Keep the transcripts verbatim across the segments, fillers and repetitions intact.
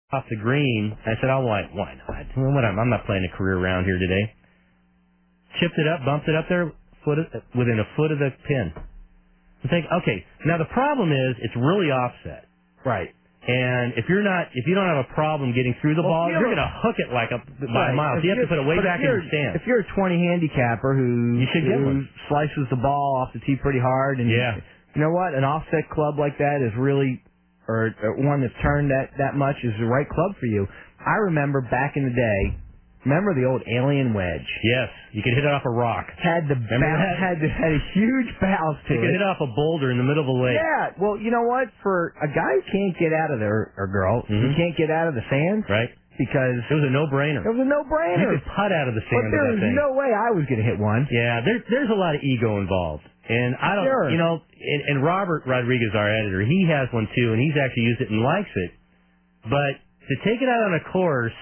off the green. I said, oh, why, why not? What, I'm, I'm not playing a career round here today. Chipped it up, bumped it up there, foot of, within a foot of the pin. I think, okay, now the problem is it's really offset. Right. And if you're not, if you don't have a problem getting through the well, ball, you're going to hook it like a, by right. a mile. So you have to put it way back in your stand. If you're a twenty handicapper who, you should get who one. slices the ball off the tee pretty hard, and yeah. you know what, an offset club like that is really, or, or one that's turned that that much is the right club for you. I remember back in the day. Remember the old alien wedge? Yes, you could hit it off a rock. Had the bounce, had the, had a huge bounce to you it. You could hit off a boulder in the middle of a lake. Yeah, well, you know what? For a guy who can't get out of there, or girl, mm-hmm. who can't get out of the sand, right? Because it was a no-brainer. It was a no-brainer. You could putt out of the sand. But there was no way I was going to hit one. Yeah, there's there's a lot of ego involved, and I don't, sure. you know, and, and Robert Rodriguez, our editor, he has one too, and he's actually used it and likes it. But to take it out on a course,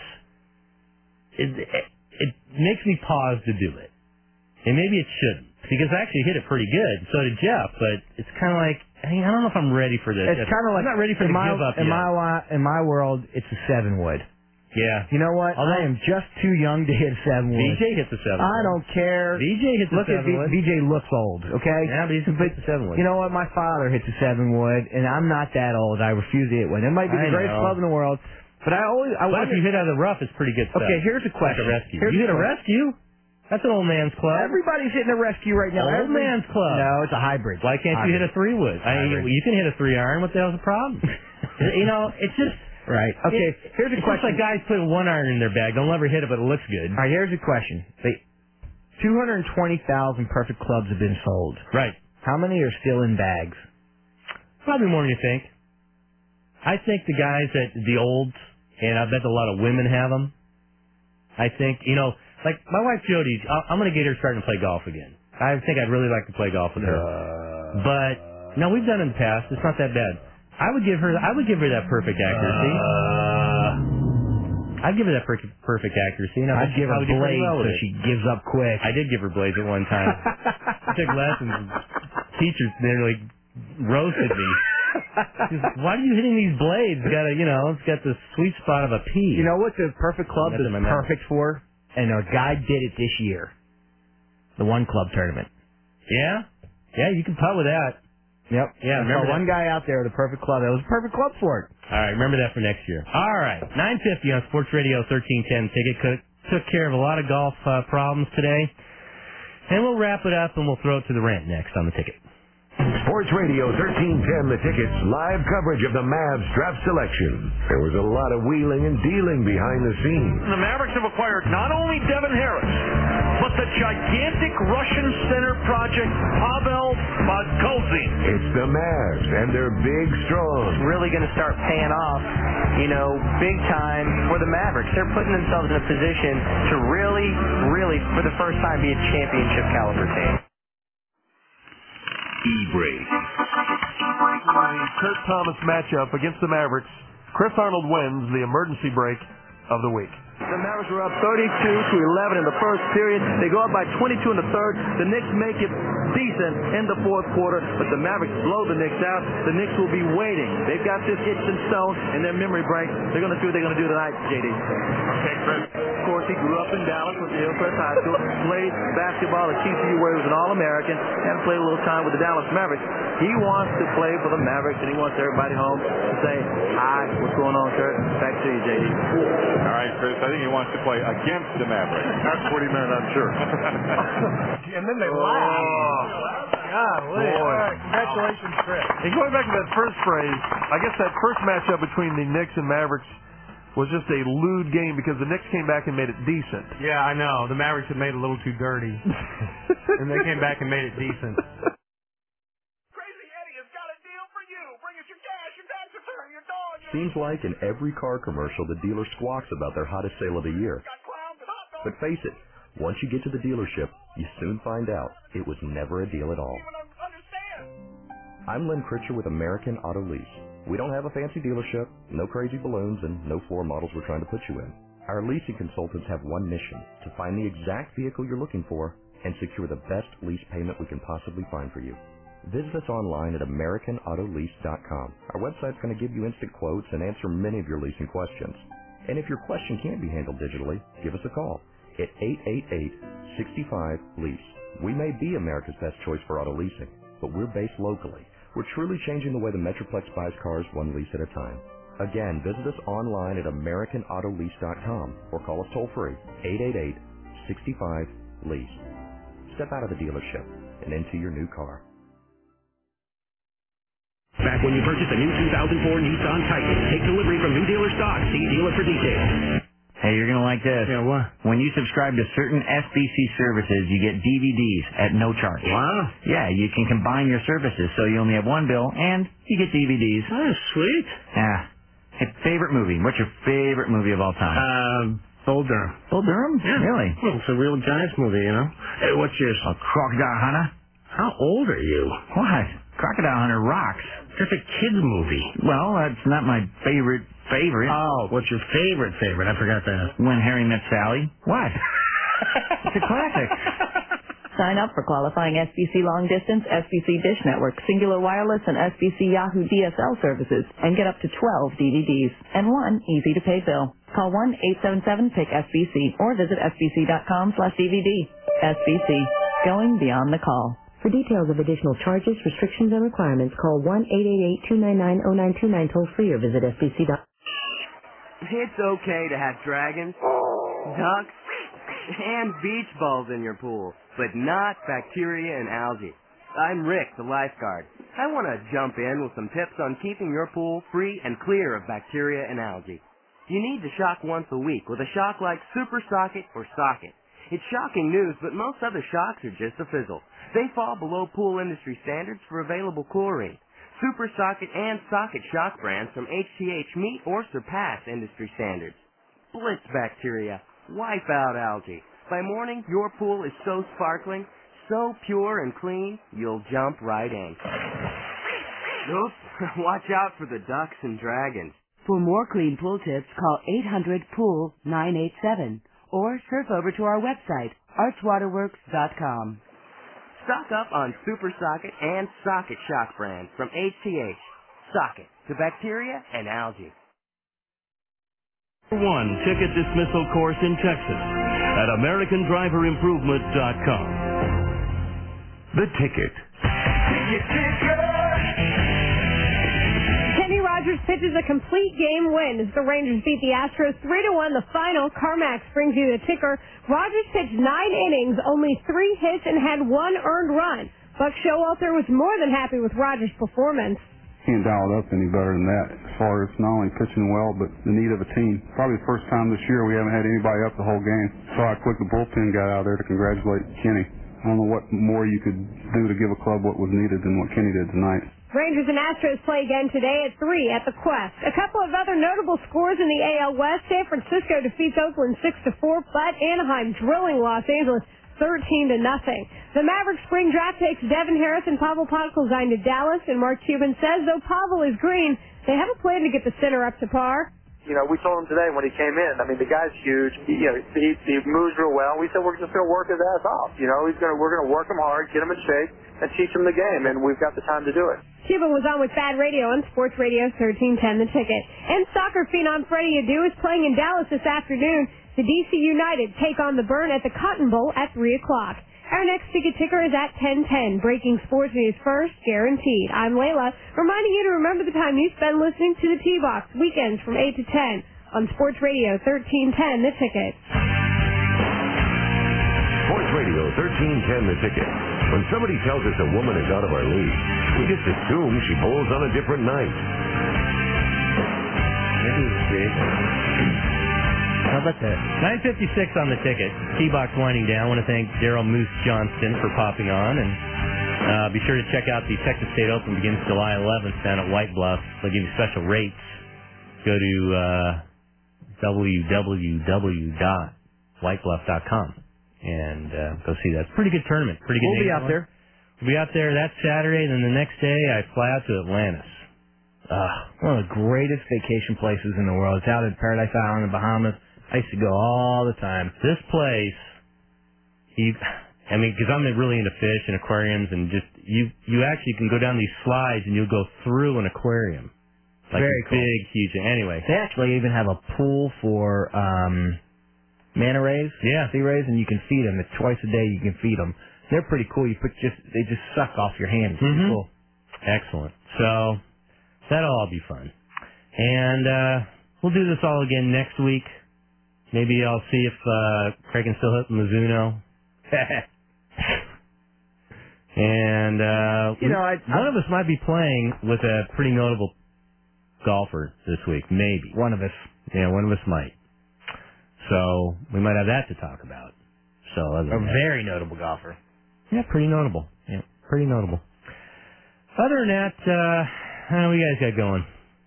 it. it It makes me pause to do it. And maybe it shouldn't. Because I actually hit it pretty good. So did Jeff. But it's kind of like, hey, I don't know if I'm ready for this. It's kind of like, I'm not ready for the my, give up in yet. My, in my world, it's a seven wood. Yeah. You know what? Although, I am just too young to hit a seven wood. V J hits a seven wood. I don't care. V J hits a Look seven wood. V J looks old, okay? Yeah, but he hits a seven wood. You know what? My father hits a seven wood, and I'm not that old. I refuse to hit one. It might be the I greatest know. club in the world. But I always, I but wonder, if you hit out of the rough, it's pretty good stuff. Okay, here's a question. Like a rescue. Here's you hit a question. rescue? That's an old man's club. Everybody's hitting a rescue right now. Old Every, man's club. No, it's a hybrid. Why can't hybrid. you hit a three wood? I mean, you can hit a three iron. What the hell's the problem? You know, it's just right. Okay, it, here's a it's question. It's like guys put one iron in their bag. They'll never hit it, but it looks good. All right, here's a question. They, two hundred twenty thousand perfect clubs have been sold. Right. How many are still in bags? Probably more than you think. I think the guys that the olds. And I bet a lot of women have them. I think, you know, like my wife Jody, I'm going to get her starting to play golf again. I think I'd really like to play golf with her. Uh, but, no, we've done it in the past. It's not that bad. I would give her I would give her that perfect accuracy. Uh, I'd give her that per- perfect accuracy. You know, I'd give her blades well so she gives up quick. I did give her blades at one time. I took lessons. Teachers nearly roasted me. Why are you hitting these blades? It's got a, you know, it's got the sweet spot of a pea. You know what the perfect club That's is perfect for? And a guy did it this year. The one club tournament. Yeah? Yeah, you can putt with that. Yep. Yeah, I remember saw one guy out there with a perfect club. That was a perfect club for it. All right, remember that for next year. All right, nine fifty on Sports Radio thirteen ten Ticket. Could, took care of a lot of golf uh, problems today. And we'll wrap it up and we'll throw it to the rant next on the Ticket. Sports Radio thirteen ten The Ticket's live coverage of the Mavs draft selection. There was a lot of wheeling and dealing behind the scenes. The Mavericks have acquired not only Devin Harris, but the gigantic Russian center project Pavel Bogosian. It's the Mavs, and they're big, strong. It's really going to start paying off, you know, big time for the Mavericks. They're putting themselves in a position to really, really, for the first time, be a championship caliber team. E-break. The Kurt Thomas matchup against the Mavericks. Chris Arnold wins the emergency break of the week. The Mavericks were up thirty-two to eleven in the first period. They go up by twenty-two in the third. The Knicks make it decent in the fourth quarter, but the Mavericks blow the Knicks out. The Knicks will be waiting. They've got this itch and stone in their memory bank. They're going to see what they're going to do tonight, J D. Okay, Chris. Of course, he grew up in Dallas with the Hillcrest High School, played basketball at T C U where he was an All-American, and played a little time with the Dallas Mavericks. He wants to play for the Mavericks, and he wants everybody home to say, hi, what's going on, Kurt? Back to you, J D. All right, Chris. I think he wants to play against the Mavericks. That's what he meant, I'm sure. And then they laugh. Oh. Golly. All right, congratulations, Chris. And going back to that first phrase, I guess that first matchup between the Knicks and Mavericks was just a lewd game because the Knicks came back and made it decent. Yeah, I know. The Mavericks had made it a little too dirty. And they came back and made it decent. Seems like in every car commercial, the dealer squawks about their hottest sale of the year. But face it, once you get to the dealership, you soon find out it was never a deal at all. I'm Len Critcher with American Auto Lease. We don't have a fancy dealership, no crazy balloons, and no floor models we're trying to put you in. Our leasing consultants have one mission, to find the exact vehicle you're looking for and secure the best lease payment we can possibly find for you. Visit us online at American Auto Lease dot com. Our website's going to give you instant quotes and answer many of your leasing questions. And if your question can't be handled digitally, give us a call at eight eight eight, six five, lease. We may be America's best choice for auto leasing, but we're based locally. We're truly changing the way the Metroplex buys cars one lease at a time. Again, visit us online at American Auto Lease dot com or call us toll-free, eight eight eight, six five, lease. Step out of the dealership and into your new car. Back when you purchase a new two thousand four Nissan Titan, take delivery from new dealer stock. See dealer for details. Hey, you're going to like this. Yeah, what? When you subscribe to certain S B C services, you get D V Ds at no charge. Wow. Yeah, you can combine your services so you only have one bill and you get D V Ds. Oh, sweet. Yeah. Hey, favorite movie? What's your favorite movie of all time? Uh, Bull Durham. Bull Durham? Yeah. Really? Well, it's a real Giants movie, you know. Hey, what's yours? Oh, Crocodile Hunter? How old are you? What? Crocodile Hunter rocks. It's a kid's movie. Well, that's not my favorite favorite. Oh, what's your favorite favorite? I forgot to ask. When Harry Met Sally. What? It's a classic. Sign up for qualifying S B C Long Distance, S B C Dish Network, Singular Wireless, and S B C Yahoo D S L services and get up to twelve D V Ds and one easy-to-pay bill. Call one eight seven seven, P I C S B C or visit S B C dot com slash D V D. S B C, going beyond the call. For details of additional charges, restrictions, and requirements, call one eight eight eight, two nine nine, zero nine two nine toll-free or visit S B C dot com. It's okay to have dragons, ducks, and beach balls in your pool, but not bacteria and algae. I'm Rick, the lifeguard. I want to jump in with some tips on keeping your pool free and clear of bacteria and algae. You need to shock once a week with a shock like Super Socket or Socket. It's shocking news, but most other shocks are just a fizzle. They fall below pool industry standards for available chlorine. Super Socket and Socket shock brands from H T H meet or surpass industry standards. Blitz bacteria. Wipe out algae. By morning, your pool is so sparkling, so pure and clean, you'll jump right in. Oops, watch out for the ducks and dragons. For more clean pool tips, call eight hundred, pool, nine eight seven or surf over to our website, arts waterworks dot com. Stock up on Super Socket and Socket shock brands from H T H. Socket to bacteria and algae. One ticket dismissal course in Texas at American Driver Improvement dot com. The Ticket. Kenny Rogers pitches a complete game win as the Rangers beat the Astros three to one the final. Carmax brings you the ticker. Rogers pitched nine innings, only three hits, and had one earned run. Buck Showalter was more than happy with Rogers' performance. Can't dial it up any better than that as far as not only pitching well, but the need of a team. Probably the first time this year we haven't had anybody up the whole game. Saw how quick the bullpen got out there to congratulate Kenny. I don't know what more you could do to give a club what was needed than what Kenny did tonight. Rangers and Astros play again today at three at the Quest. A couple of other notable scores in the A L West. San Francisco defeats Oakland six to four, but Anaheim drilling Los Angeles thirteen to nothing. The Mavericks spring draft takes Devin Harris and Pavel Podkolzin to Dallas, and Mark Cuban says though Pavel is green, they have a plan to get the center up to par. You know, we told him today when he came in, I mean, the guy's huge. He, you know, he, he moves real well. We said we're just going to work his ass off. You know, he's going to, we're going to work him hard, get him in shape, and teach him the game, and we've got the time to do it. Cuban was on with Bad Radio on Sports Radio thirteen ten The Ticket. And soccer phenom Freddie Adu is playing in Dallas this afternoon. The D C United take on the Burn at the Cotton Bowl at three o'clock. Our next ticket ticker is at ten ten. Breaking sports news first, guaranteed. I'm Layla, reminding you to remember the time you spend listening to the T-Box, weekends from eight to ten on Sports Radio thirteen ten The Ticket. Sports Radio thirteen ten The Ticket. When somebody tells us a woman is out of our league, we just assume she bowls on a different night. Maybe it was big. How about that? nine fifty-six on the Ticket. T-Box winding down. I want to thank Daryl Moose Johnston for popping on. And uh, be sure to check out the Texas State Open. Begins July eleventh down at White Bluff. They'll give you special rates. Go to uh, w w w dot white bluff dot com and uh, go see that. It's a pretty good tournament. Pretty good. We'll be out there. We'll be out there that Saturday. Then the next day, I fly out to Atlantis. Uh, one of the greatest vacation places in the world. It's out at Paradise Island in the Bahamas. I used to go all the time. This place, you, I mean, because I'm really into fish and aquariums and just, you you actually can go down these slides and you'll go through an aquarium. Like Very a cool. big, huge. Anyway, They actually even have a pool for um, manta rays, yeah, sea rays, and you can feed them. It's twice a day you can feed them. They're pretty cool. You put just they just suck off your hands. It's pretty Mhm. cool. Excellent. So that'll all be fun, and uh, we'll do this all again next week. Maybe I'll see if uh, Craig can still hit Mizuno. And uh, You know, I- one of us might be playing with a pretty notable golfer this week. Maybe one of us. Yeah, one of us might. So we might have that to talk about. So other A than that, very notable golfer. yeah, pretty notable. Yeah, pretty notable. Other than that, uh, how we guys got going?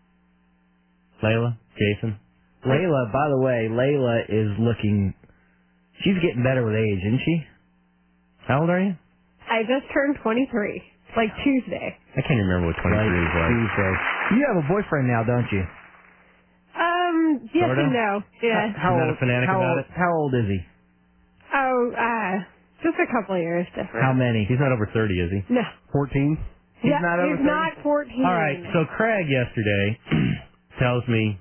Layla, Jason. Layla, by the way, Layla is looking. She's getting better with age, isn't she? How old are you? I just turned twenty-three, like Tuesday. I can't remember what twenty-three is like. Tuesday. You have a boyfriend now, don't you? Um, yes Sorta? and no. Yeah. How You're not old, a fanatic how about old, it? How old is he? Oh, uh, just a couple of years different. How many? He's not over thirty, is he? No. fourteen? He's yeah, not over he's thirty? Not fourteen. All right, so Craig yesterday tells me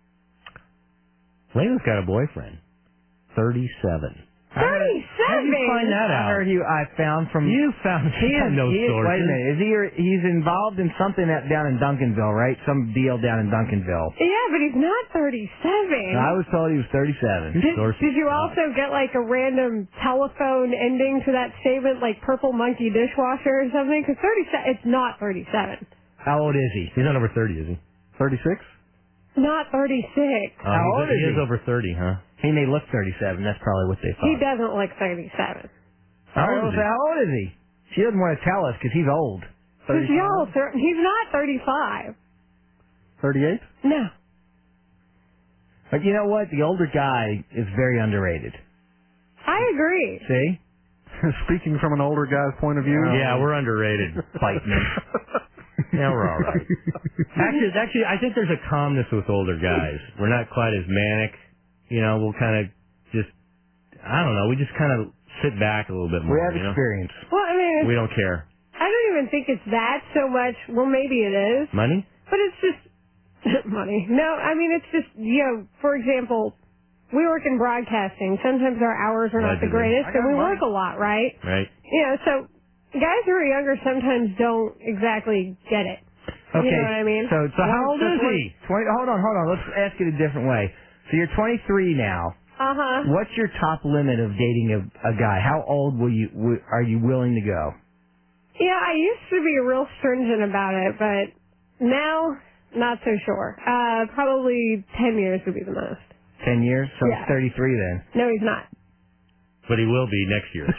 Layla's got a boyfriend. thirty-seven. thirty-seven? How did you find that out? I heard you. I found from. You found He is, no he is, sources. Wait a minute. Is he? He's involved in something that down in Duncanville, right? Some deal down in Duncanville. Yeah, but he's not thirty-seven. I was told he was thirty-seven. Did, did you also get like a random telephone ending to that statement, like Purple Monkey Dishwasher or something? Because thirty-seven, it's not thirty-seven. How old is he? He's not over thirty, is he? thirty-six. Not thirty-six. Oh, How he's- old is he he? is over thirty, huh? He may look thirty-seven. That's probably what they thought. He doesn't look thirty-seven. How old is he? How old is he? She doesn't want to tell us because he's old. He's young. thir- He's not thirty-five. thirty-eight? No. But you know what? The older guy is very underrated. I agree. See? Speaking from an older guy's point of view. Yeah, we're underrated. Fight me. Yeah, we're all right. Actually, actually, I think there's a calmness with older guys. We're not quite as manic. You know, we'll kind of just, I don't know, we just kind of sit back a little bit more. We have you know? experience. Well, I mean, it's, We don't care. I don't even think it's that so much. Well, maybe it is. Money? But it's just money. No, I mean, it's just, you know, for example, we work in broadcasting. Sometimes our hours are not the Allegedly. greatest, and we work a lot, right? Right. You know, so guys who are younger sometimes don't exactly get it. Okay. You know what I mean? So, So how old so is twenty, he? twenty, hold on, hold on. Let's ask it a different way. So you're twenty-three now. Uh-huh. What's your top limit of dating a, a guy? How old will you w- are you willing to go? Yeah, I used to be real stringent about it, but now, not so sure. Uh, probably ten years would be the most. Ten years? So Yeah. it's thirty-three then. No, he's not. But he will be next year.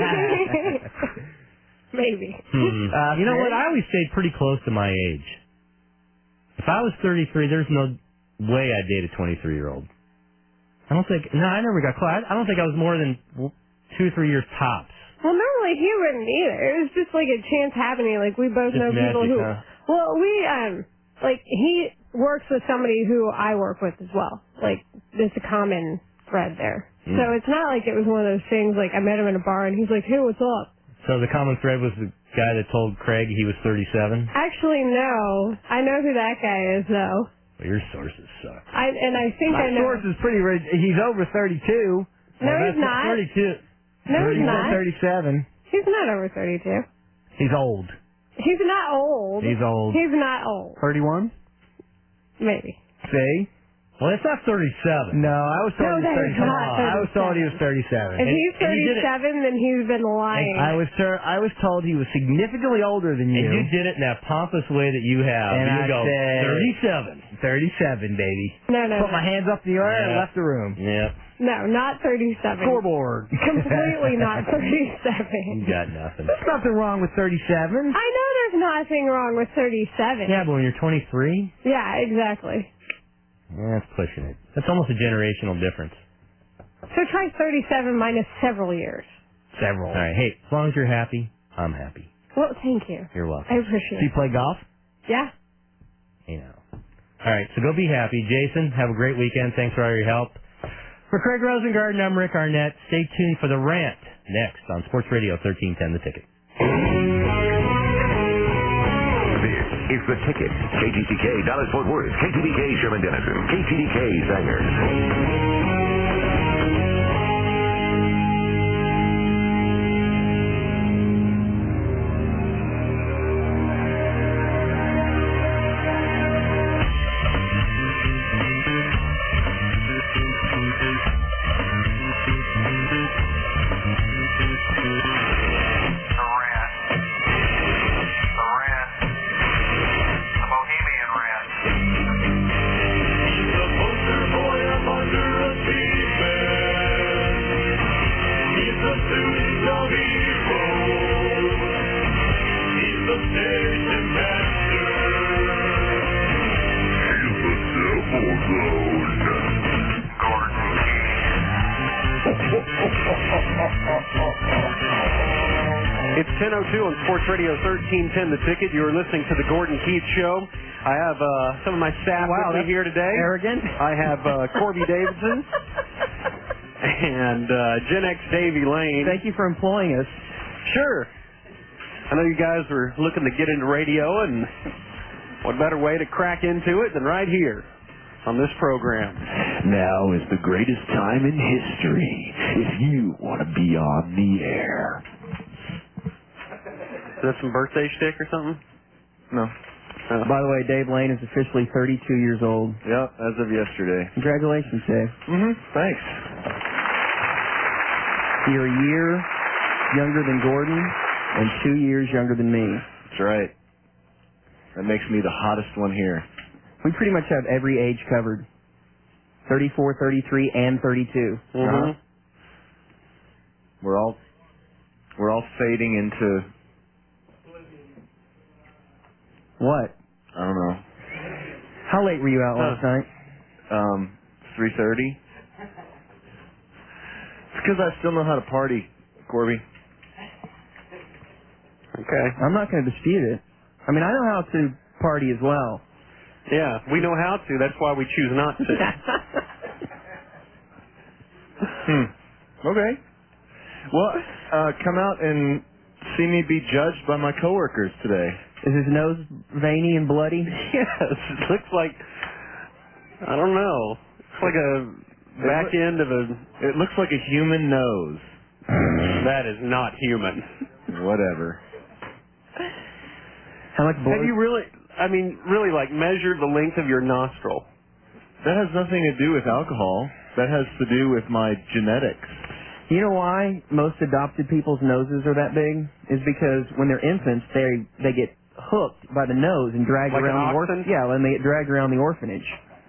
Maybe. Hmm. Uh, you know Craig? what? I always stayed pretty close to my age. If I was thirty-three, there's no way I'd date a twenty-three-year-old. I don't think. No, I never got close. I don't think I was more than two or three years tops. Well, normally he wouldn't either. It was just like a chance happening. Like we both Just know people magic, who. huh? Well, we um like he works with somebody who I work with as well. Like there's a common thread there. Mm. So it's not like it was one of those things. Like I met him in a bar and he's like, "Hey, what's up?" So the common thread was the guy that told Craig he was thirty-seven. Actually, no. I know who that guy is though. Well, your sources suck. I and I think My I know. source is pretty rich. He's over thirty-two. No, Well, he's that's not. thirty-two. No, he's He's not. thirty-seven. He's not over thirty-two. He's old. He's not old. He's old. He's not old. thirty-one? Maybe. See? Well, it's not thirty-seven. No, I was told No, he was that is thirty-seven. not I was told he was thirty-seven. If he's and you did it- thirty-seven, then he's been lying. I was ter- I was told he was significantly older than you. And you did it in that pompous way that you have. And you I go said- thirty-seven. thirty-seven, baby. No, no, Put no. my hands up in the air and Yeah. left the room. Yep. No, not thirty-seven. Scoreboard. Completely not thirty-seven. You got nothing. There's nothing wrong with thirty-seven. I know there's nothing wrong with thirty-seven. Yeah, but when you're twenty-three, Yeah, exactly. yeah, that's pushing it. That's almost a generational difference. So try thirty-seven minus several years. Several. All right. Hey, as long as you're happy, I'm happy. Well, thank you. You're welcome. I appreciate Do you it. play golf? Yeah. You know. All right, so go be happy. Jason, have a great weekend. Thanks for all your help. For Craig Rosengarten, I'm Rick Arnett. Stay tuned for The Rant next on Sports Radio thirteen ten The Ticket. It's The Ticket. K T C K, Dallas Fort Worth. K T D K, Sherman Denison. K T D K, Sanger. It's ten oh two on Sports Radio thirteen ten, The Ticket. You are listening to the Gordon Keith Show. I have uh, some of my staff Wow, with me that's here today. arrogant. I have uh, Corby Davidson and uh, Gen X Davey Lane. Thank you for employing us. Sure. I know you guys were looking to get into radio, and what better way to crack into it than right here on this program. Now is the greatest time in history if you want to be on the air. Is that some birthday shtick or something? No. Oh. By the way, Dave Lane is officially thirty-two years old. Yep, as of yesterday. Congratulations, Dave. Mm-hmm. Thanks. You're a year younger than Gordon and two years younger than me. That's right. That makes me the hottest one here. We pretty much have every age covered. thirty-four, thirty-three, and thirty-two. Uh-huh. We're all we're all fading into What? I don't know. How late were you out last night? Um, three thirty. It's because I still know how to party, Corby. Okay. I'm not going to dispute it. I mean, I know how to party as well. Yeah, we know how to. That's why we choose not to. hmm. Okay. Well, uh, come out and see me be judged by my coworkers today. Is his nose veiny and bloody? Yes, it looks like, I don't know, it's like a back end of a... It looks like a human nose. That is not human. Whatever. How much blood? Have you really, I mean, really like measured the length of your nostril? That has nothing to do with alcohol. That has to do with my genetics. You know why most adopted people's noses are that big? Is because when they're infants, they they get hooked by the nose and dragged Like around an the orphanage. oxen? Yeah, when they get dragged around the orphanage.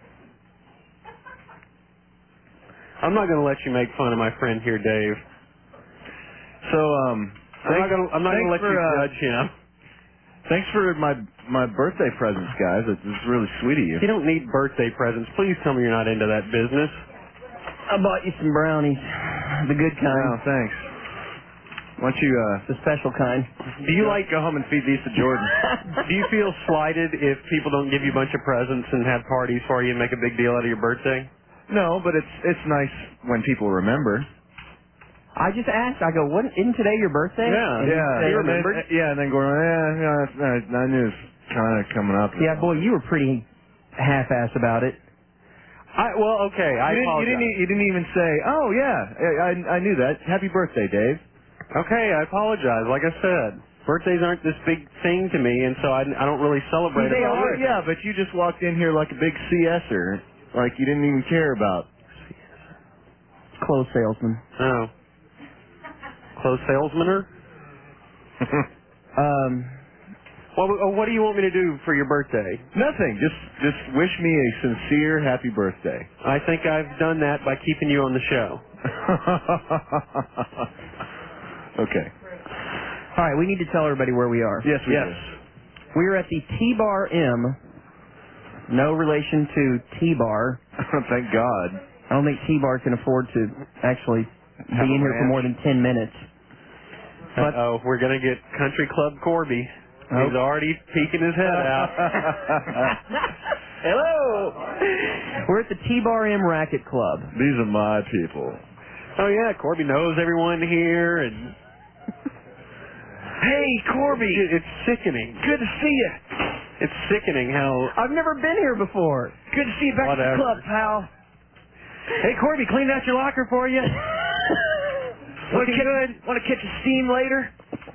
I'm not going to let you make fun of my friend here, Dave. So, um, I'm not going to. I'm not going to let for, you uh, judge him. Thanks for my my birthday presents, guys. It's, it's really sweet of you. You don't need birthday presents. Please tell me you're not into that business. I bought you some brownies, the good kind. Oh, thanks. Why don't you, uh... The special kind. Do you like... Go home and feed these to Jordan. Do you feel slighted if people don't give you a bunch of presents and have parties for you and make a big deal out of your birthday? No, but it's it's nice when people remember. I just asked, I go, what, isn't today your birthday? Yeah, and yeah. They And then, remembered? yeah, and then going, yeah, yeah, I, I knew it was kind of coming up. Yeah, boy, you were pretty half-ass about it. I Well, okay, I you didn't, you didn't, e- you didn't even say, oh, yeah, I, I knew that. Happy birthday, Dave. Okay, I apologize. Like I said, birthdays aren't this big thing to me, and so I, I don't really celebrate They it. are, yeah, but you just walked in here like a big C S-er, like you didn't even care about. Clothes salesman. Oh. Clothes salesmaner? um... What, what do you want me to do for your birthday? Nothing. Just just wish me a sincere happy birthday. I think I've done that by keeping you on the show. Okay. All right, we need to tell everybody where we are. Yes, we yes. do. We're at the T-Bar M. No relation to T-Bar. Thank God. I don't think T-Bar can afford to actually Have be a in here for ranch. more than ten minutes. But Uh-oh, we're going to get Country Club Corby. Oh. He's already peeking his head out. Hello! We're at the T-Bar M Racket Club. These are my people. Oh, yeah, Corby knows everyone here, and... Hey, Corby! It's sickening. Good to see you. It's sickening how... I've never been here before. Good to see you back Whatever. at the club, pal. Hey, Corby, cleaned out your locker for you? Looking good. Want to catch a steam later?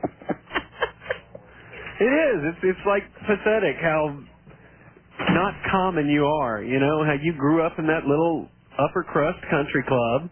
It is. It's it's like pathetic how not common you are. You know, how you grew up in that little upper crust country club.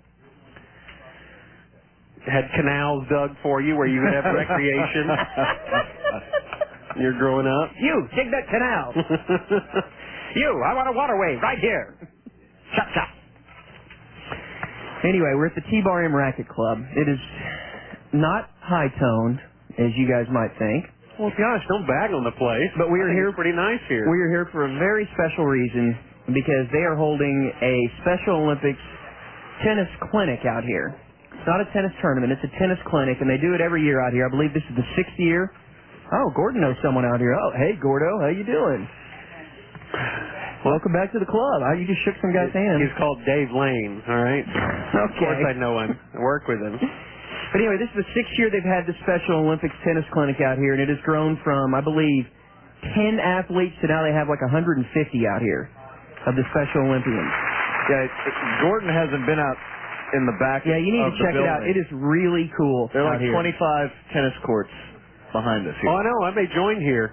Had canals dug for you where you would have recreation. You're growing up. You, dig that canal. You, I want a waterway right here. Shut, shut. Anyway, we're at the T-Bar M Racket Club. It is not high-toned, as you guys might think. Well, gosh, don't bag on the place. But we are I think here it's pretty nice here. We are here for a very special reason, because they are holding a Special Olympics tennis clinic out here. It's not a tennis tournament, it's a tennis clinic, and they do it every year out here. I believe this is the sixth year. Oh, Gordon knows someone out here. Oh, hey, Gordo, how you doing? Welcome back to the club. You just shook some guy's hand. He's called Dave Lane, all right? Okay. Of course I know him. I work with him. But anyway, this is the sixth year they've had the Special Olympics tennis clinic out here, and it has grown from, I believe, ten athletes to now they have like one hundred fifty out here of the Special Olympians. Yeah, it, it, Gordon hasn't been out in the back. Yeah, you need of to check the it out. building. It is really cool. There are out like here. twenty-five tennis courts behind us here. Oh, I know. I may join here.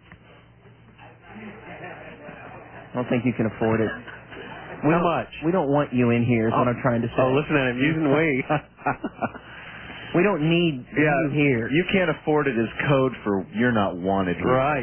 I don't think you can afford it. We How don't, much? We don't want you in here is what I'm trying to say. Oh, listen at him using we. We don't need Yeah, you here. You can't afford it as code for you're not wanted here. Right.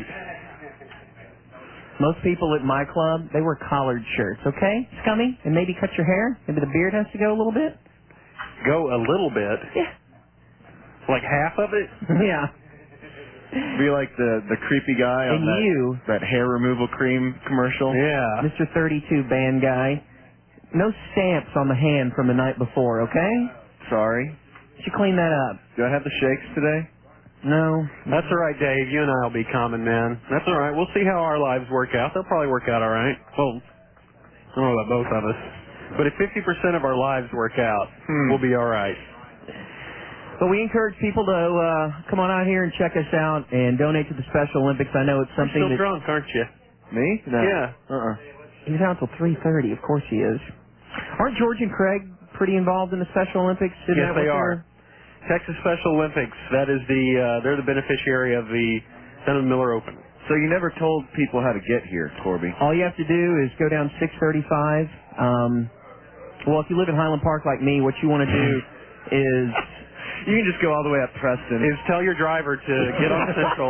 Most people at my club, they wear collared shirts, okay? Scummy? And maybe cut your hair? Maybe the beard has to go a little bit? Go a little bit. Yeah. Like half of it? Yeah. Be like the the creepy guy on And that, you, that hair removal cream commercial. Yeah. Mister thirty-two band guy, no stamps on the hand from the night before, okay? Sorry. You should clean that up. Do I have the shakes today? No. That's all right, Dave. You and I will be common men. That's all right. We'll see how our lives work out. They'll probably work out all right. Well, I don't know about both of us. But if fifty percent of our lives work out, Hmm. we'll be all right. But we encourage people to uh, come on out here and check us out and donate to the Special Olympics. I know it's something You're that... still drunk, aren't you? Me? No. Yeah. Uh-uh. He's out till three thirty. Of course he is. Aren't George and Craig pretty involved in the Special Olympics? Isn't Yes, that they what are. Texas Special Olympics. That is the, uh, they're the beneficiary of the Denham Miller Open. So you never told people how to get here, Corby. All you have to do is go down six thirty-five. Um, well, if you live in Highland Park like me, what you want to do is... You can just go all the way up Preston. Is tell your driver to get on Central.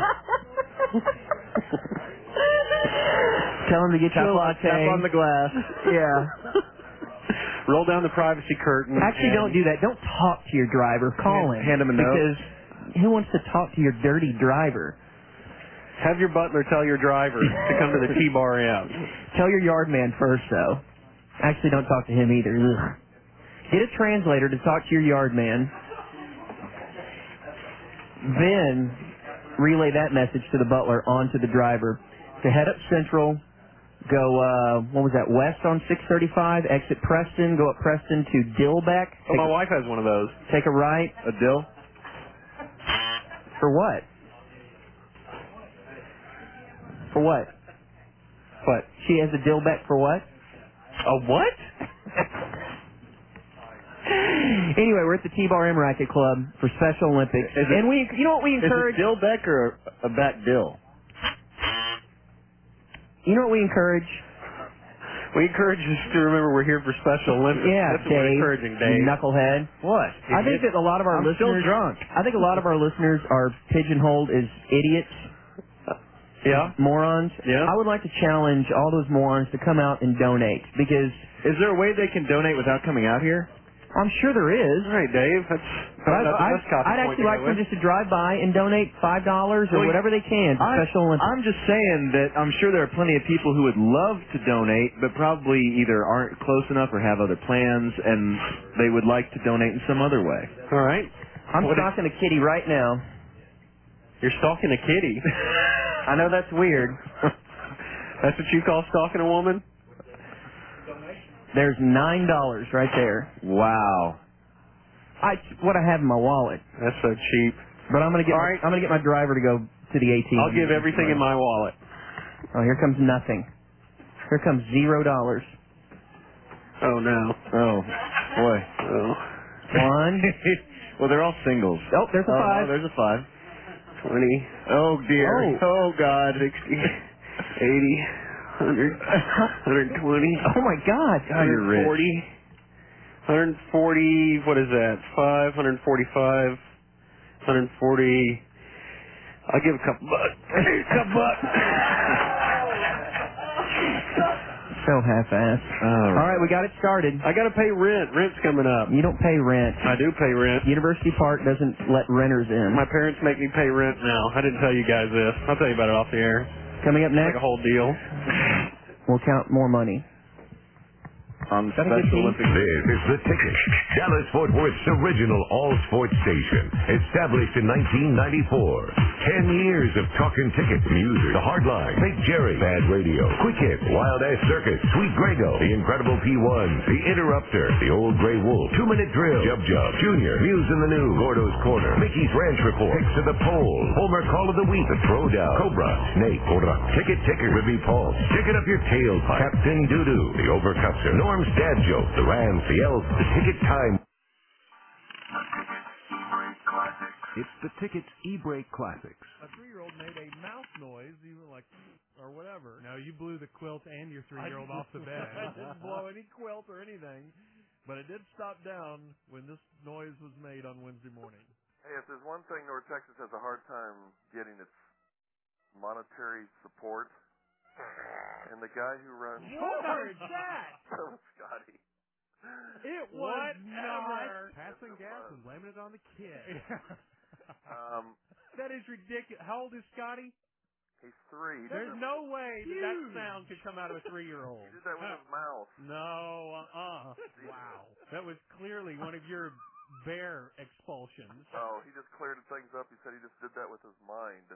Tell him to get Tap you a on- latte. tap on the glass. Yeah. Roll down the privacy curtain. Actually, don't do that. Don't talk to your driver. Call him. Hand him a note. Because who wants to talk to your dirty driver? Have your butler tell your driver to come to the T-Bar M. Tell your yard man first, though. Actually, don't talk to him either. Ugh. Get a translator to talk to your yard man. Then relay that message to the butler onto the driver to head up Central, go, uh, what was that, west on six thirty-five, exit Preston, go up Preston to Dillbeck. Oh, my wife has one of those. Take a right. A dill? For what? For what? What? She has a Dillbeck for what? A what? Anyway, we're at the T-Bar M Racket Club for Special Olympics. Is it- and we, you know what we encourage? Is it Dillbeck or a, a back dill? You know what we encourage? We encourage you to remember we're here for Special Olympics. Yeah, That's what Dave, we're encouraging, you Dave. knucklehead. What? I think that a lot of our I'm listeners... still drunk. I think a lot of our listeners are pigeonholed as idiots. Yeah? Morons. Yeah. I would like to challenge all those morons to come out and donate, because... Is there a way they can donate without coming out here? I'm sure there is. All right, Dave. That's, But I'd, that's the I'd, best copy I'd point actually to like go them with. just to drive by and donate five dollars or Well, whatever they can to I, Special Olympics. I'm just saying that I'm sure there are plenty of people who would love to donate, but probably either aren't close enough or have other plans, and they would like to donate in some other way. All right. I'm What stalking a kitty right now. You're stalking a kitty. I know that's weird. That's what you call stalking a woman? There's nine dollars right there. Wow. I what I have in my wallet. That's so cheap. But I'm gonna get All my, right. I'm gonna get my driver to go to the A T M. I'll give everything in my wallet. Oh, here comes nothing. Here comes zero dollars. Oh, no. Oh, boy. Oh. One. Well, they're all singles. Oh, there's a oh, five. Oh, there's a five. twenty. Oh, dear. Oh. Oh, God. sixty. eighty. one hundred. one hundred twenty. Oh, my God. God, you're rich. one hundred forty. What is that? five. one hundred forty-five. one hundred forty. I'll give a couple bucks. A couple bucks. So half-assed. All All right, we got it started. I got to pay rent. Rent's coming up. You don't pay rent. I do pay rent. University Park doesn't let renters in. My parents make me pay rent now. I didn't tell you guys this. I'll tell you about it off the air. Coming up It's next, like a whole deal. we'll count more money. On that a good Special team? Olympics. This is The Ticket, Dallas-Fort Worth's original all-sports station, established in nineteen ninety-four. Ten years of talking tickets, music, The Hardline, Big Jerry, Bad Radio, Quick Hit, Wild Ass Circus, Sweet Grego, The Incredible P one, The Interrupter, The Old Grey Wolf, Two Minute Drill, Jub Jub, Junior, Muse in the News, Gordo's Corner, Mickey's Ranch Report, Picks of the Pole, Homer Call of the Week, The Throwdown, Cobra, Snake, Cobra, Ticket Ticker, Ribby Paul, Sticking Up Your Tailpipe, Captain Doodoo, The Overcusser, Norm's Dad Joke, The Rams, The Elves, The Ticket Time. It's The Ticket's E-Break Classics. A three-year-old made a mouse noise, even like, or whatever. No, you blew the quilt and your three-year-old off the bed. I didn't blow any quilt or anything, but it did stop down when this noise was made on Wednesday morning. Hey, if there's one thing North Texas has a hard time getting, it's monetary support. And the guy who runs... What was that? So was Scotty. It was Whatever. not. Passing gas and blaming it on the kid. Um, that is ridiculous. How old is Scotty? he's three. He There's did no way that that Huge. sound could come out of a three-year-old. He did that with his mouth. No, uh-uh. Wow. That was clearly one of your bear expulsions. Oh, he just cleared things up. He said he just did that with his mind.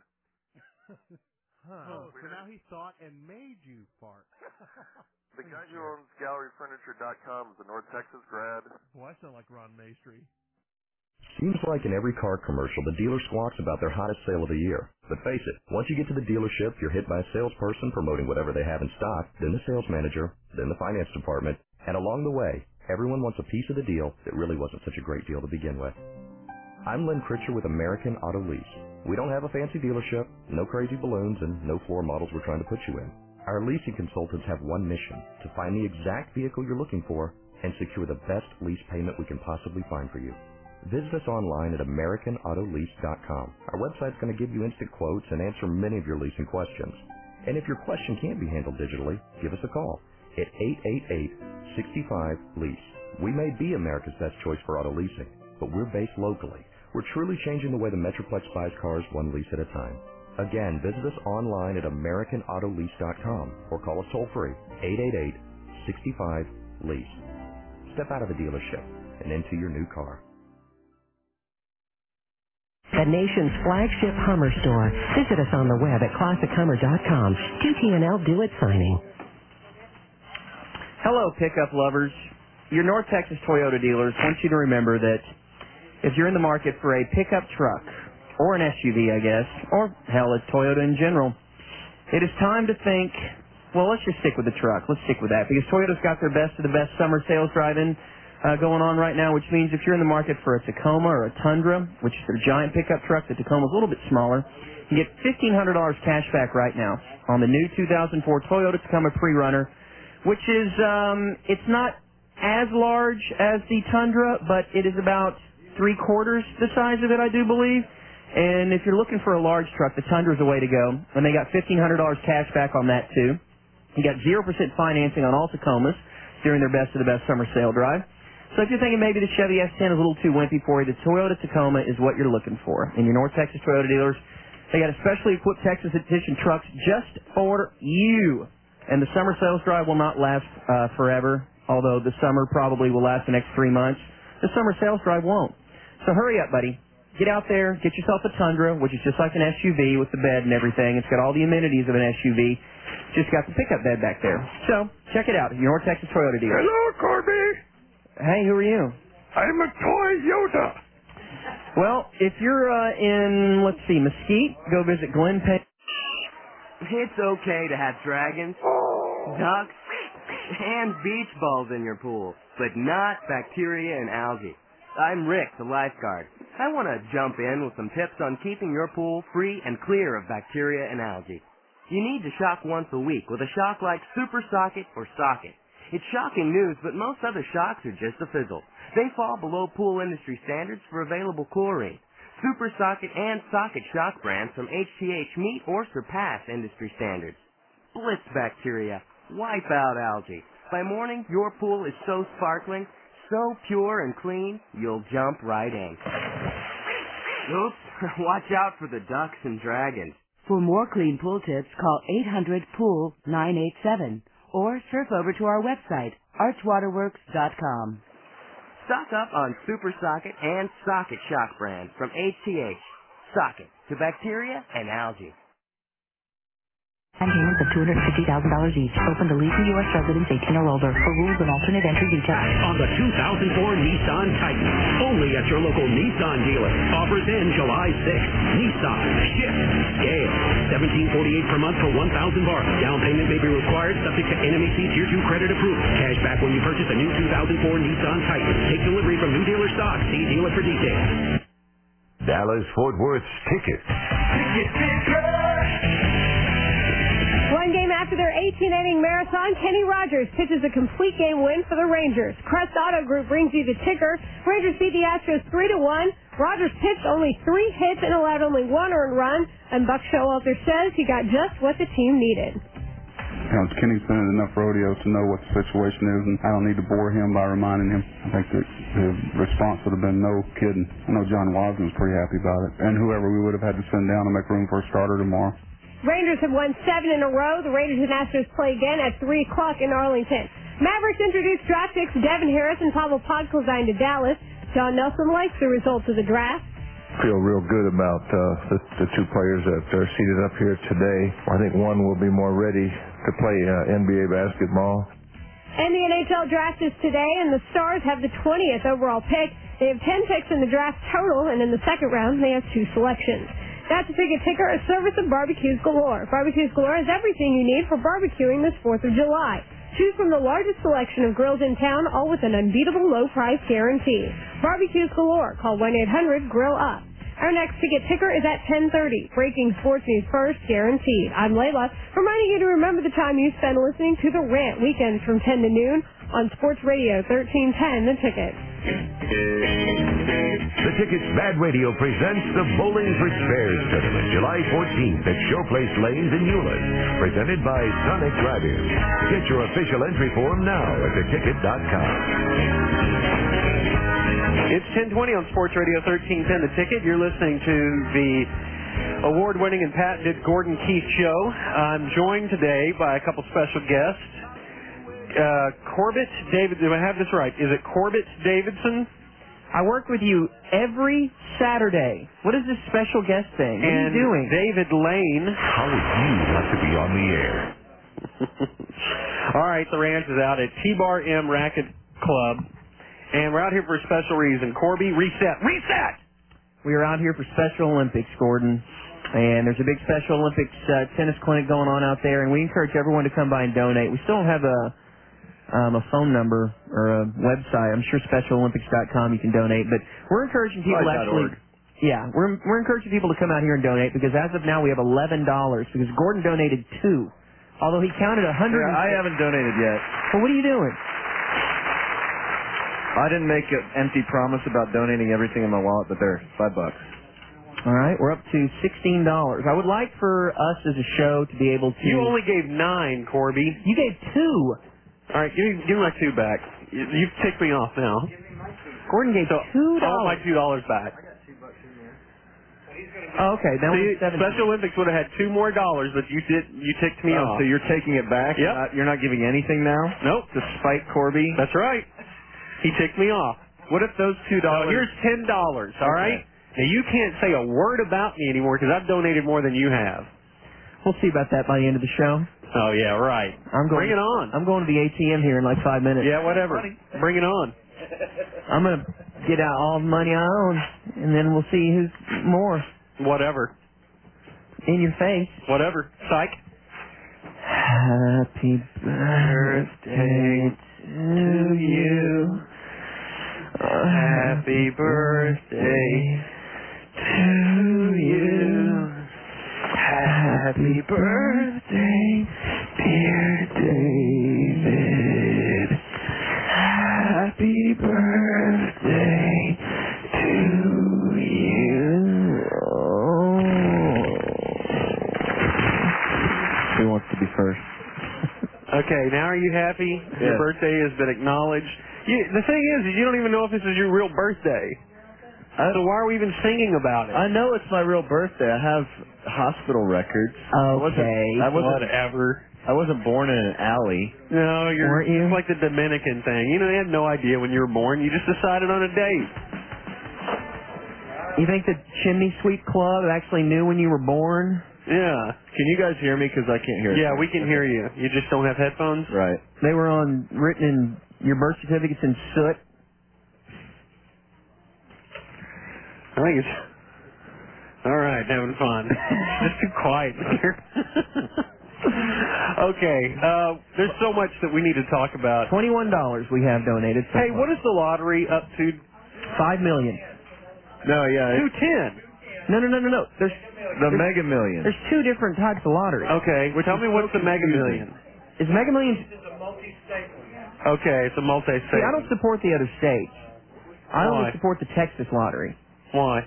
Huh. Oh, so now he thought and made you fart. The guy who owns gallery furniture dot com is a North Texas grad. Boy, I sound like Ron Maestri. Seems like in every car commercial, the dealer squawks about their hottest sale of the year. But face it, once you get to the dealership, you're hit by a salesperson promoting whatever they have in stock, then the sales manager, then the finance department, and along the way, everyone wants a piece of the deal that really wasn't such a great deal to begin with. I'm Len Critcher with American Auto Lease. We don't have a fancy dealership, no crazy balloons, and no floor models we're trying to put you in. Our leasing consultants have one mission, to find the exact vehicle you're looking for and secure the best lease payment we can possibly find for you. Visit us online at American Auto Lease dot com. Our website's going to give you instant quotes and answer many of your leasing questions. And if your question can't be handled digitally, give us a call at eight eight eight, six five, lease. We may be America's best choice for auto leasing, but we're based locally. We're truly changing the way the Metroplex buys cars one lease at a time. Again, visit us online at American Auto Lease dot com or call us toll-free, eight eight eight, six five, lease. Step out of the dealership and into your new car. The nation's flagship Hummer store. Visit us on the web at classic hummer dot com. Q T N L Do It signing. Hello, pickup lovers. Your North Texas Toyota dealers want you to remember that if you're in the market for a pickup truck, or an S U V, I guess, or hell, a Toyota in general, it is time to think, well, let's just stick with the truck. Let's stick with that, because Toyota's got their best of the best summer sales drive-in uh, going on right now, which means if you're in the market for a Tacoma or a Tundra, which is their giant pickup truck, the Tacoma's a little bit smaller, you get fifteen hundred dollars cash back right now on the new two thousand four Toyota Tacoma Pre-Runner, which is, um, it's not as large as the Tundra, but it is about three quarters the size of it, I do believe. And if you're looking for a large truck, the Tundra's the way to go. And they got fifteen hundred dollars cash back on that, too. You got zero percent financing on all Tacomas during their best of the best summer sale drive. So if you're thinking maybe the Chevy S ten is a little too wimpy for you, the Toyota Tacoma is what you're looking for. And your North Texas Toyota dealers, they got especially equipped Texas Edition trucks just for you. And the summer sales drive will not last uh, forever, although the summer probably will last the next three months. The summer sales drive won't. So hurry up, buddy. Get out there, get yourself a Tundra, which is just like an S U V with the bed and everything. It's got all the amenities of an S U V. Just got the pickup bed back there. So, check it out. Your North Texas Toyota dealer. Hello, Corby. Hey, who are you? I'm a Toyota. Well, if you're uh, in, let's see, Mesquite, go visit Glen Payne. It's okay to have dragons, ducks, and beach balls in your pool, but not bacteria and algae. I'm Rick, the lifeguard. I want to jump in with some tips on keeping your pool free and clear of bacteria and algae. You need to shock once a week with a shock like Super Socket or Socket. It's shocking news, but most other shocks are just a fizzle. They fall below pool industry standards for available chlorine. Super Socket and Socket shock brands from H T H meet or surpass industry standards. Blitz bacteria. Wipe out algae. By morning, your pool is so sparkling, so pure and clean, you'll jump right in. Oops, watch out for the ducks and dragons. For more clean pool tips, call eight hundred pool nine eight seven or surf over to our website, arch waterworks dot com. Stock up on Super Socket and Socket shock brands from H T H. Socket to bacteria and algae. And payments of two hundred fifty thousand dollars each. Open to legal U S residents eighteen or older. For rules and alternate entry details. On the two thousand four Nissan Titan. Only at your local Nissan dealer. Offers end July sixth. Nissan. Shift. Scale. seventeen forty-eight per month for one thousand bar. Down payment may be required subject to N M E C Tier two credit approval. Cash back when you purchase a new two thousand four Nissan Titan. Take delivery from new dealer stock. See dealer for details. Dallas Fort Worth's Ticket. Ticket Ticker! One game after their eighteen-inning marathon, Kenny Rogers pitches a complete game win for the Rangers. Crest Auto Group brings you the ticker. Rangers beat the Astros three to one. Rogers pitched only three hits and allowed only one earned run. And Buck Showalter says he got just what the team needed. You know, Kenny's been in enough rodeos to know what the situation is, and I don't need to bore him by reminding him. I think that the response would have been no kidding. I know John Wasden was pretty happy about it, and whoever we would have had to send down to make room for a starter tomorrow. Rangers have won seven in a row. The Raiders and Astros play again at three o'clock in Arlington. Mavericks introduced draft picks Devin Harris and Pavel Podkolzin to Dallas. John Nelson likes the results of the draft. Feel real good about uh, the, the two players that are seated up here today. I think one will be more ready to play uh, N B A basketball. And the N H L draft is today, and the Stars have the twentieth overall pick. They have ten picks in the draft total, and in the second round, they have two selections. That's a Ticket Ticker, a service of Barbecues Galore. Barbecues Galore has everything you need for barbecuing this fourth of July. Choose from the largest selection of grills in town, all with an unbeatable low price guarantee. Barbecues Galore. Call one eight hundred grill up. Our next Ticket Ticker is at ten thirty. Breaking sports news first, guaranteed. I'm Layla, reminding you to remember the time you spend listening to The Rant weekends from ten to noon on Sports Radio thirteen ten, The Ticket. The Ticket's Bad Radio presents the Bowling for Spares Tournament, July fourteenth at Showplace Lanes in Euless, presented by Sonic Drive-In. Get your official entry form now at the ticket dot com. It's ten twenty on Sports Radio thirteen ten, The Ticket. You're listening to the award-winning and patented Gordon Keith Show. I'm joined today by a couple special guests. Uh, Corbett David, do I have this right? Is it Corbett Davidson? I work with you every Saturday. What is this special guest thing? What and are you doing? David Lane. How would you like to be on the air? All right, the ranch is out at T-Bar M Racket Club, and we're out here for a special reason. Corby, reset. Reset! We are out here for Special Olympics, Gordon. And there's a big Special Olympics uh, tennis clinic going on out there, and we encourage everyone to come by and donate. We still don't have a um, a phone number or a website. I'm sure special olympics dot com you can donate, but we're encouraging people to actually, yeah, we're we're encouraging people to come out here and donate because as of now we have eleven dollars because Gordon donated two, although he counted a hundred. Yeah, I haven't donated yet. Well, what are you doing? I didn't make an empty promise about donating everything in my wallet, but there, five bucks. All right, we're up to sixteen dollars. I would like for us as a show to be able to. You only gave nine, Corby. You gave two. All right, give me, give me my two back. You, you've ticked me off now. Gordon gave so, two dollars. I want my two dollars back. Oh, okay, that See, was seven. Special Olympics would have had two more dollars, but you did you ticked me oh, off. So you're taking it back? Yep. You're not, you're not giving anything now? Nope. To spite Corby? That's right. He ticked me off. What if those two dollars? So here's ten dollars. All okay. right. Now you can't say a word about me anymore because I've donated more than you have. We'll see about that by the end of the show. Oh yeah, right. I'm going. Bring it on. I'm going to the A T M here in like five minutes. Yeah, whatever. Bring it on. I'm gonna get out all the money I own, and then we'll see who's more. Whatever. In your face. Whatever. Psych. Happy birthday to you. Happy birthday to you. Happy birthday, dear David. Happy birthday to you. Who wants to be first? Okay, now are you happy? Yes. Your birthday has been acknowledged. You, the thing is, is you don't even know if this is your real birthday. I, so why are we even singing about it? I know it's my real birthday. I have hospital records. I wasn't, Okay. I wasn't, Whatever. I wasn't born in an alley. No, you're Weren't you? it's like the Dominican thing. You know, they had no idea when you were born. You just decided on a date. You think the Chimney Sweep Club actually knew when you were born? Yeah. Can you guys hear me? Because I can't hear. Yeah, we can hear you. You just don't have headphones? Right. They were on written in your birth certificates in soot. I think it's... All right, having fun. Just too quiet here. Okay, uh, there's so much that we need to talk about. Twenty-one dollars we have donated. So Hey, far. what is the lottery up to? Five million. No, yeah. Two ten. No, no, no, no, no. There's The there's, Mega Millions. There's two different types of lottery. Okay, Which tell is me so what's the Mega confusing. Million. Is Mega Millions? Okay, it's a multi-state. See, I don't support the other states. I only Why? support the Texas lottery. Why?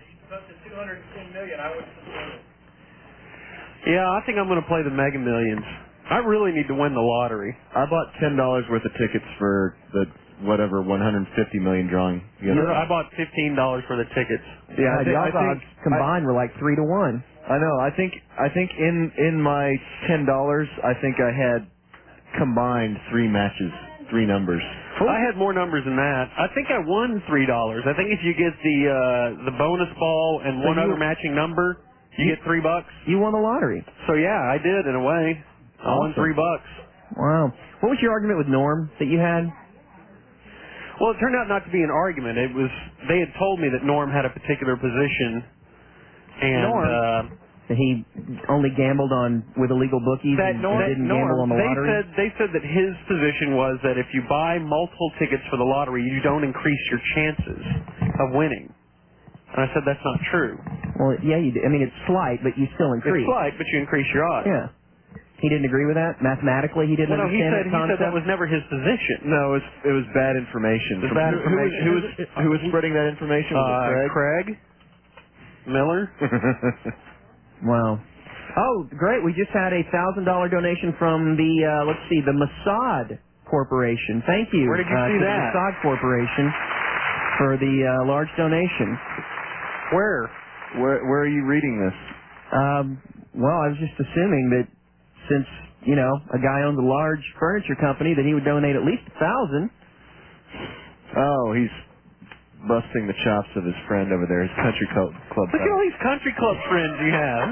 Yeah, I think I'm going to play the Mega Millions. I really need to win the lottery. I bought ten dollars worth of tickets for the whatever one hundred fifty million drawing. You know, I bought fifteen dollars for the tickets. Yeah, I, God, thi- the I odds think combined were like three to one. I know. I think I think in in my ten dollars, I think I had combined three matches, three numbers. I had more numbers than that. I think I won three dollars. I think if you get the uh, the bonus ball and So one you- other matching number, you, you- get three bucks. You won the lottery. So yeah, I did in a way. I won Awesome. three bucks. Wow. What was your argument with Norm that you had? Well, it turned out not to be an argument. It was they had told me that Norm had a particular position, and Norm? uh, That he only gambled on with illegal bookies that and, Norm, and didn't Norm, gamble on the they lottery? said they said that his position was that if you buy multiple tickets for the lottery, you don't increase your chances of winning. And I said that's not true. Well, yeah, you do. I mean, it's slight, but you still increase. It's slight, but you increase your odds. Yeah. He didn't agree with that? Mathematically, he didn't Well, no, he understand said that he said concept? that was never his position. No, it was it was bad information. It was From- bad who- who was- information. Who was who was spreading that information? Was Uh, it Craig? Craig Miller. Wow. Oh, great. We just had a one thousand dollars donation from the, uh, let's see, the Mossad Corporation. Thank you. Where did you uh, see to that? The Mossad Corporation for the uh, large donation. Where? Where where are you reading this? Um, well, I was just assuming that since, you know, a guy owns a large furniture company, that he would donate at least a thousand. Oh, he's busting the chops of his friend over there, his country club club. Look at all these country club friends you have.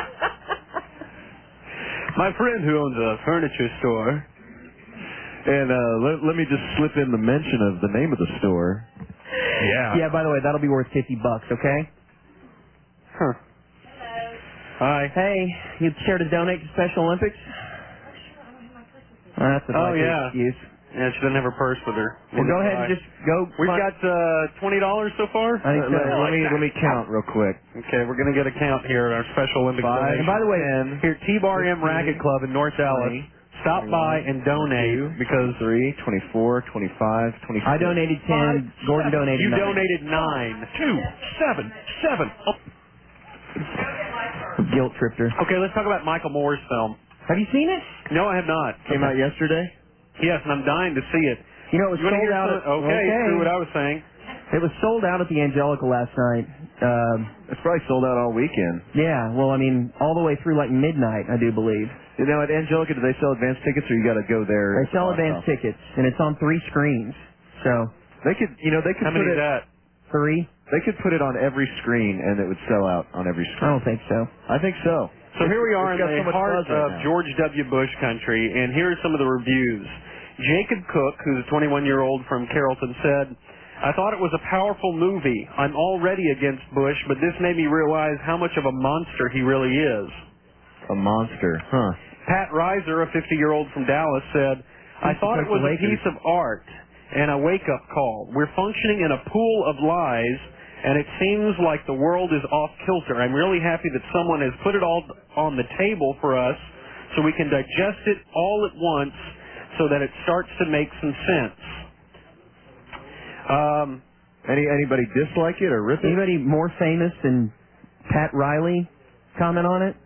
My friend who owns a furniture store. And uh, let, let me just slip in the mention of the name of the store. Yeah. Yeah, by the way, that'll be worth fifty bucks, okay? Huh. Hi. Hey, you care to donate to Special Olympics? Well, that's a Oh, likely yeah. excuse. Yeah, she doesn't have her purse with her. Well, go ahead and just go. We've find- got uh, twenty dollars so far. I think so. Let, let me let me count real quick. Okay, we're gonna get a count here at our Special Olympics. Five, donation. And by the way, ten, here T-Bar M Racket Club in North Dallas. twenty, Stop by and donate because three, twenty-four, twenty-five, twenty-six. I donated ten. Gordon donated you nine. donated nine. Two, seven, seven. Oh. Guilt tripped her. Okay, let's talk about Michael Moore's film. Have you seen it? No, I have not. Came out yesterday. Yes, and I'm dying to see it. You know, it was You wanna sold hear out. some- At, okay, true what I was saying. It was sold out at the Angelica last night. Um, It's probably sold out all weekend. yeah, well, I mean, all the way through like midnight, I do believe. You know, at Angelica, do they sell advance tickets, or you got to go there? They sell advance tickets, and it's on three screens. So They could, you know, they could How put many is it. that? three. They could put it on every screen, and it would sell out on every I screen. don't think so. I think so. So here we are It's in got the so much heart buzz right of now. George W. Bush country, and here are some of the reviews. Jacob Cook, who's a twenty-one-year-old from Carrollton, said, I thought it was a powerful movie. I'm already against Bush, but this made me realize how much of a monster he really is. A monster, huh? Pat Reiser, a fifty-year-old from Dallas, said, I thought it was a piece of art and a wake-up call. We're functioning in a pool of lies, and it seems like the world is off kilter. I'm really happy that someone has put it all on the table for us so we can digest it all at once so that it starts to make some sense. Um, Any Anybody dislike it or rip it? Anybody more famous than Pat Riley comment on it?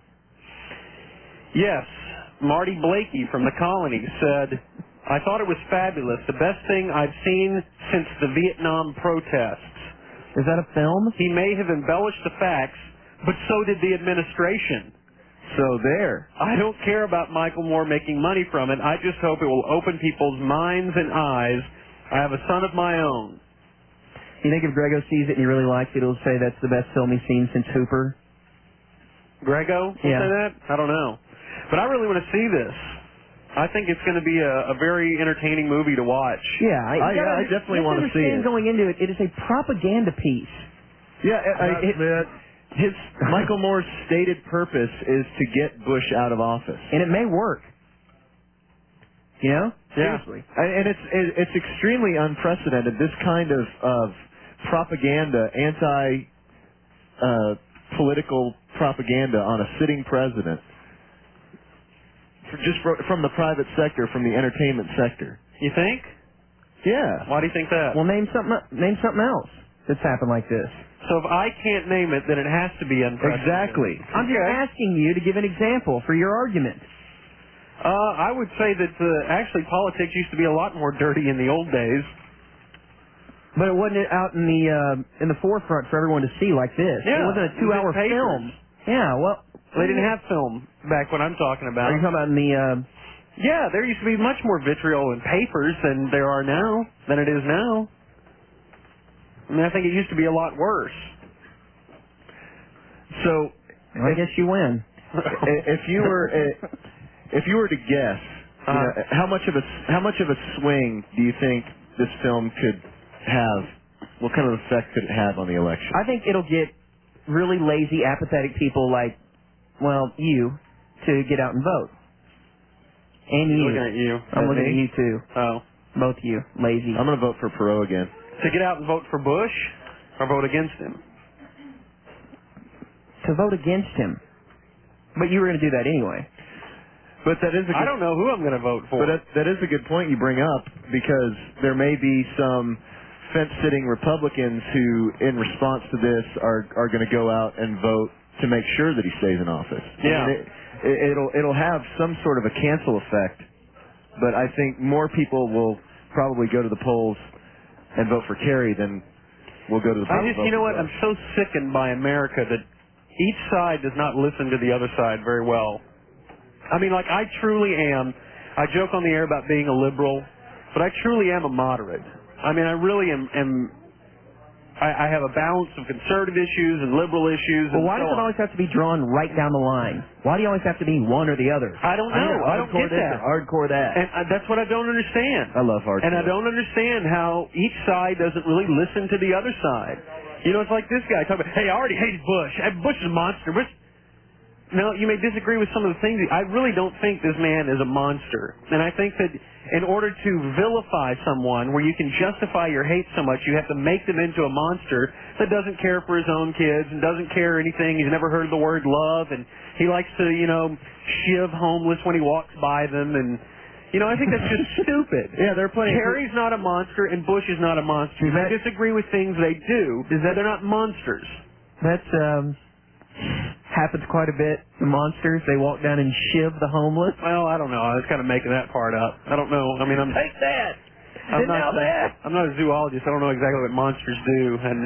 Yes. Marty Blakey from the Colony said, I thought it was fabulous. The best thing I've seen since the Vietnam protests. Is that a film? He may have embellished the facts, but so did the administration. So there. I don't care about Michael Moore making money from it. I just hope it will open people's minds and eyes. I have a son of my own. You think if Grego sees it and he really likes it, he'll say that's the best film he's seen since Hooper? Grego will Yeah. say that? I don't know. But I really want to see this. I think it's going to be a, a very entertaining movie to watch. Yeah, I, I, gotta, I definitely you have want to see understand it. going into it, it is a propaganda piece. Yeah, I, I, it, his Michael Moore's stated purpose is to get Bush out of office, and it may work. You know, Yeah. seriously. And, and it's it, it's extremely unprecedented. This kind of of propaganda, anti uh, political propaganda on a sitting president, just fro- from the private sector, from the entertainment sector. You think? Yeah. Why do you think that? Well, name something. Name something else that's happened like this. So if I can't name it, then it has to be unprecedented. Exactly. I'm just asking you to give an example for your argument. Uh, I would say that uh, actually politics used to be a lot more dirty in the old days. But it wasn't out in the uh, in the forefront for everyone to see like this. Yeah, it wasn't a it was two-hour in papers. film. Yeah, well, They didn't have film back when I'm talking about. Are you talking about in the? Uh, Yeah, there used to be much more vitriol in papers than there are now, than it is now. I mean, I think it used to be a lot worse. So I guess you win. if you were if you were to guess, you know, how much of a how much of a swing do you think this film could have? What kind of effect could it have on the election? I think it'll get really lazy, apathetic people like, well, you, to get out and vote. And He's you. looking at you. I'm At looking me? at you too. Oh. Both you, lazy. I'm going to vote for Perot again. To get out and vote for Bush or vote against him? To vote against him. But you were going to do that anyway. But that is a good, I don't know who I'm going to vote for. But that, that is a good point you bring up, because there may be some fence-sitting Republicans who, in response to this, are are going to go out and vote to make sure that he stays in office. Yeah. I mean, it, it, it'll it'll have some sort of a cancel effect, but I think more people will probably go to the polls and vote for Kerry than will go to the polls. I just, and vote you know for what? I'm so sickened by America that each side does not listen to the other side very well. I mean, like, I truly am. I joke on the air about being a liberal, but I truly am a moderate. I mean, I really am. am I, I have a balance of conservative issues and liberal issues. Well, and why so does it on. always have to be drawn right down the line? Why do you always have to be one or the other? I don't know. I, don't hardcore get this that. or hardcore that. And uh, that's what I don't understand. I love hardcore. And I don't understand how each side doesn't really listen to the other side. You know, it's like this guy talking about, hey, I already hated Bush. Hey, Bush is a monster. Bush... Now, you may disagree with some of the things. I really don't think this man is a monster. And I think that in order to vilify someone where you can justify your hate so much, you have to make them into a monster that doesn't care for his own kids and doesn't care anything. He's never heard the word love, and he likes to, you know, shiv homeless when he walks by them. And, you know, I think that's just stupid. Yeah, there are plenty. Kerry's not a monster, and Bush is not a monster. I disagree with things they do, but they're not monsters. That's, um... happens quite a bit. The monsters, they walk down and shiv the homeless. Well, I don't know. I was kind of making that part up. I don't know. I mean, I'm Take that! I'm Didn't not know that! I'm not a zoologist. I don't know exactly what monsters do. And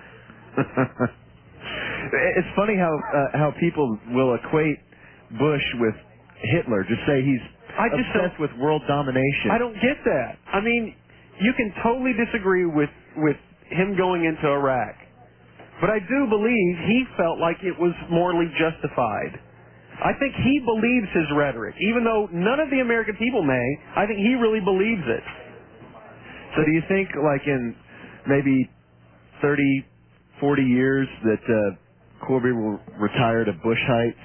it's funny how uh, how people will equate Bush with Hitler. Just say he's I just obsessed with world domination. I don't get that. I mean, you can totally disagree with with him going into Iraq, but I do believe he felt like it was morally justified. I think he believes his rhetoric, even though none of the American people may. I think he really believes it. So do you think, like in maybe thirty, forty years, that uh, Corby will retire to Bush Heights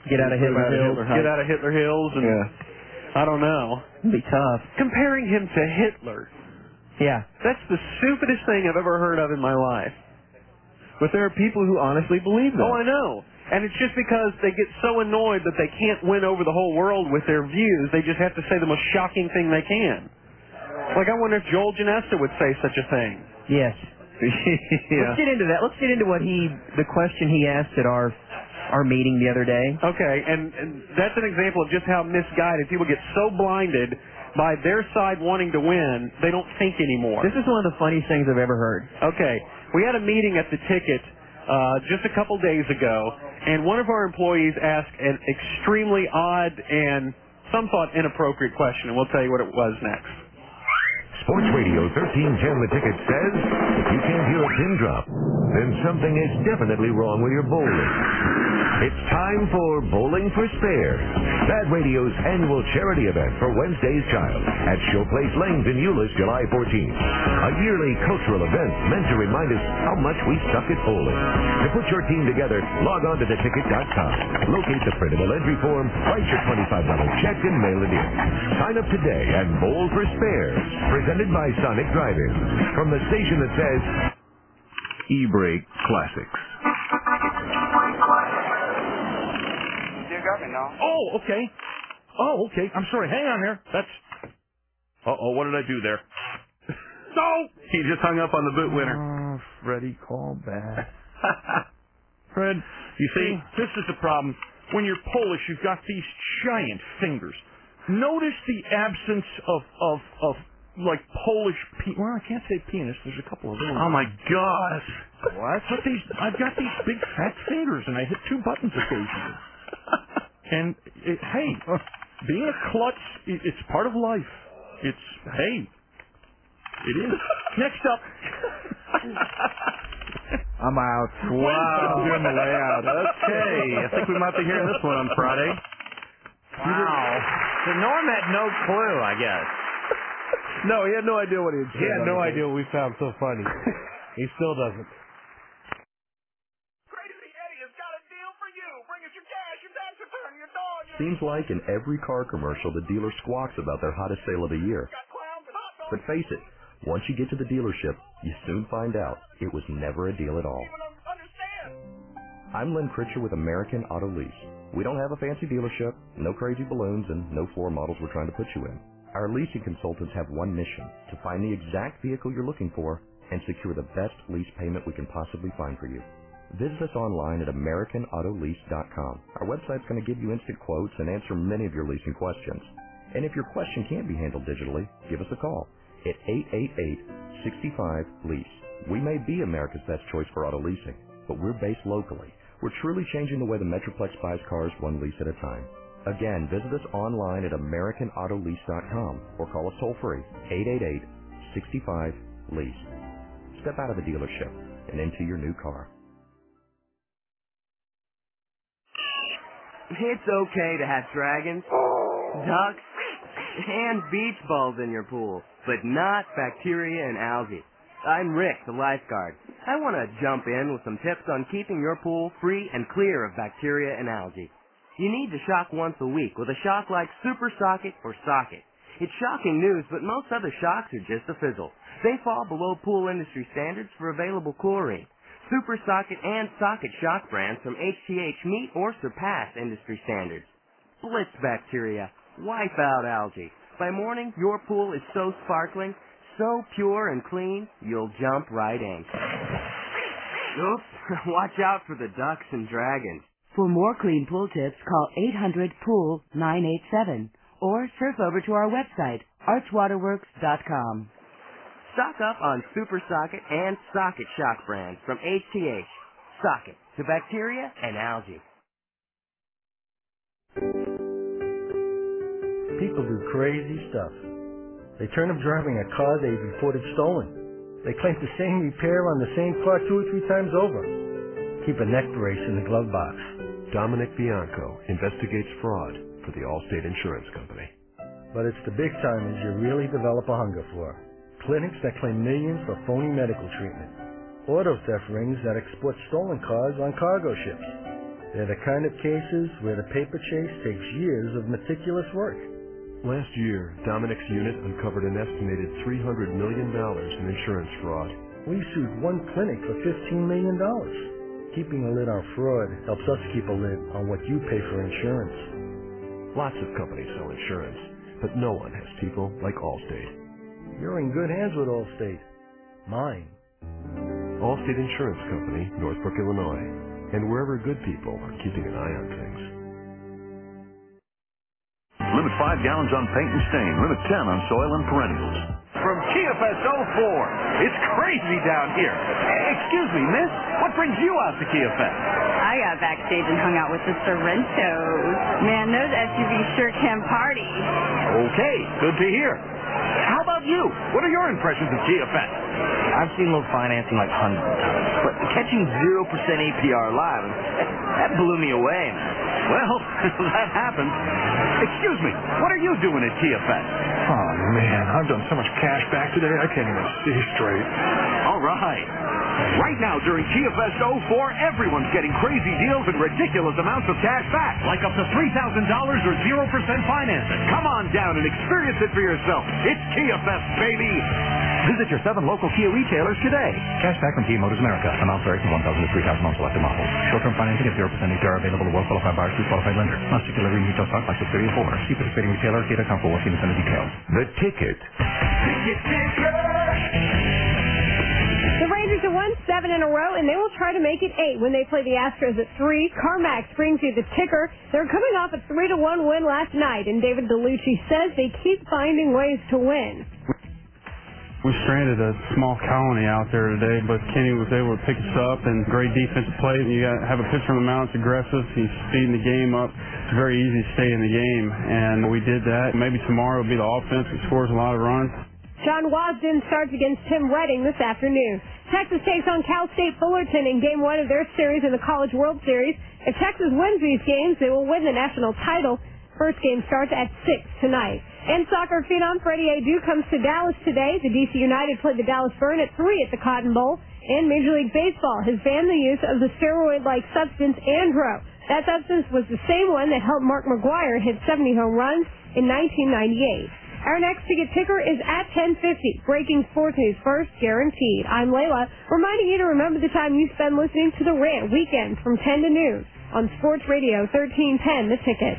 Get out of Hitler Hills. Get out of Hitler Hills, and Yeah. I don't know. It'd be tough. Comparing him to Hitler. Yeah. That's the stupidest thing I've ever heard of in my life. But there are people who honestly believe that. Oh, I know. And it's just because they get so annoyed that they can't win over the whole world with their views, they just have to say the most shocking thing they can. Like, I wonder if Joel Janessa would say such a thing. Yes. Yeah. Let's get into that. Let's get into what he, the question he asked at our our meeting the other day. Okay, and, and that's an example of just how misguided people get so blinded by their side wanting to win, they don't think anymore. This is one of the funniest things I've ever heard. Okay, we had a meeting at the Ticket uh, just a couple days ago, and one of our employees asked an extremely odd and some thought inappropriate question, and we'll tell you what it was next. Sports Radio thirteen ten The Ticket says if you can't hear a pin drop, then something is definitely wrong with your bowling. It's time for Bowling for Spares, Bad Radio's annual charity event for Wednesday's Child at Showplace Lanes in Euless, July fourteenth. A yearly cultural event meant to remind us how much we suck at bowling. To put your team together, log on to the ticket dot com. Locate the printable entry form, write your twenty-five dollars check, and mail it in. Sign up today and bowl for spares. Presented by Sonic Drive-In. From the station that says E-Brake Classics. Oh, okay. Oh, okay. I'm sorry. Hang on there. That's... Uh-oh, what did I do there? No! He just hung up on the boot winner. Oh, Freddie, call back. Fred, you see, this is the problem. When you're Polish, you've got these giant fingers. Notice the absence of, of, of like, Polish... Pe- well, I can't say penis. There's a couple of those. Oh, my gosh. What? But these, I've got these big fat fingers, and I hit two buttons occasionally. And, it, hey, being a klutz, it, it's part of life. It's, hey, it is. Next up. I'm out. Wow. I'm doing the layout. Okay. I think we might be hearing this one on Friday. Wow. So Norm had no clue, I guess. No, he had no idea what he had said. He had no idea what we found so funny. He still doesn't. Seems like in every car commercial the dealer squawks about their hottest sale of the year. But face it, once you get to the dealership, you soon find out it was never a deal at all. I'm Len Critcher with American Auto Lease. We don't have a fancy dealership, no crazy balloons, and no floor models we're trying to put you in. Our leasing consultants have one mission, to find the exact vehicle you're looking for and secure the best lease payment we can possibly find for you. Visit us online at American Auto Lease dot com. Our website's going to give you instant quotes and answer many of your leasing questions. And if your question can't be handled digitally, give us a call at eight eight eight, six five, lease. We may be America's best choice for auto leasing, but we're based locally. We're truly changing the way the Metroplex buys cars one lease at a time. Again, visit us online at American Auto Lease dot com or call us toll-free, eight eight eight, six five, lease. Step out of the dealership and into your new car. It's okay to have dragons, ducks, and beach balls in your pool, but not bacteria and algae. I'm Rick, the lifeguard. I want to jump in with some tips on keeping your pool free and clear of bacteria and algae. You need to shock once a week with a shock like Super Socket or Socket. It's shocking news, but most other shocks are just a fizzle. They fall below pool industry standards for available chlorine. Super Socket and Socket shock brands from H T H meet or surpass industry standards. Blitz bacteria. Wipe out algae. By morning, your pool is so sparkling, so pure and clean, you'll jump right in. Oops, watch out for the ducks and dragons. For more clean pool tips, call eight hundred pool nine eight seven or surf over to our website, arch waterworks dot com. Stock up on Super Socket and Socket shock brands from H T H. Socket to bacteria and algae. People do crazy stuff. They turn up driving a car they reported stolen. They claim the same repair on the same car two or three times over. Keep a neck brace in the glove box. Dominic Bianco investigates fraud for the Allstate Insurance Company. But it's the big timers you really develop a hunger for. Clinics that claim millions for phony medical treatment. Auto theft rings that export stolen cars on cargo ships. They're the kind of cases where the paper chase takes years of meticulous work. Last year, Dominic's unit uncovered an estimated three hundred million dollars in insurance fraud. We sued one clinic for fifteen million dollars. Keeping a lid on fraud helps us keep a lid on what you pay for insurance. Lots of companies sell insurance, but no one has people like Allstate. You're in good hands with Allstate. Mine. Allstate Insurance Company, Northbrook, Illinois, and wherever good people are keeping an eye on things. Limit five gallons on paint and stain. Limit ten on soil and perennials. From Kia Fest oh four, it's crazy down here. Excuse me, miss, what brings you out to Kia Fest? I got backstage and hung out with the Sorrentos. Man, those S U Vs sure can party. Okay, good to hear. How about you? What are your impressions of Kia Fest? I've seen low financing like hundreds of times, but catching zero percent A P R live, that blew me away, man. Well, that happens. Excuse me, what are you doing at Kia Fest? Oh, man, I've done so much cash back today, I can't even see straight. All right. Right now, during Kia Fest oh four, everyone's getting crazy deals and ridiculous amounts of cash back, like up to three thousand dollars or zero percent financing. Come on down and experience it for yourself. It's Kia Fest, baby. Visit your seven local Kia retailers today. Cash back from Kia Motors America. Amounts vary from one thousand dollars to three thousand dollars on selected models. Short-term financing at zero percent A P R available to well-qualified buyers through qualified lender. Must take delivery in retail stock by six thirty or four. See participating retailer, Kia dot com for working and details. The Ticket. The Rangers have won seven in a row, and they will try to make it eight when they play the Astros at three. CarMax brings you the ticker. They're coming off a three to one win last night, and David DeLucci says they keep finding ways to win. We stranded a small colony out there today, but Kenny was able to pick us up and great defensive plays. You got to have a pitcher on the mound that's aggressive. He's speeding the game up. It's very easy to stay in the game, and we did that. Maybe tomorrow will be the offense that scores a lot of runs. John Wasden starts against Tim Redding this afternoon. Texas takes on Cal State Fullerton in Game one of their series in the College World Series. If Texas wins these games, they will win the national title. First game starts at six tonight. And soccer phenom Freddie Adu comes to Dallas today. The D C United played the Dallas Burn at three at the Cotton Bowl. And Major League Baseball has banned the use of the steroid-like substance Andro. That substance was the same one that helped Mark McGwire hit seventy home runs in nineteen ninety-eight. Our next ticket ticker is at ten fifty. Breaking sports news first, guaranteed. I'm Layla, reminding you to remember the time you spend listening to The Rant weekends from ten to noon on Sports Radio thirteen ten, The Ticket.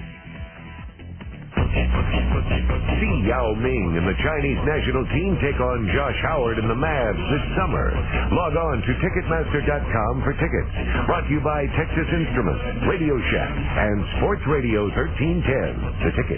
See Yao Ming and the Chinese national team take on Josh Howard and the Mavs this summer. Log on to Ticketmaster dot com for tickets. Brought to you by Texas Instruments, Radio Shack, and Sports Radio thirteen ten, The Ticket.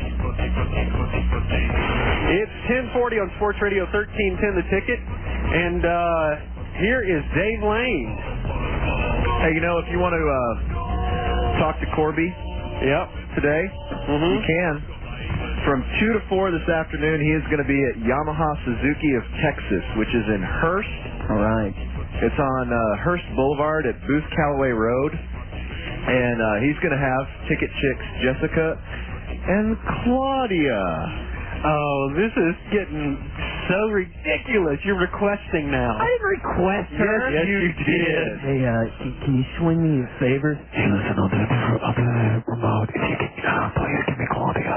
It's ten forty on Sports Radio thirteen ten, The Ticket, and uh, here is Dave Lane. Hey, you know, if you want to uh, talk to Corby yep. today, mm-hmm. you can. From two to four this afternoon, he is going to be at Yamaha Suzuki of Texas, which is in Hurst. All right. It's on uh, Hurst Boulevard at Booth Callaway Road. And uh, he's going to have Ticket Chicks Jessica and Claudia. Oh, this is getting so ridiculous. You're requesting now. I didn't request her. Yes, yes you, you did. Hey, uh, can you swing me a favor? Hey, listen, I'll do the, I'll do the remote. If you can, uh, please give me Claudia.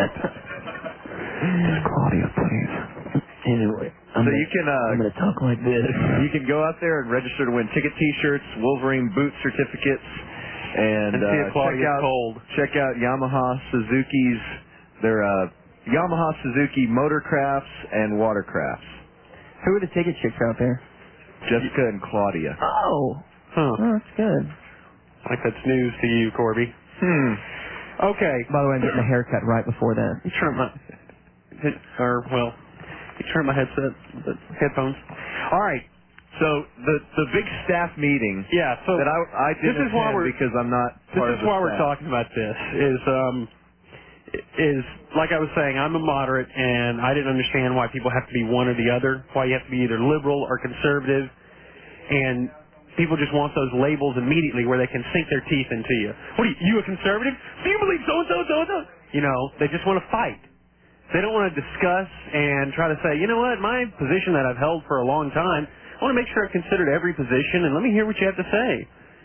Just Claudia, please. Anyway, I'm so gonna, you can uh, I'm going to talk like this. You can go out there and register to win ticket T-shirts, Wolverine boot certificates, and, and see uh, if Claudia's check out cold. check out Yamaha Suzuki's. Their uh, Yamaha Suzuki Motorcrafts and Watercrafts. Who are the ticket chicks out there? Jessica and Claudia. Oh. Huh. Oh, that's good. Like that's news to you, Corby. Hmm. Okay. By the way, I'm getting a haircut right before that. You turn my, or well, you turn my headset, the headphones. All right. So the the big staff meeting. Yeah. So that I I didn't this is why we're because I'm not. This part is of the why staff. we're talking about this. Is um. is, like I was saying, I'm a moderate, and I didn't understand why people have to be one or the other, why you have to be either liberal or conservative, and people just want those labels immediately where they can sink their teeth into you. What are you, you a conservative? Do you believe so-and-so, so-and-so? You know, they just want to fight. They don't want to discuss and try to say, you know what, my position that I've held for a long time, I want to make sure I've considered every position, and let me hear what you have to say.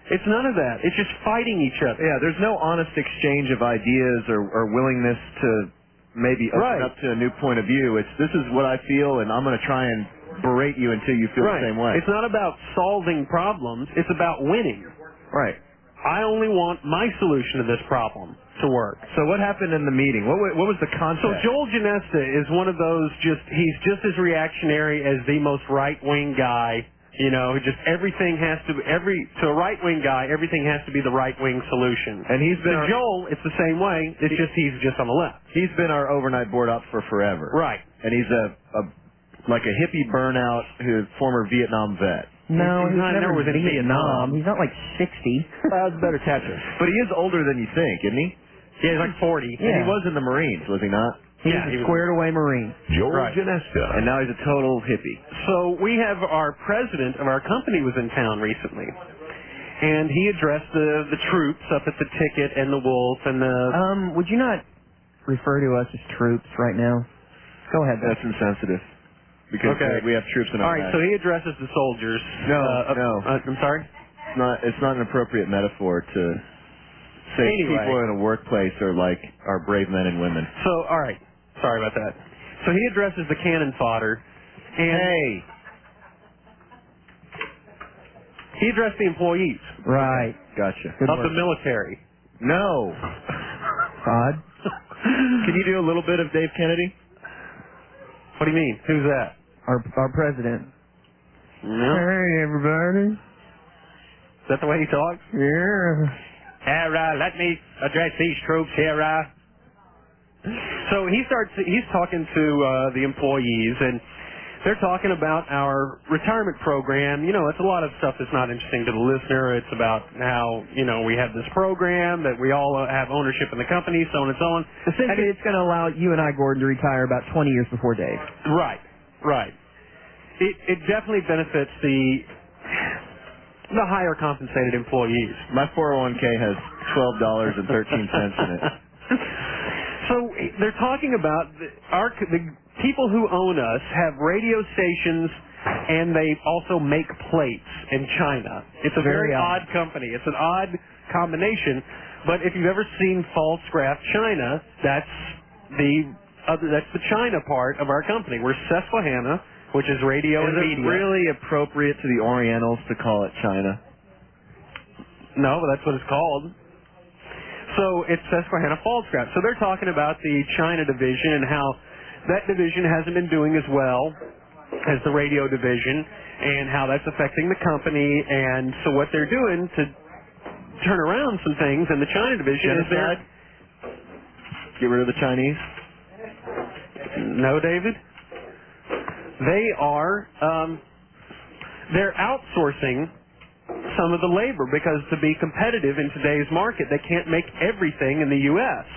It's none of that. It's just fighting each other. Yeah, there's no honest exchange of ideas or, or willingness to maybe open Right. up to a new point of view. It's this is what I feel, and I'm going to try and berate you until you feel Right. the same way. It's not about solving problems. It's about winning. Right. I only want my solution to this problem to work. So what happened in the meeting? What wa- what was the concept? So Joel Genesta is one of those just, he's just as reactionary as the most right-wing guy. You know, who just everything has to, every, to a right-wing guy, everything has to be the right-wing solution. And he's been to our- Joel, it's the same way. It's just, he's just on the left. He's been our overnight board op for forever. Right. And he's a, a like a hippie burnout who's former Vietnam vet. No, He's he's, not- never never was in Vietnam. Vietnam. He's not like sixty. That was a better catcher. But he is older than you think, isn't he? Yeah, he's like forty. And Yeah. he was in the Marines, was he not? He's Yeah, a he was- squared away Marine. Joel Right. Genesta. And now he's a total hippie. So we have our president of our company was in town recently, and he addressed the the troops up at the Ticket and the Wolf and the. Um, would you not refer to us as troops right now? Go ahead. That's insensitive. Because Okay. uh, we have troops in our All right, back. so he addresses the soldiers. No, uh, no. Uh, I'm sorry. It's not. It's not an appropriate metaphor to say Anyway. people in a workplace are like our brave men and women. So all right, sorry about that. So he addresses the cannon fodder, and Hey, he addressed the employees Right. gotcha. Good of work. the military. No. Odd. Can you do a little bit of Dave Kennedy? What do you mean? Who's that? Our our president. No. Hey, everybody. Is that the way he talks? Yeah. Here, uh, let me address these troops here. Uh. So he starts. He's talking to uh, the employees, and they're talking about our retirement program. You know, it's a lot of stuff that's not interesting to the listener. It's about how you know we have this program that we all uh, have ownership in the company, so on and so on. Essentially, it's going to allow you and I, Gordon, to retire about twenty years before Dave. Right, right. It it definitely benefits the the higher compensated employees. My four oh one k has twelve dollars and thirteen cents in it. So they're talking about the, our the people who own us have radio stations, and they also make plates in China. It's a very, Very odd. odd company. It's an odd combination. But if you've ever seen False-Graph China, that's the other, that's the China part of our company. We're Susquehanna, which is radio Is and it media. really appropriate to the Orientals to call it China? No, but that's what it's called. So it's Susquehanna False-Graph. So they're talking about the China division and how that division hasn't been doing as well as the radio division and how that's affecting the company. And so what they're doing to turn around some things in the China division is they're... Genocide? Get rid of the Chinese? No, David. They are, um, they're outsourcing some of the labor because to be competitive in today's market, they can't make everything in the U S,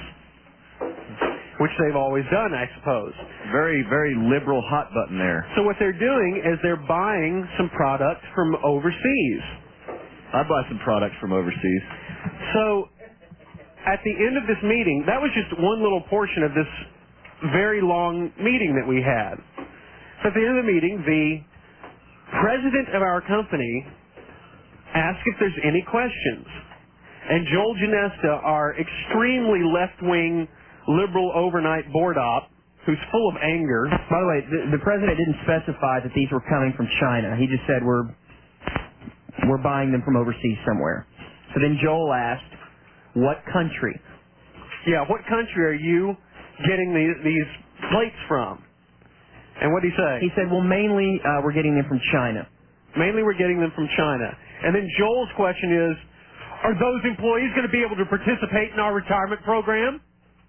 which they've always done, I suppose. Very, very liberal hot button there. So what they're doing is they're buying some product from overseas. I buy some products from overseas. So at the end of this meeting, that was just one little portion of this very long meeting that we had. At the end of the meeting, the president of our company asked if there's any questions. And Joel Genesta, our extremely left-wing liberal overnight board op, who's full of anger. By the way, the, the president didn't specify that these were coming from China. He just said we're we're buying them from overseas somewhere. So then Joel asked, what country? Yeah, what country are you getting the, these plates from? And what did he say? He said, well, mainly uh, we're getting them from China. Mainly we're getting them from China. And then Joel's question is, are those employees going to be able to participate in our retirement program?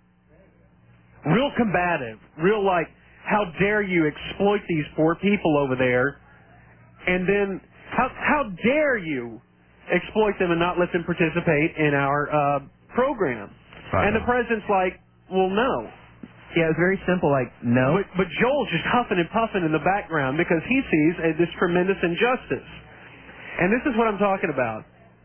Real combative. Real like, how dare you exploit these poor people over there? And then, how, how dare you exploit them and not let them participate in our uh, program? Right. And the president's like, well, no. Yeah, it was very simple, like, no. But, but Joel's just huffing and puffing in the background because he sees uh, this tremendous injustice. And this is what I'm talking about.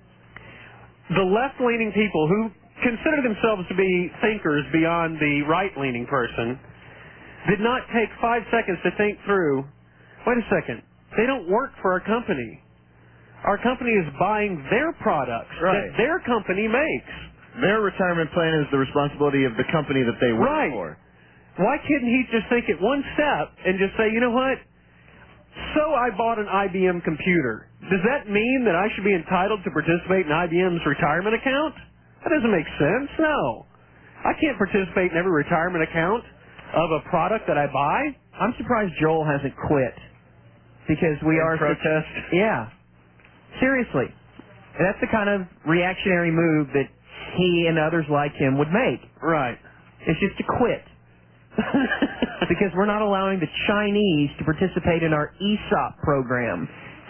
The left-leaning people who consider themselves to be thinkers beyond the right-leaning person did not take five seconds to think through, wait a second, they don't work for our company. Our company is buying their products Right. that their company makes. Their retirement plan is the responsibility of the company that they work Right. for. Why couldn't he just take it one step and just say, you know what? So I bought an I B M computer. Does that mean that I should be entitled to participate in I B M's retirement account? That doesn't make sense. No. I can't participate in every retirement account of a product that I buy. I'm surprised Joel hasn't quit because we In are protest? Yeah, seriously, and that's the kind of reactionary move that he and others like him would make. Right. It's just to quit because we're not allowing the Chinese to participate in our E S O P program.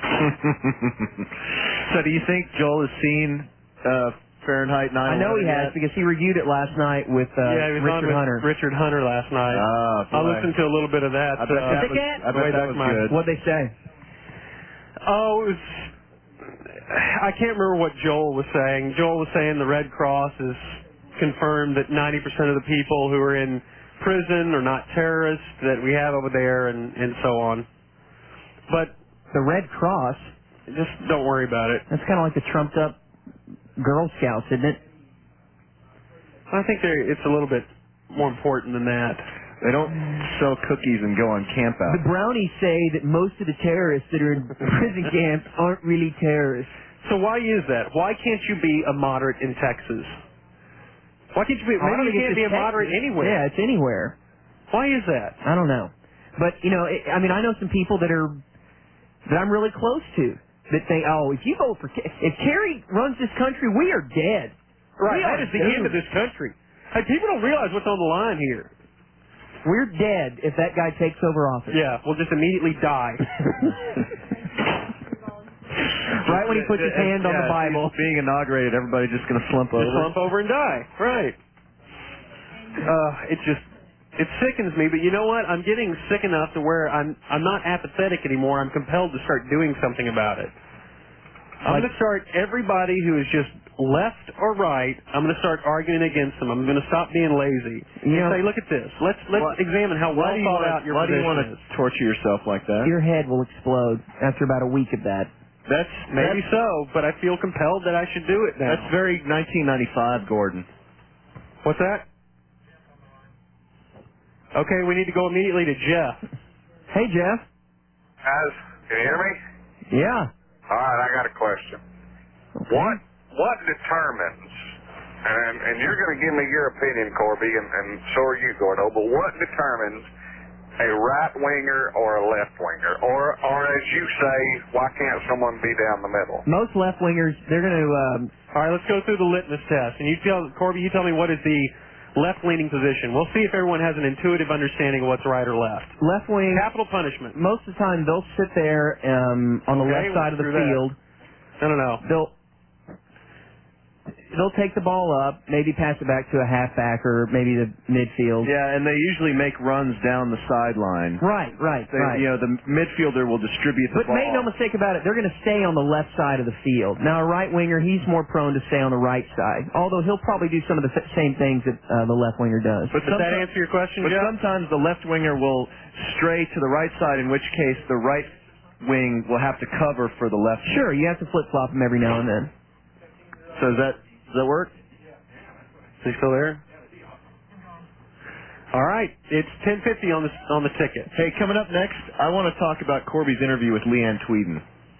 So do you think Joel has seen uh, Fahrenheit nine eleven I know he has yet? because he reviewed it last night with uh, yeah, he was Richard on with Hunter. Richard Hunter last night. Ah, I boy. listened to a little bit of that. I bet uh, that was, I bet way that back was my- good. What'd they say? Oh, it was. I can't remember what Joel was saying. Joel was saying the Red Cross has confirmed that ninety percent of the people who are in prison are not terrorists that we have over there, and and so on. But the Red Cross. Just don't worry about it. That's kind of like the trumped up Girl Scouts, isn't it? I think they're- it's a little bit more important than that. They don't sell cookies and go on camp out. The brownies say that most of the terrorists that are in prison camps aren't really terrorists. So why is that? Why can't you be a moderate in Texas? Why can't you be? I don't Maybe you think can't it's be a just moderate Texas. anywhere. Yeah, it's anywhere. Why is that? I don't know. But, you know, it, I mean, I know some people that are, that I'm really close to, that think, oh, if you vote for, Ke- if Kerry runs this country, we are dead. Right, We that are is the end of doomed. this country. Hey, people don't realize what's on the line here. We're dead if that guy takes over office. Yeah, we'll just immediately die. Right when he puts his hand on the Yeah, Bible. he's being inaugurated, everybody's just going to slump Just over. slump over and die. Right. Uh, it just, it sickens me, but you know what? I'm getting sick enough to where I'm, I'm not apathetic anymore. I'm compelled to start doing something about it. I'm Like- going to start everybody who is just left or right. I'm going to start arguing against them. I'm going to stop being lazy. You and know- say, look at this. Let's let's Why- examine how why well do you thought wanna- out your Why do you position want is. to torture yourself like that? Your head will explode after about a week of that. That's Maybe that's, so, but I feel compelled that I should do it now. That's very nineteen ninety-five, Gordon. What's that? Okay, we need to go immediately to Jeff. Hey, Jeff. Guys, can you hear me? Yeah. All right, I got a question. What what determines, and and you're going to give me your opinion, Corby, and, and so are you, Gordo, but what determines a right winger or a left winger, or or as you say, why can't someone be down the middle? Most left wingers, they're going to. Um, All right, let's go through the litmus test. And you tell Corby, you tell me what is the left-leaning position. We'll see if everyone has an intuitive understanding of what's right or left. left wing. Capital punishment. Most of the time, they'll sit there um, on the Okay, left side of the we'll do that. field. No, no, no. They'll they'll take the ball up, maybe pass it back to a halfback or maybe the midfield. Yeah, and they usually make runs down the sideline. Right, right, They, right. You know, the midfielder will distribute the But ball. make no mistake about it, they're going to stay on the left side of the field. Now, a right winger, he's more prone to stay on the right side, although he'll probably do some of the f- same things that uh, the left winger does. But Does that someti- answer your question, But Jeff? sometimes the left winger will stray to the right side, in which case the right wing will have to cover for the left. Sure, you have to flip-flop him every now and then. So does that does that work? Is he still there? All right, it's ten fifty on the on the ticket. Hey, coming up next, I want to talk about Corby's interview with Leanne Tweeden.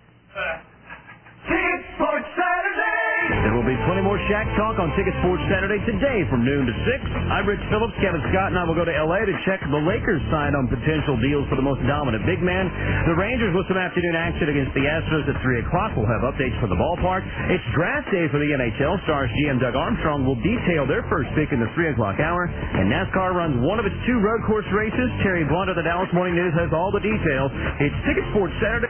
There will be plenty more Shack Talk on Ticket Sports Saturday today from noon to six. I'm Rich Phillips. Kevin Scott and I will go to L A to check the Lakers' side on potential deals for the most dominant big man. The Rangers with some afternoon action against the Astros at three o'clock. We'll have updates for the ballpark. It's draft day for the N H L. Stars G M Doug Armstrong will detail their first pick in the three o'clock hour. And NASCAR runs one of its two road course races. Terry Blunt of the Dallas Morning News has all the details. It's Ticket Sports Saturday.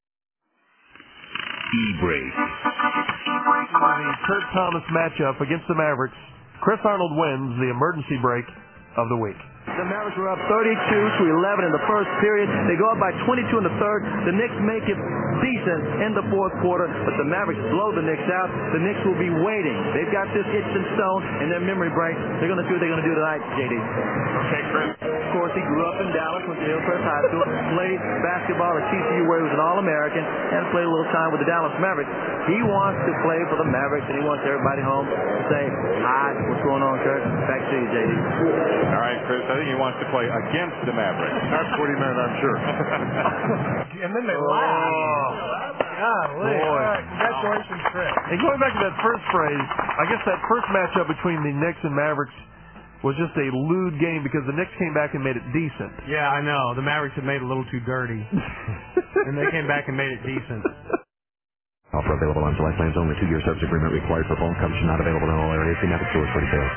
E-Brake. The Kurt Thomas matchup against the Mavericks. Chris Arnold wins the emergency break of the week. The Mavericks were up thirty-two to eleven in the first period. They go up by twenty-two in the third. The Knicks make it decent in the fourth quarter, but the Mavericks blow the Knicks out. The Knicks will be waiting. They've got this itch in stone in their memory break. They're going to do what they're going to do tonight, J D. Okay, Chris. course, he grew up in Dallas, went to Hillcrest High School, played basketball at T C U where he was an All-American, and played a little time with the Dallas Mavericks. He wants to play for the Mavericks, and he wants everybody home to say, hi, what's going on, Kurt? Back to you, J D. All right, Chris, I think he wants to play against the Mavericks. That's what he meant, I'm sure. And then they laugh. Golly. Boy. All right, congratulations, Chris. And going back to that first phrase, I guess that first matchup between the Knicks and Mavericks was just a lewd game because the Knicks came back and made it decent. Yeah, I know. The Mavericks had made it a little too dirty. And they came back and made it decent. Offer available on select lanes only. Two-year service agreement required for phone coverage. Not available in all areas. See Navik stores for details.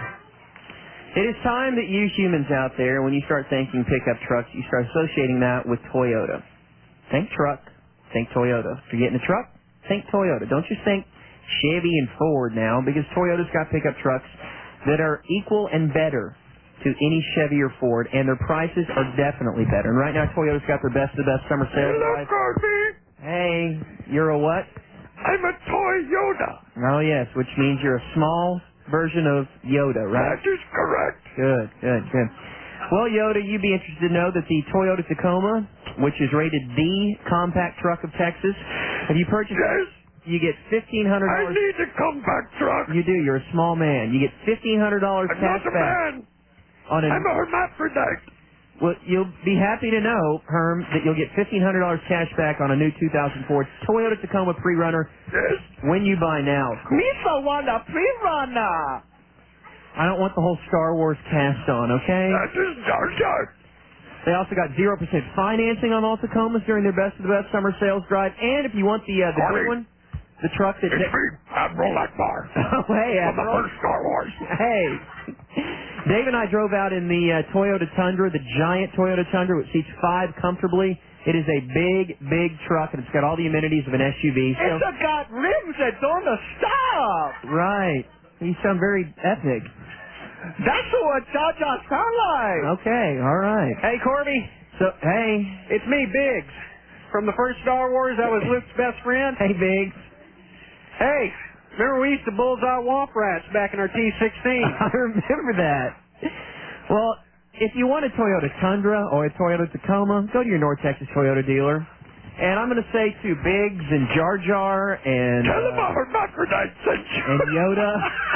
It is time that you humans out there, when you start thinking pickup trucks, you start associating that with Toyota. Think truck. Think Toyota. If you're getting a truck, think Toyota. Don't just think Chevy and Ford now, because Toyota's got pickup trucks that are equal and better to any Chevy or Ford, and their prices are definitely better. And right now, Toyota's got their best of the best summer sales. Hello, Garvey. Hey, you're a what? I'm a Toyota. Oh, yes, which means you're a small version of Yoda, right? That is correct. Good, good, good. Well, Yoda, you'd be interested to know that the Toyota Tacoma, which is rated the compact truck of Texas, if you purchase yes. it, you get fifteen hundred dollars. I need a compact truck. You do. You're a small man. You get fifteen hundred dollars I'm cash not a back. man. On a, I'm a hermaphrodite. Well, you'll be happy to know, Herm, that you'll get fifteen hundred dollars cash back on a new two thousand four Toyota Tacoma pre-runner yes. when you buy now. Me so want a pre-runner. I don't want the whole Star Wars cast on, okay? That is Jar Jar. They also got zero percent financing on all Tacomas during their best of the best summer sales drive. And if you want the uh, the Sorry. big one, the truck that... It's me, Admiral Akbar. Oh, hey, From the Admiral. first Star Wars. Hey. Dave and I drove out in the uh, Toyota Tundra, the giant Toyota Tundra, which seats five comfortably. It is a big, big truck, and it's got all the amenities of an S U V. So... It's got rims that don't stop. Right. You sound very epic. That's what Jar Jar sound like. Okay, all right. Hey, Corby. So, hey. It's me, Biggs. From the first Star Wars, I was Luke's best friend. Hey, Biggs. Hey, remember we used to bullseye womp rats back in our T sixteen? I remember that. Well, if you want a Toyota Tundra or a Toyota Tacoma, go to your North Texas Toyota dealer. And I'm going to say to Biggs and Jar Jar and... Tell them uh, a hermaphrodite sent you. And Yoda...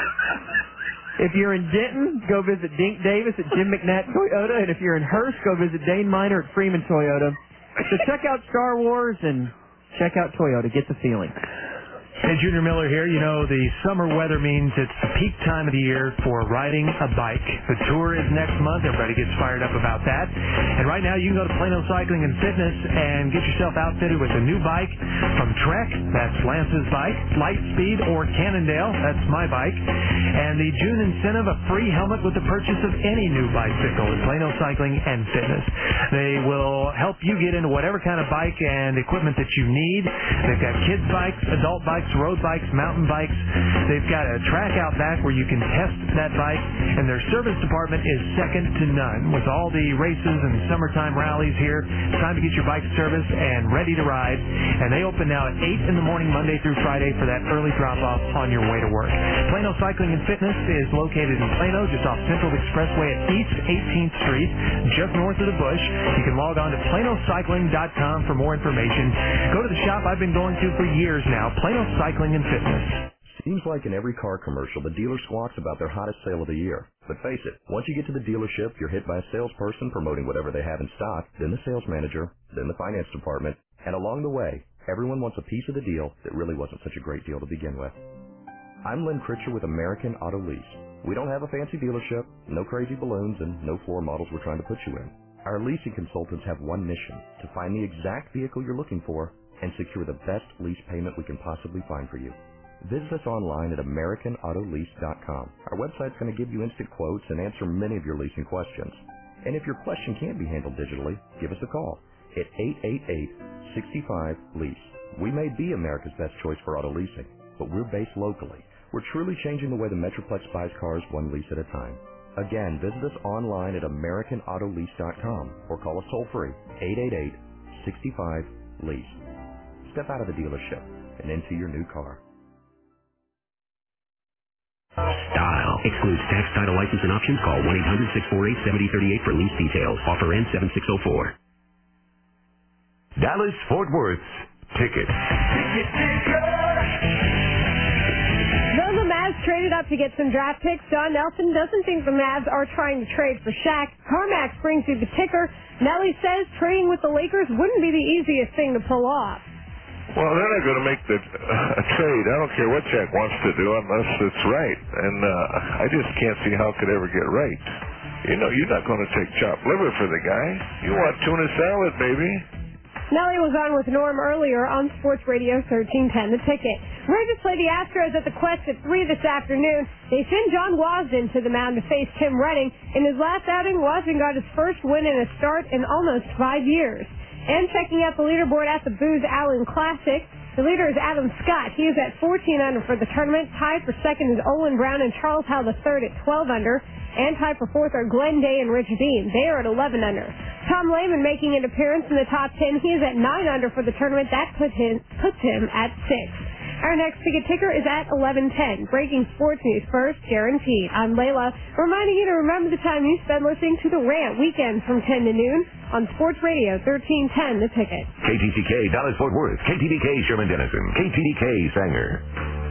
If you're in Denton, go visit Dink Davis at Jim McNatt Toyota. And if you're in Hearst, go visit Dane Miner at Freeman Toyota. So check out Star Wars and check out Toyota. Get the feeling. Hey, Junior Miller here. You know, the summer weather means it's the peak time of the year for riding a bike. The tour is next month. Everybody gets fired up about that. And right now, you can go to Plano Cycling and Fitness and get yourself outfitted with a new bike from Trek. That's Lance's bike. Lightspeed or Cannondale. That's my bike. And the June incentive, a free helmet with the purchase of any new bicycle at Plano Cycling and Fitness. They will help you get into whatever kind of bike and equipment that you need. They've got kids' bikes, adult bikes, road bikes, mountain bikes. They've got a track out back where you can test that bike, and their service department is second to none. With all the races and summertime rallies here, it's time to get your bike serviced and ready to ride. And they open now at eight in the morning, Monday through Friday, for that early drop-off on your way to work. Plano Cycling and Fitness is located in Plano, just off Central Expressway at East eighteenth Street, just north of the Bush. You can log on to plano cycling dot com for more information. Go to the shop I've been going to for years now, Plano Cycling and Fitness. Seems like in every car commercial, the dealer squawks about their hottest sale of the year. But face it, once you get to the dealership, you're hit by a salesperson promoting whatever they have in stock, then the sales manager, then the finance department, and along the way, everyone wants a piece of the deal that really wasn't such a great deal to begin with. I'm Len Critcher with American Auto Lease. We don't have a fancy dealership, no crazy balloons, and no floor models we're trying to put you in. Our leasing consultants have one mission, to find the exact vehicle you're looking for and secure the best lease payment we can possibly find for you. Visit us online at american auto lease dot com. Our website's going to give you instant quotes and answer many of your leasing questions. And if your question can't be handled digitally, give us a call at eight eight eight, six five, lease. We may be America's best choice for auto leasing, but we're based locally. We're truly changing the way the Metroplex buys cars one lease at a time. Again, visit us online at american auto lease dot com or call us toll-free, eight eight eight, six five, lease. Step out of the dealership and into your new car. Style, Excludes tax, title, license, and options. Call one eight hundred six four eight seven zero three eight for lease details. Offer ends seven six zero four. Dallas Fort Worth's Ticket. Though the Mavs traded up to get some draft picks, Don Nelson doesn't think the Mavs are trying to trade for Shaq. Carmax brings you the ticker. Nelly says trading with the Lakers wouldn't be the easiest thing to pull off. Well, they're not going to make the uh, a trade. I don't care what Shaq wants to do unless it's right. And uh, I just can't see how it could ever get right. You know, you're not going to take chopped liver for the guy. You want tuna salad, baby. Nelly was on with Norm earlier on Sports Radio thirteen ten, The Ticket. Rangers play the Astros at the Quest at three this afternoon. They send John Wasden to the mound to face Tim Redding. In his last outing, Wasden got his first win in a start in almost five years. And checking out the leaderboard at the Booz Allen Classic, the leader is Adam Scott. He is at fourteen under for the tournament. Tied for second is Olin Brown and Charles Howell the third at twelve under. And tied for fourth are Glenn Day and Rich Beam. They are at eleven under. Tom Lehman making an appearance in the top ten. He is at nine under for the tournament. That puts him, puts him at six. Our next ticket ticker is at eleven ten. Breaking sports news first, guaranteed. I'm Layla, reminding you to remember the time you spend listening to The Rant weekends from ten to noon on Sports Radio thirteen ten, The Ticket. K T C K Dallas Fort Worth, K T D K Sherman Denison, K T D K Sanger.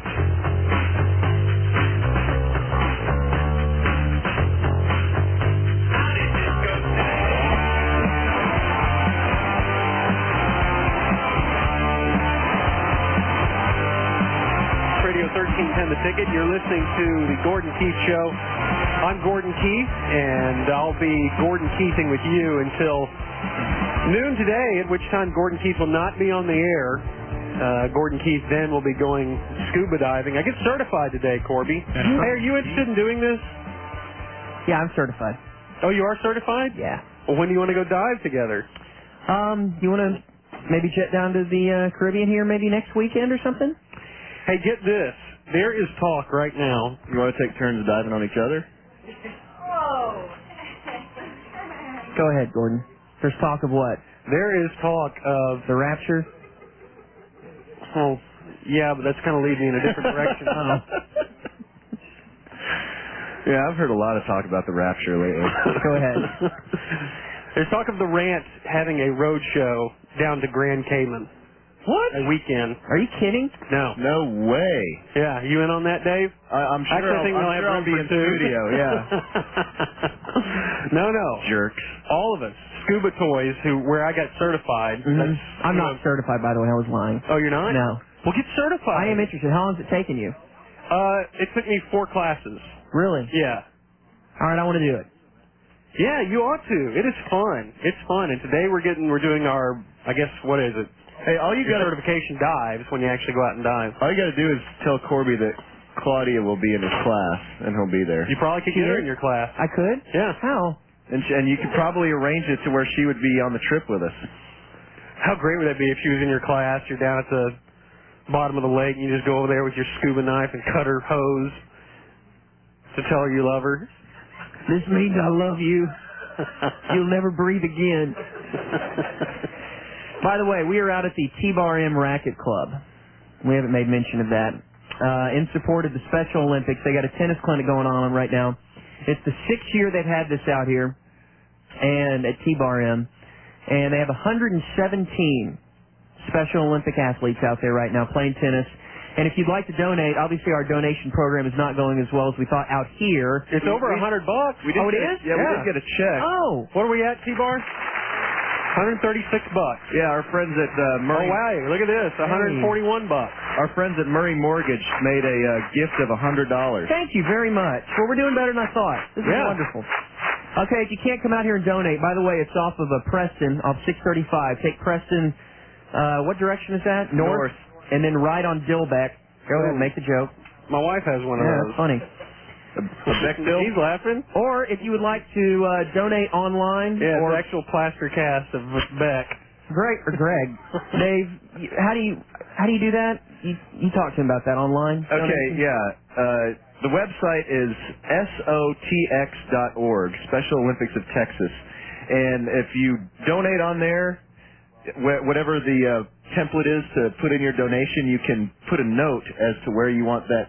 thirteen ten The Ticket. You're listening to the Gordon Keith Show. I'm Gordon Keith, and I'll be Gordon Keithing with you until noon today, at which time Gordon Keith will not be on the air. Uh, Gordon Keith then will be going scuba diving. I get certified today, Corby. Hey, are you interested in doing this? Yeah, I'm certified. Oh, you are certified? Yeah. Well, when do you want to go dive together? Um, you want to maybe jet down to the uh, Caribbean here maybe next weekend or something? Hey, get this. There is talk right now. You want to take turns diving on each other? Go ahead, Gordon. There's talk of what? There is talk of... The rapture? Oh, yeah, but that's kind of leading me in a different direction. Oh. Yeah, I've heard a lot of talk about the rapture lately. Go ahead. There's talk of the Rant having a road show down to Grand Cayman. What? A weekend. Are you kidding? No. No way. Yeah, you in on that, Dave? I, I'm sure Actually, I I'll, think I'm we'll have sure room I'll be for in two. studio, yeah. no, no. Jerks. All of us. Scuba Toys, who where I got certified. Mm-hmm. That's, I'm not know. certified, by the way. I was lying. Oh, you're not? No. Well, get certified. I am interested. How long has it taken you? Uh, it took me four classes. Really? Yeah. All right, I want to do it. Yeah, you ought to. It is fun. It's fun. And today we're getting, we're doing our, I guess, what is it? Hey, all you got certification dives when you actually go out and dive. All you got to do is tell Corby that Claudia will be in his class, and he'll be there. You probably could get her in your class. I could? Yeah. How? And sh- and you could probably arrange it to where she would be on the trip with us. How great would that be if she was in your class, you're down at the bottom of the lake, and you just go over there with your scuba knife and cut her hose to tell her you love her? This means I love you. You'll never breathe again. By the way, we are out at the T-Bar M Racket Club. We haven't made mention of that. Uh, in support of the Special Olympics, they got a tennis clinic going on right now. It's the sixth year they've had this out here, and at T-Bar M, and they have one hundred seventeen Special Olympic athletes out there right now playing tennis. And if you'd like to donate, obviously our donation program is not going as well as we thought out here. It's over a hundred bucks. We did oh, it get, is? Yeah, yeah, we did get a check. Oh. What are we at, T-Bar? one hundred thirty-six bucks. Yeah, our friends at uh, Murray. Oh wow! Look at this, one hundred forty-one bucks. Our friends at Murray Mortgage made a uh, gift of one hundred dollars. Thank you very much. Well, we're doing better than I thought. This is yeah. wonderful. Okay, if you can't come out here and donate, by the way, it's off of uh, Preston, off six thirty-five. Take Preston. Uh, what direction is that? North. North. And then right on Dillbeck. Go oh. ahead, make the joke. My wife has one yeah, of those. That's funny. A, a Beckville? He's laughing. Or if you would like to uh, donate online. Yeah, or the actual plaster cast of Beck. Greg or Greg, Dave, how do you how do you do that? You you talk to him about that online. Okay, donation? yeah. Uh, the website is S O T X dot org, Special Olympics of Texas, and if you donate on there, wh- whatever the uh, template is to put in your donation, you can put a note as to where you want that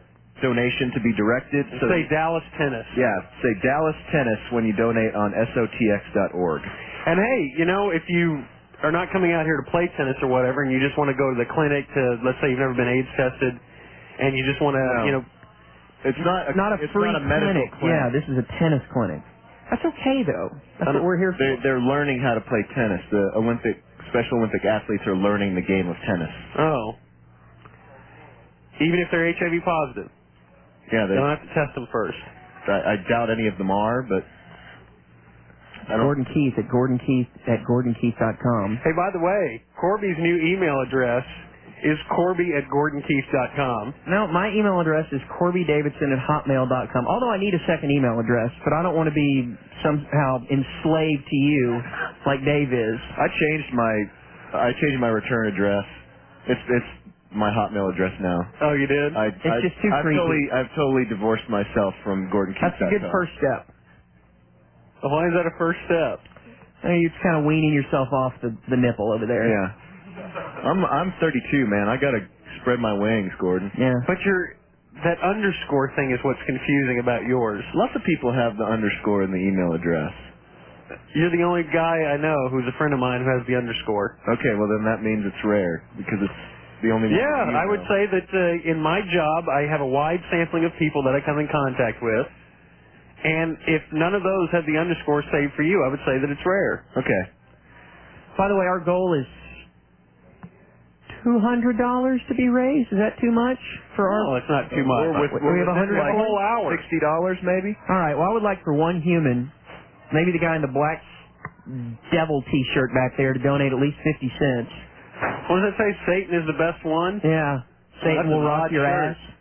donation to be directed. So say Dallas Tennis. Yeah, say Dallas Tennis when you donate on S O T X dot org. And hey, you know, if you are not coming out here to play tennis or whatever, and you just want to go to the clinic to, let's say you've never been AIDS tested, and you just want to, No. you know, it's not a, not a it's free not a medical clinic. clinic. Yeah, this is a tennis clinic. That's okay though. That's what we're here for. They're, they're learning how to play tennis. The Olympic Special Olympic athletes are learning the game of tennis. oh, even if they're H I V positive, Yeah, they they, don't have to test them first. I, I doubt any of them are, but I don't. Gordon Keith at Gordon Keith at Gordon Keith dot com. Hey, by the way, Corby's new email address is Corby at Gordon Keith dot com. No, my email address is Corby Davidson at Hotmail dot com. Although I need a second email address, but I don't want to be somehow enslaved to you like Dave is. I changed my I changed my return address. It's it's my Hotmail address now. Oh, you did? I, It's I, just too I've creepy. totally I've totally divorced myself from Gordon Keith That's dot com. a good first step. Why is that a first step? Hey, you're kind of weaning yourself off the, the nipple over there. Yeah. I'm I'm thirty-two, man. I gotta spread my wings, Gordon. Yeah. But you're, that underscore thing is what's confusing about yours. Lots of people have the underscore in the email address. You're the only guy I know who's a friend of mine who has the underscore. Okay, well then that means it's rare because it's the only one. Yeah, that you I would know. say that uh, in my job I have a wide sampling of people that I come in contact with. And if none of those have the underscore saved for you, I would say that it's rare. Okay. By the way, our goal is two hundred dollars to be raised. Is that too much for our? No, it's not too much. We're with, we we're have a within hundred like whole hour. sixty dollars maybe. All right. Well, I would like for one human, maybe the guy in the black devil T-shirt back there, to donate at least fifty cents. What does it say? Satan is the best one? Yeah. Satan that's will an rock odd your shirt. ass.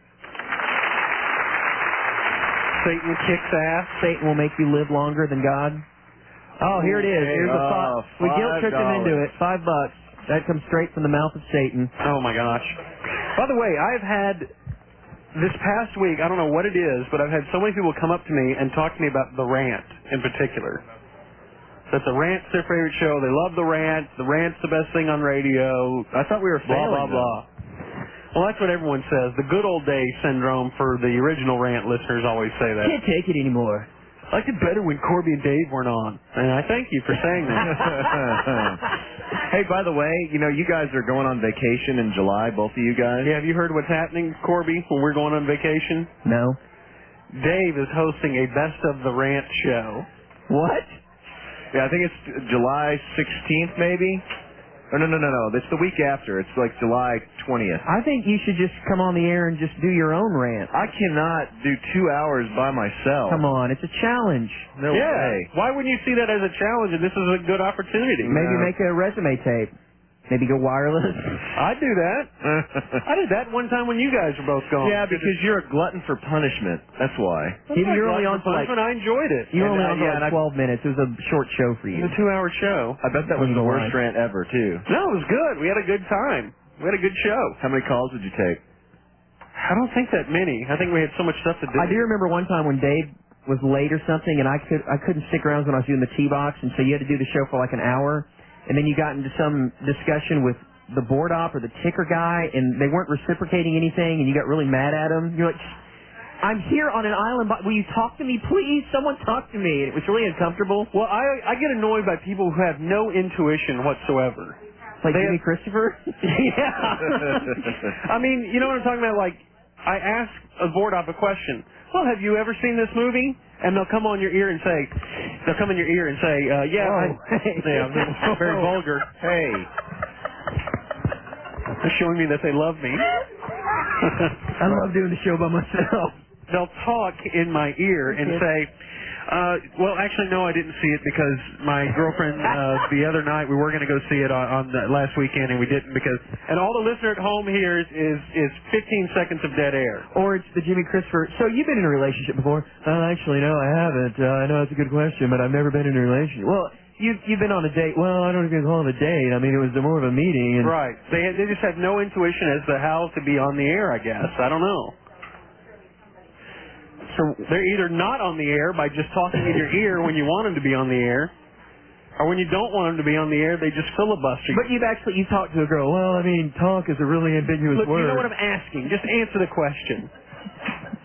Satan kicks ass. Satan will make you live longer than God. Oh, here it is. Okay. Here's a Oh, five. We guilt tricked him five into dollars. it. Five bucks. That comes straight from the mouth of Satan. Oh my gosh. By the way, I've had this past week, I don't know what it is, but I've had so many people come up to me and talk to me about The Rant in particular. That The Rant's their favorite show. They love The Rant. The Rant's the best thing on radio. I thought we were Blah, blah, failing, blah. Well, that's what everyone says. The good old days syndrome for the original Rant listeners always say that. Can't take it anymore. I liked it better when Corby and Dave weren't on. And I thank you for saying that. Hey, by the way, you know, you guys are going on vacation in July, both of you guys. Yeah, have you heard what's happening, Corby, when we're going on vacation? No. Dave is hosting a Best of the Rant show. What? Yeah, I think it's July sixteenth, maybe. Oh, no, no, no, no. It's the week after. It's like July twentieth. I think you should just come on the air and just do your own rant. I cannot do two hours by myself. Come on, it's a challenge. No yeah. way. Why wouldn't you see that as a challenge? And this is a good opportunity. Maybe make a resume tape. Maybe go wireless. I'd do that. I did that one time when you guys were both gone. Yeah, because you're a glutton for punishment. That's why. That's Even not you're only glutton on for for like punishment. I enjoyed it. you were And, only uh, on for yeah, and I- like twelve minutes. It was a short show for It you. was a two-hour show. I bet that was When you the go worst live. rant ever, too. No, it was good. We had a good time. We had a good show. How many calls did you take? I don't think that many. I think we had so much stuff to do. I do remember one time when Dave was late or something, and I could I couldn't stick around when I was doing the tee box, and so you had to do the show for like an hour, and then you got into some discussion with the board op or the ticker guy, and they weren't reciprocating anything, and you got really mad at him. You're like, I'm here on an island, but will you talk to me, please? Someone talk to me. And it was really uncomfortable. Well, I I get annoyed by people who have no intuition whatsoever. Like They Jimmy have- Christopher? yeah. I mean, you know what I'm talking about? Like, I ask a board op a question. Well, have you ever seen this movie? And they'll come on your ear and say, they'll come in your ear and say, uh, yeah, Whoa. I, yeah, they're very vulgar. Hey. They're showing me that they love me. I love doing the show by myself. They'll talk in my ear and say, uh, well, actually, no, I didn't see it because my girlfriend, uh, the other night, we were going to go see it on, on the last weekend and we didn't because, and all the listener at home hears is, is fifteen seconds of dead air. Or it's the Jimmy Christopher. So you've been in a relationship before? Uh, actually, no, I haven't. Uh, I know it's a good question, but I've never been in a relationship. Well, you, you've been on a date. Well, I don't even call it a date. I mean, it was more of a meeting. And Right. They, they just have no intuition as to how to be on the air, I guess. I don't know. So they're either not on the air by just talking in your ear when you want them to be on the air, or when you don't want them to be on the air, they just filibuster you. But you've actually you talked to a girl. Well, I mean, talk is a really ambiguous Look, word. you know what I'm asking. Just answer the question.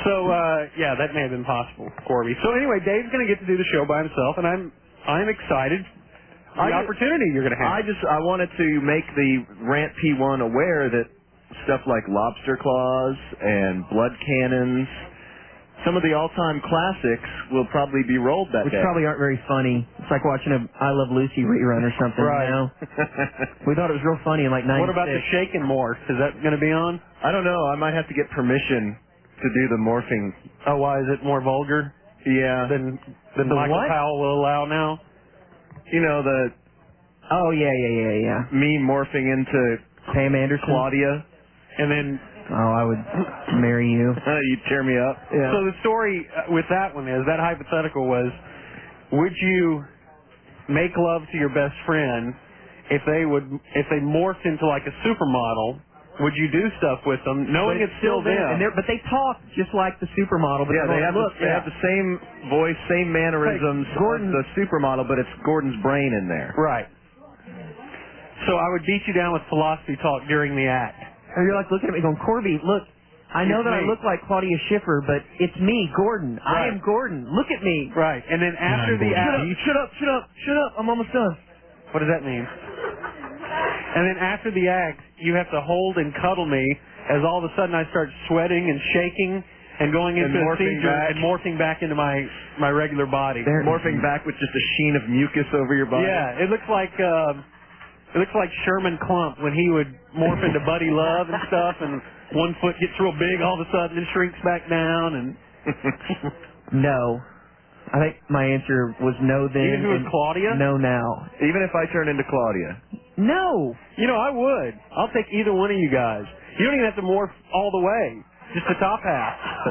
So, uh, yeah, that may have been possible, Corby. So anyway, Dave's going to get to do the show by himself, and I'm I'm excited for the I- opportunity you're going to have. I just I wanted to make the Rant P one aware that stuff like lobster claws and blood cannons, some of the all-time classics will probably be rolled that Which day. probably aren't very funny. It's like watching a I Love Lucy rerun or something, Right. you know? We thought it was real funny in like ninety-six. What about the shaken morph? Is that going to be on? I don't know. I might have to get permission to do the morphing. Oh, why is it more vulgar? Yeah. Than than The Michael what? Powell will allow now. You know, the Oh, yeah, yeah, yeah, yeah. me morphing into Pam Anderson? Claudia. And then Oh, I would marry you. You'd tear me up. Yeah. So the story uh, with that one is, that hypothetical was, would you make love to your best friend if they would, if they morphed into like a supermodel? Would you do stuff with them, knowing But it's still them? And they're, but they talk just like the supermodel. But Yeah, they have, look. the, they have the same voice, same mannerisms Hey, Gordon- of the supermodel, but it's Gordon's brain in there. Right. So I would beat you down with philosophy talk during the act. And you're like looking at me going, Corby, look, I know It's that I me. look like Claudia Schiffer, but it's me, Gordon. I Right. am Gordon. Look at me. Right. And then after the act, Shut up, shut up, shut up. I'm almost done. what does that mean? And then after the act, you have to hold and cuddle me as all of a sudden I start sweating and shaking and going And into a morphing seizure back. and morphing back into my my regular body. Morphing back with just a sheen of mucus over your body. Yeah, it looks like um, it looks like Sherman Klump when he would morph into Buddy Love and stuff, and one foot gets real big all of a sudden and shrinks back down. And No. I think my answer was no then. Even if it was and Claudia? No now. Even if I turn into Claudia. No. You know, I would. I'll take either one of you guys. You don't even have to morph all the way. Just the top half.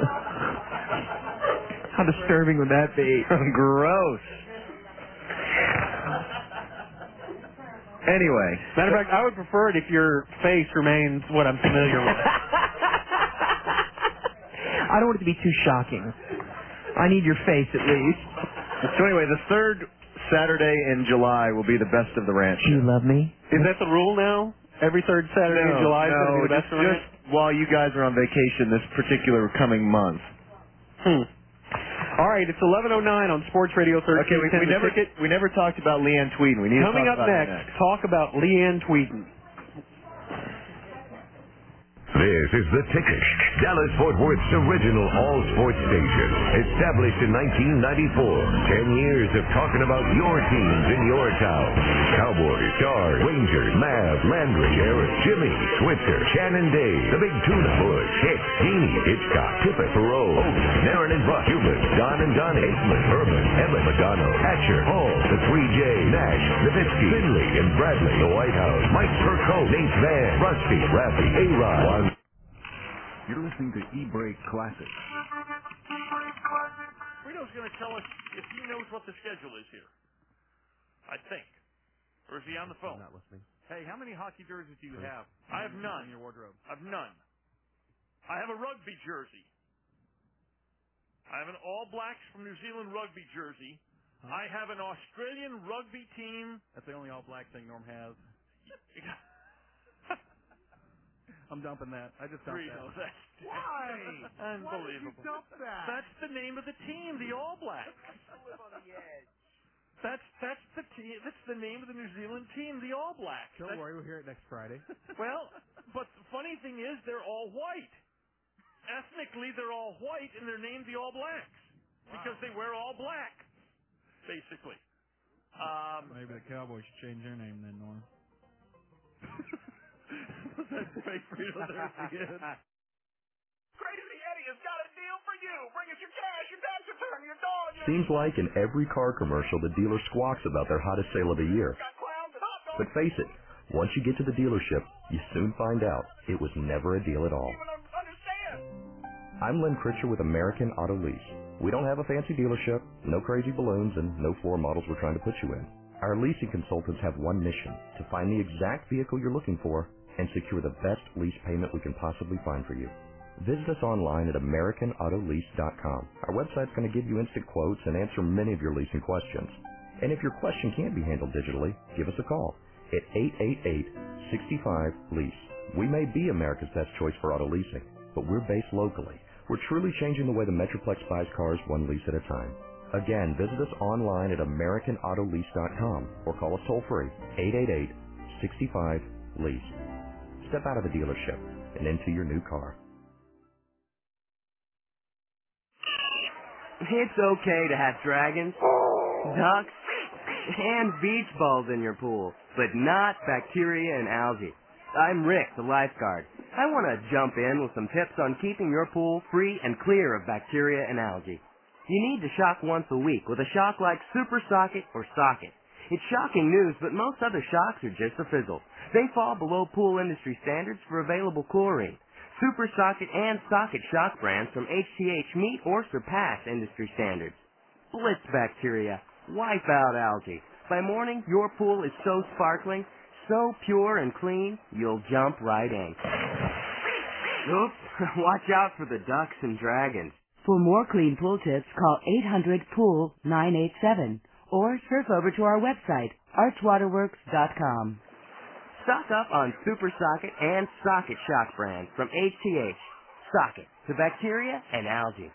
How disturbing would that be? Gross. Anyway. Matter of fact, I would prefer it if your face remains what I'm familiar with. I don't want it to be too shocking. I need your face at least. So anyway, the third Saturday in July will be the best of the ranch. Do you love me? Is that the rule now? Every third Saturday no, in July is no, going to be the best just, of the just while you guys are on vacation this particular coming month. Hmm. All right, it's eleven oh nine on Sports Radio thirteen Okay, we, ten. we never Ticket. we never talked about Leanne Tweeden. We need Coming to up talk about next, her next. talk about Leanne Tweeden. This is The Ticket, Dallas-Fort Worth's original all-sports station. Established in nineteen ninety-four. Ten years of talking about your teams in your town. Cowboys, Stars, Rangers, Mavs, Landry, Sheriff, Jimmy, Switzer, Shannon Day, the Big Tuna, Bush, Hicks, Heaney, Hitchcock, Tippett, Perot, Oaks, Narron and Buck, Cuban, Don and Donnie, Aikman, Herman, Emmett, Madonna, Hatcher, Hall, the three J, Nash, Nowitzki, Finley, and Bradley, the White House, Mike Turco, Nate Van, Rusty, Raffy, A-Rod, Juan. You're listening to E-Break Classic. Reno's going to tell us if he knows what the schedule is here. I think. Or is he on the phone? I'm not listening. Hey, how many hockey jerseys do you have? I have none. In your wardrobe. I have none. I have a rugby jersey. I have an All Blacks from New Zealand rugby jersey. Huh? I have an Australian rugby team. That's the only all black thing Norm has. I'm dumping that. I just dumped Reno, that. that's why? Unbelievable. Why did you dump that? That's the name of the team, the All Blacks. That's that's the team. That's the name of the New Zealand team, the All Blacks. Don't That's, worry, we'll hear it next Friday. well, but the funny thing is, they're all white. Ethnically, they're all white, and they're named the All Blacks because they wear all black, basically. Um, Maybe the Cowboys should change their name then, Norm. That's fake Reno. There he is. Crazy Eddie has got a deal for you. Bring us your cash, your tax return, your dog. Your Seems like in every car commercial the dealer squawks about their hottest sale of the year. But face it, once you get to the dealership, you soon find out it was never a deal at all. I'm Len Critcher with American Auto Lease. We don't have a fancy dealership, no crazy balloons, and no floor models we're trying to put you in. Our leasing consultants have one mission, to find the exact vehicle you're looking for and secure the best lease payment we can possibly find for you. Visit us online at American Auto Lease dot com. Our website's going to give you instant quotes and answer many of your leasing questions. And if your question can't be handled digitally, give us a call at eight eight eight, six five, LEASE. We may be America's best choice for auto leasing, but we're based locally, We're truly changing the way the Metroplex buys cars one lease at a time. Again, visit us online at American Auto Lease dot com or call us toll-free, eight eight eight, six five, lease. Step out of the dealership and into your new car. It's okay to have dragons, ducks, and beach balls in your pool, but not bacteria and algae. I'm Rick, the lifeguard. I want to jump in with some tips on keeping your pool free and clear of bacteria and algae. You need to shock once a week with a shock like Super Socket or Socket. It's shocking news, but most other shocks are just a fizzle. They fall below pool industry standards for available chlorine. Super Socket and Socket shock brands from H T H meet or surpass industry standards. Blitz bacteria. Wipe out algae. By morning, your pool is so sparkling, so pure and clean, you'll jump right in. Oops, watch out for the ducks and dragons. For more clean pool tips, call eight hundred pool nine eight seven or surf over to our website, arch waterworks dot com. Stock up on Super Socket and Socket shock brands from H T H. Socket to bacteria and algae.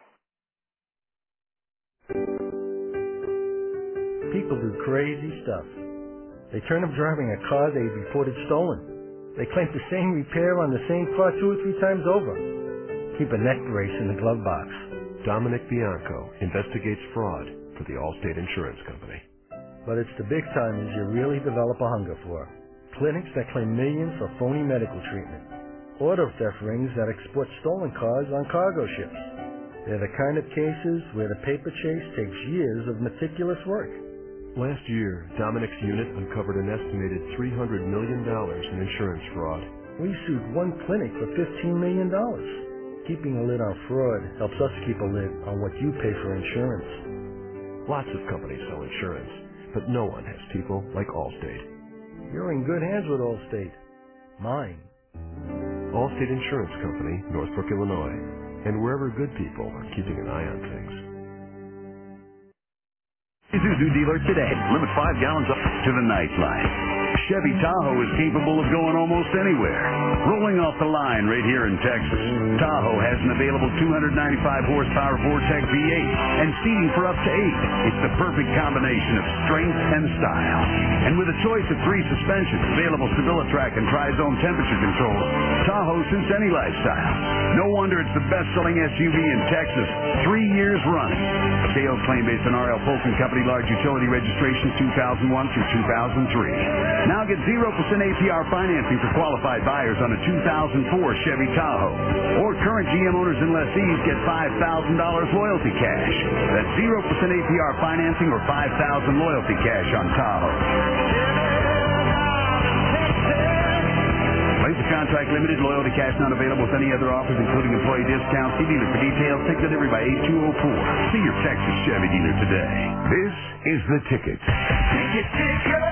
People do crazy stuff. They turn up driving a car they reported stolen. They claim the same repair on the same car two or three times over. Keep a neck brace in the glove box. Dominic Bianco investigates fraud for the Allstate Insurance Company. But it's the big timers you really develop a hunger for. Clinics that claim millions for phony medical treatment. Auto theft rings that export stolen cars on cargo ships. They're the kind of cases where the paper chase takes years of meticulous work. Last year, Dominic's unit uncovered an estimated three hundred million dollars in insurance fraud. We sued one clinic for fifteen million dollars. Keeping a lid on fraud helps us keep a lid on what you pay for insurance. Lots of companies sell insurance, but no one has people like Allstate. You're in good hands with Allstate. Mine. Allstate Insurance Company, Northbrook, Illinois, and wherever good people are keeping an eye on things. Isuzu dealer today. Limit five gallons up to the nightlife. Chevy Tahoe is capable of going almost anywhere. Rolling off the line right here in Texas. Tahoe has an available two hundred ninety-five horsepower Vortec V eight and seating for up to eight. It's the perfect combination of strength and style. And with a choice of three suspensions, available StabiliTrak and Tri-Zone temperature controls, Tahoe suits any lifestyle. No wonder it's the best-selling S U V in Texas three years running. Sales claim based on R L Polk and Company large utility registration two thousand one through two thousand three. Now get zero percent A P R financing for qualified buyers on a two thousand four Chevy Tahoe. Or current G M owners and lessees get five thousand dollars loyalty cash. That's zero percent A P R financing or five thousand dollars loyalty cash on Tahoe. Laser contract limited, loyalty cash not available with any other offers, including employee discounts. See dealer for details. Take delivery by eight two oh four. See your Texas Chevy dealer today. This is The Ticket. Ticket, ticket.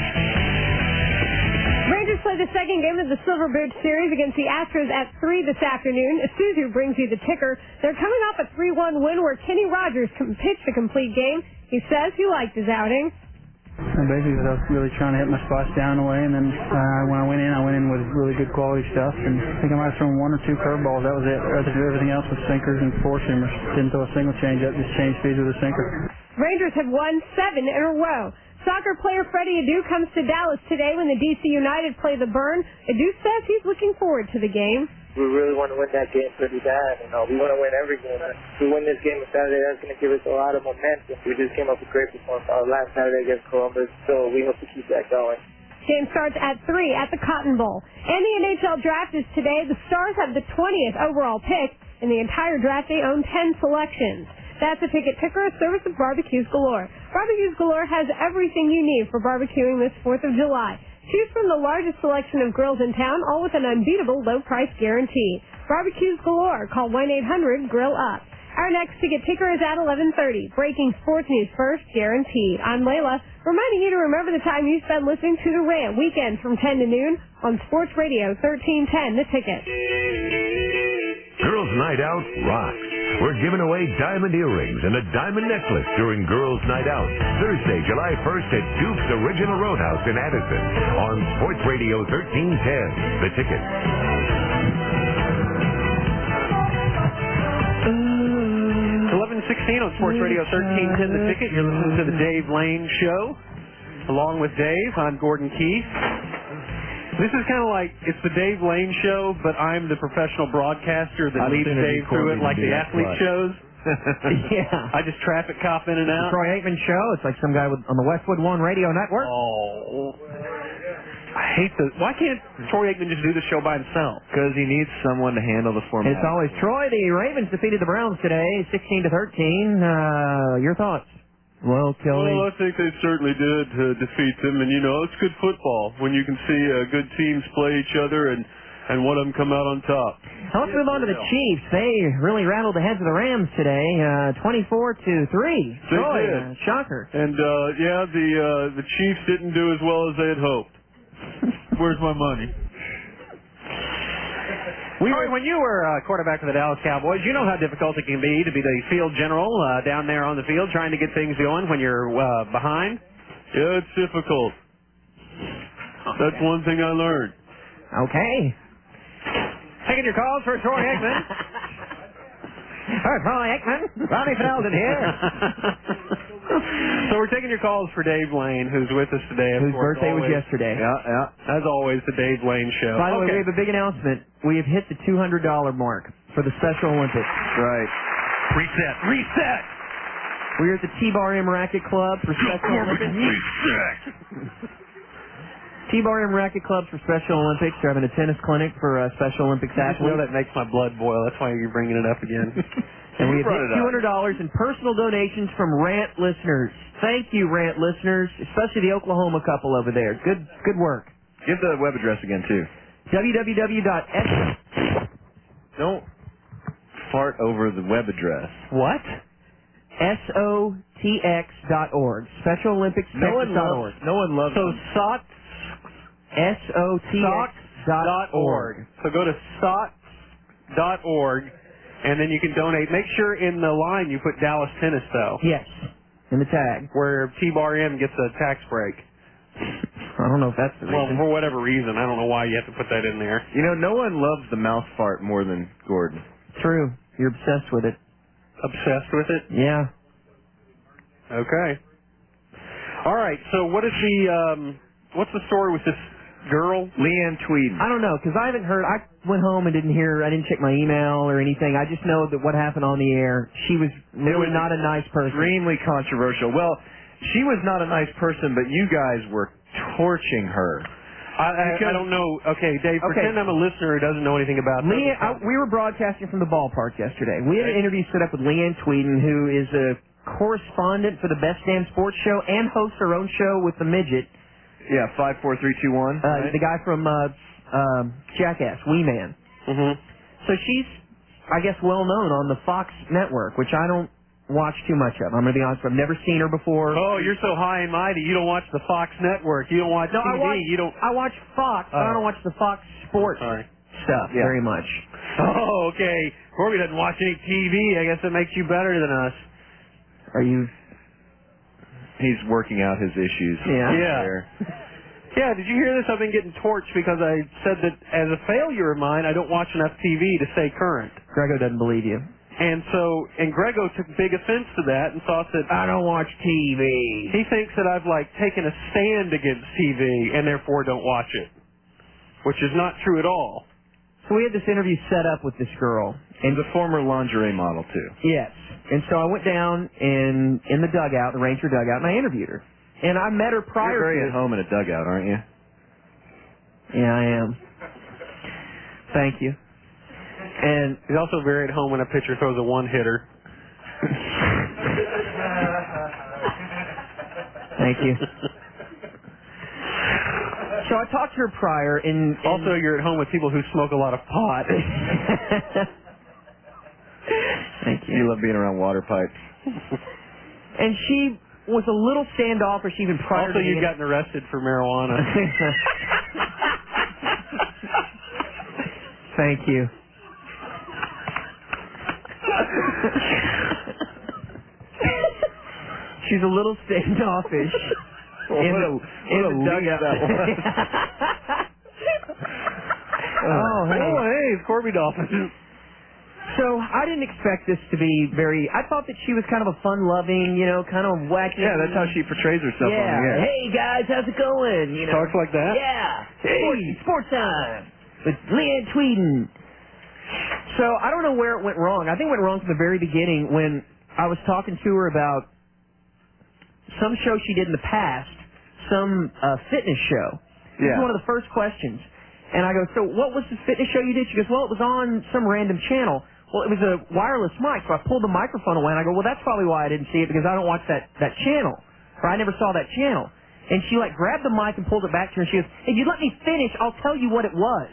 Rangers play the second game of the Silver Boot Series against the Astros at three this afternoon. Isuzu brings you the ticker. They're coming off a three one win where Kenny Rogers pitched the complete game. He says he liked his outing. And basically, I was really trying to hit my spots down and away, and then uh, when I went in, I went in with really good quality stuff. And I think I might have thrown one or two curveballs. That was it. Everything else was sinkers and four seamers. Didn't throw a single change up, just changed speeds with a sinker. Rangers have won seven in a row. Soccer player Freddie Adu comes to Dallas today when the D C United play the Burn. Adu says he's looking forward to the game. We really want to win that game pretty bad. You know, we want to win every game. If we win this game on Saturday, that's going to give us a lot of momentum. We just came up with great performance our last Saturday against Columbus, so we hope to keep that going. Game starts at three at the Cotton Bowl. And the N H L Draft is today. The Stars have the twentieth overall pick. In the entire draft, they own ten selections. That's a ticket ticker, a service of Barbecues Galore. Barbecues Galore has everything you need for barbecuing this fourth of July. Choose from the largest selection of grills in town, all with an unbeatable low price guarantee. Barbecues Galore. Call one eight hundred grill up. Our next ticket ticker is at eleven thirty. Breaking sports news first, guaranteed. I'm Layla, reminding you to remember the time you spend listening to The Rant weekends from ten to noon on Sports Radio thirteen ten, The Ticket. Girls' Night Out rocks. We're giving away diamond earrings and a diamond necklace during Girls' Night Out, Thursday, July first at Duke's Original Roadhouse in Addison on Sports Radio thirteen ten, The Ticket. Sports Radio thirteen ten The Ticket. You're listening to the Dave Lane Show. Along with Dave, I'm Gordon Keith. This is kind of like, it's the Dave Lane Show, but I'm the professional broadcaster that I'd leads sooner Dave be through Corbin it like than the be athlete Clutch. shows. Yeah. I just traffic cop in and The out. Troy Aikman Show. It's like some guy with, on the Westwood One Radio Network. Oh. I hate the. Why can't Troy Aikman just do the show by himself? Because he needs someone to handle the And format. it's always Troy. The Ravens defeated the Browns today, sixteen to thirteen. Uh, your thoughts? Well, Kelly. Well, I think they certainly did uh, defeat them, and you know it's good football when you can see uh, good teams play each other and and one of them come out on top. Now let's move on to the Chiefs. They really rattled the heads of the Rams today, uh, twenty-four to three. They Troy, did. uh, shocker. And uh, yeah, the uh, the Chiefs didn't do as well as they had hoped. Where's my money? We were, when you were uh, quarterback for the Dallas Cowboys, you know how difficult it can be to be the field general uh, down there on the field trying to get things going when you're uh, behind. Yeah, it's difficult. That's one thing I learned. Okay. Taking your calls for Troy Aikman. All right, Troy Aikman. Ronnie Feldon here. So we're taking your calls for Dave Lane, who's with us today. Of Whose course, birthday was always- yesterday. Yeah, yeah. As always, the Dave Lane Show. By the way, Okay. we have a big announcement. We have hit the two hundred dollars mark for the Special Olympics. Right. Reset. Reset. We're at the T-Bar M Racket Club for Special Olympics. T-Bar M Racket Club for Special Olympics. They're having a tennis clinic for uh, Special Olympics I just know athletes. that makes my blood boil. That's why you're bringing it up again. And we have brought hit it up. two hundred dollars in personal donations from Rant listeners. Thank you, Rant listeners, especially the Oklahoma couple over there. Good good work. Give the web address again, too. w w w dot s Don't fart over the web address. What? S O T X dot org. Special Olympics No one Texas dot org. loves, no one loves So them. S O T S O T X dot org. So go to S O T dot org, and then you can donate. Make sure in the line you put Dallas Tennis, though. Yes, in the tag. Where T-Bar M gets a tax break. I don't know if that's the Well, reason. for whatever reason. I don't know why you have to put that in there. You know, no one loves the mouth fart more than Gordon. True. You're obsessed with it. Obsessed with it? Yeah. Okay. All right, so what is the, um, what's the story with this girl? Leanne Tweeden. I don't know, because I haven't heard. I went home and didn't hear. I didn't check my email or anything. I just know that what happened on the air. She was really not a nice person. Extremely controversial. Well, she was not a nice person, but you guys were torching her. I, I, I don't know. Okay, Dave, Okay. pretend I'm a listener who doesn't know anything about Leanne, this. I, we were broadcasting from the ballpark yesterday. We had an interview set up with Leanne Tweeden, who is a correspondent for the Best Damn Sports Show and hosts her own show with the midget. Yeah, five, four, three, two, one. Uh, The guy from uh, um, Jackass, Wee Man. Mm-hmm. So she's, I guess, well known on the Fox network, which I don't watch too much of. I'm going to be honest. I've never seen her before. Oh, you're so high and mighty. You don't watch the Fox network. You don't watch No, T V. I watch. You don't. I watch Fox, but I Oh. don't watch the Fox Sports Sorry. stuff Yeah. very much. Oh, okay. Corby doesn't watch any T V. I guess that makes you better than us. Are you? He's working out his issues. Yeah. Yeah. There. Yeah, did you hear this? I've been getting torched because I said that as a failure of mine, I don't watch enough T V to stay current. Grego doesn't believe you. And so, and Grego took big offense to that and thought that I don't watch T V. he thinks that I've like taken a stand against T V and therefore don't watch it, which is not true at all. So we had this interview set up with this girl. And the former lingerie model, too. Yes. And so I went down in in the dugout, the Ranger dugout, and I interviewed her. And I met her prior You're very to at home in a dugout, aren't you? Yeah, I am. Thank you. And he's also very at home when a pitcher throws a one-hitter. Thank you. So I talked to her prior, and, and Also, you're at home with people who smoke a lot of pot. Thank you. You love being around water pipes. And she was a little standoffish even prior Also, to you've the gotten arrested for marijuana. Thank you. She's a little standoffish. Well, in what the, a, in what a the leap dugout. that was. Oh, hey. Oh, hey, it's Corby Dolphin. So I didn't expect this to be very. I thought that she was kind of a fun-loving, you know, kind of wacky. Yeah, that's how she portrays herself yeah. on the air. Hey guys, how's it going? You know, Talks like that? Yeah. Hey. Sports, sports time with Leanne Tweeden. So I don't know where it went wrong. I think it went wrong from the very beginning when I was talking to her about some show she did in the past, some uh, fitness show. This Yeah. is one of the first questions. And I go, so what was the fitness show you did? She goes, well, it was on some random channel. Well, it was a wireless mic, so I pulled the microphone away, and I go, well, that's probably why I didn't see it, because I don't watch that, that channel, or I never saw that channel. And she, like, grabbed the mic and pulled it back to her, and she goes, if you let me finish, I'll tell you what it was.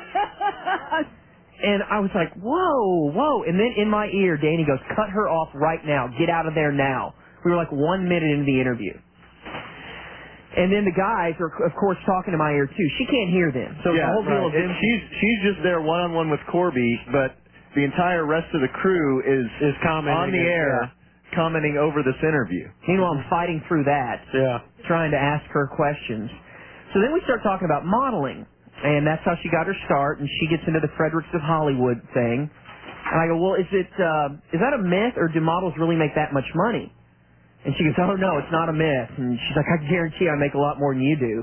And I was like, whoa, whoa. And then in my ear, Danny goes, cut her off right now. Get out of there now. We were like one minute into the interview. And then the guys are, of course, talking to my ear, too. She can't hear them. So yeah, the whole deal right. of them... It- she's, she's just there one-on-one with Corby, but the entire rest of the crew is, Is commenting on the it, air yeah. commenting over this interview. Meanwhile, I'm fighting through that, Yeah. trying to ask her questions. So then we start talking about modeling, and that's how she got her start, and she gets into the Fredericks of Hollywood thing. And I go, well, is it uh, is that a myth, or do models really make that much money? And she goes, oh, no, it's not a myth. And she's like, I guarantee I make a lot more than you do.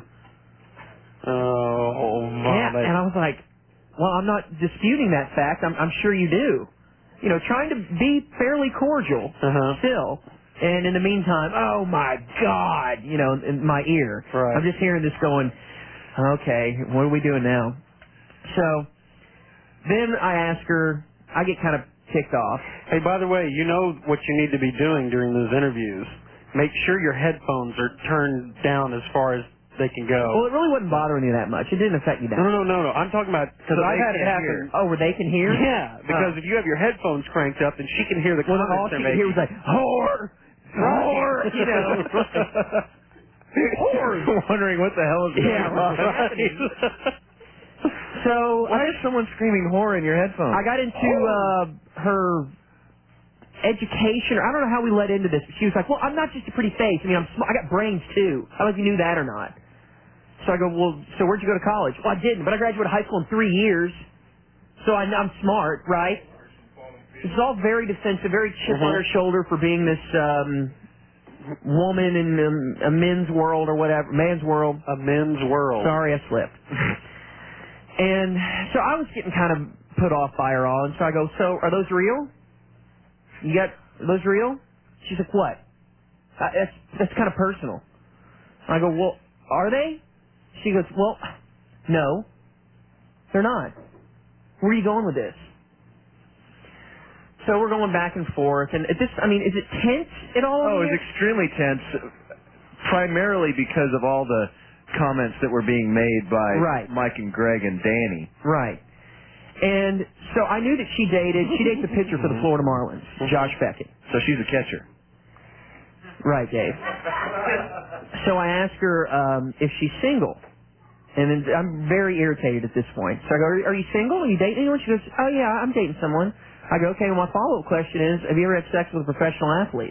Oh, Yeah, and I was like, well, I'm not disputing that fact. I'm, I'm sure you do. You know, trying to be fairly cordial Uh-huh. still. And in the meantime, oh, my God, you know, in my ear. Right. I'm just hearing this going, okay, what are we doing now? So then I ask her, I get kind of ticked off. Hey, by the way, you know what you need to be doing during those interviews. Make sure your headphones are turned down as far as they can go. Well, it really wasn't bothering you that much. It didn't affect you that No, much. no, no, no. I'm talking about because So I've they had it can't happen. hear. Oh, where they can hear? Yeah, because Oh. if you have your headphones cranked up, then she can hear the Well, comments all they're she could making. hear was like, whore, whore, you know. Whores. Wondering what the hell is going Yeah, on. what's happening? So why is someone screaming whore in your headphones? I got into uh, her education, or I don't know how we led into this, but she was like, well, I'm not just a pretty face. I mean, I'm sm- I got brains, too. I don't know if you knew that or not. So I go, well, so where'd you go to college? Well, I didn't, but I graduated high school in three years, so I, I'm smart, right? This is all very defensive, very chip on Mhm. her shoulder for being this um, woman in um, a men's world or whatever, man's world. A men's world. Sorry, I slipped. And so I was getting kind of put off by her all, and so I go, so are those real? You got, are those real? She's like, what? Uh, that's, that's kind of personal. I go, well, are they? She goes, well, no, they're not. Where are you going with this? So we're going back and forth, and at this, I mean, is it tense at all? Oh, it here? was extremely tense, primarily because of all the comments that were being made by Right. Mike and Greg and Danny. Right. And so I knew that she dated, she dated the pitcher for the Florida Marlins, Josh Beckett. So she's a catcher. Right, Dave. So I asked her um, if she's single. And then I'm very irritated at this point. So I go, are, are you single? Are you dating anyone? She goes, oh, yeah, I'm dating someone. I go, okay, well, my follow-up question is, have you ever had sex with a professional athlete?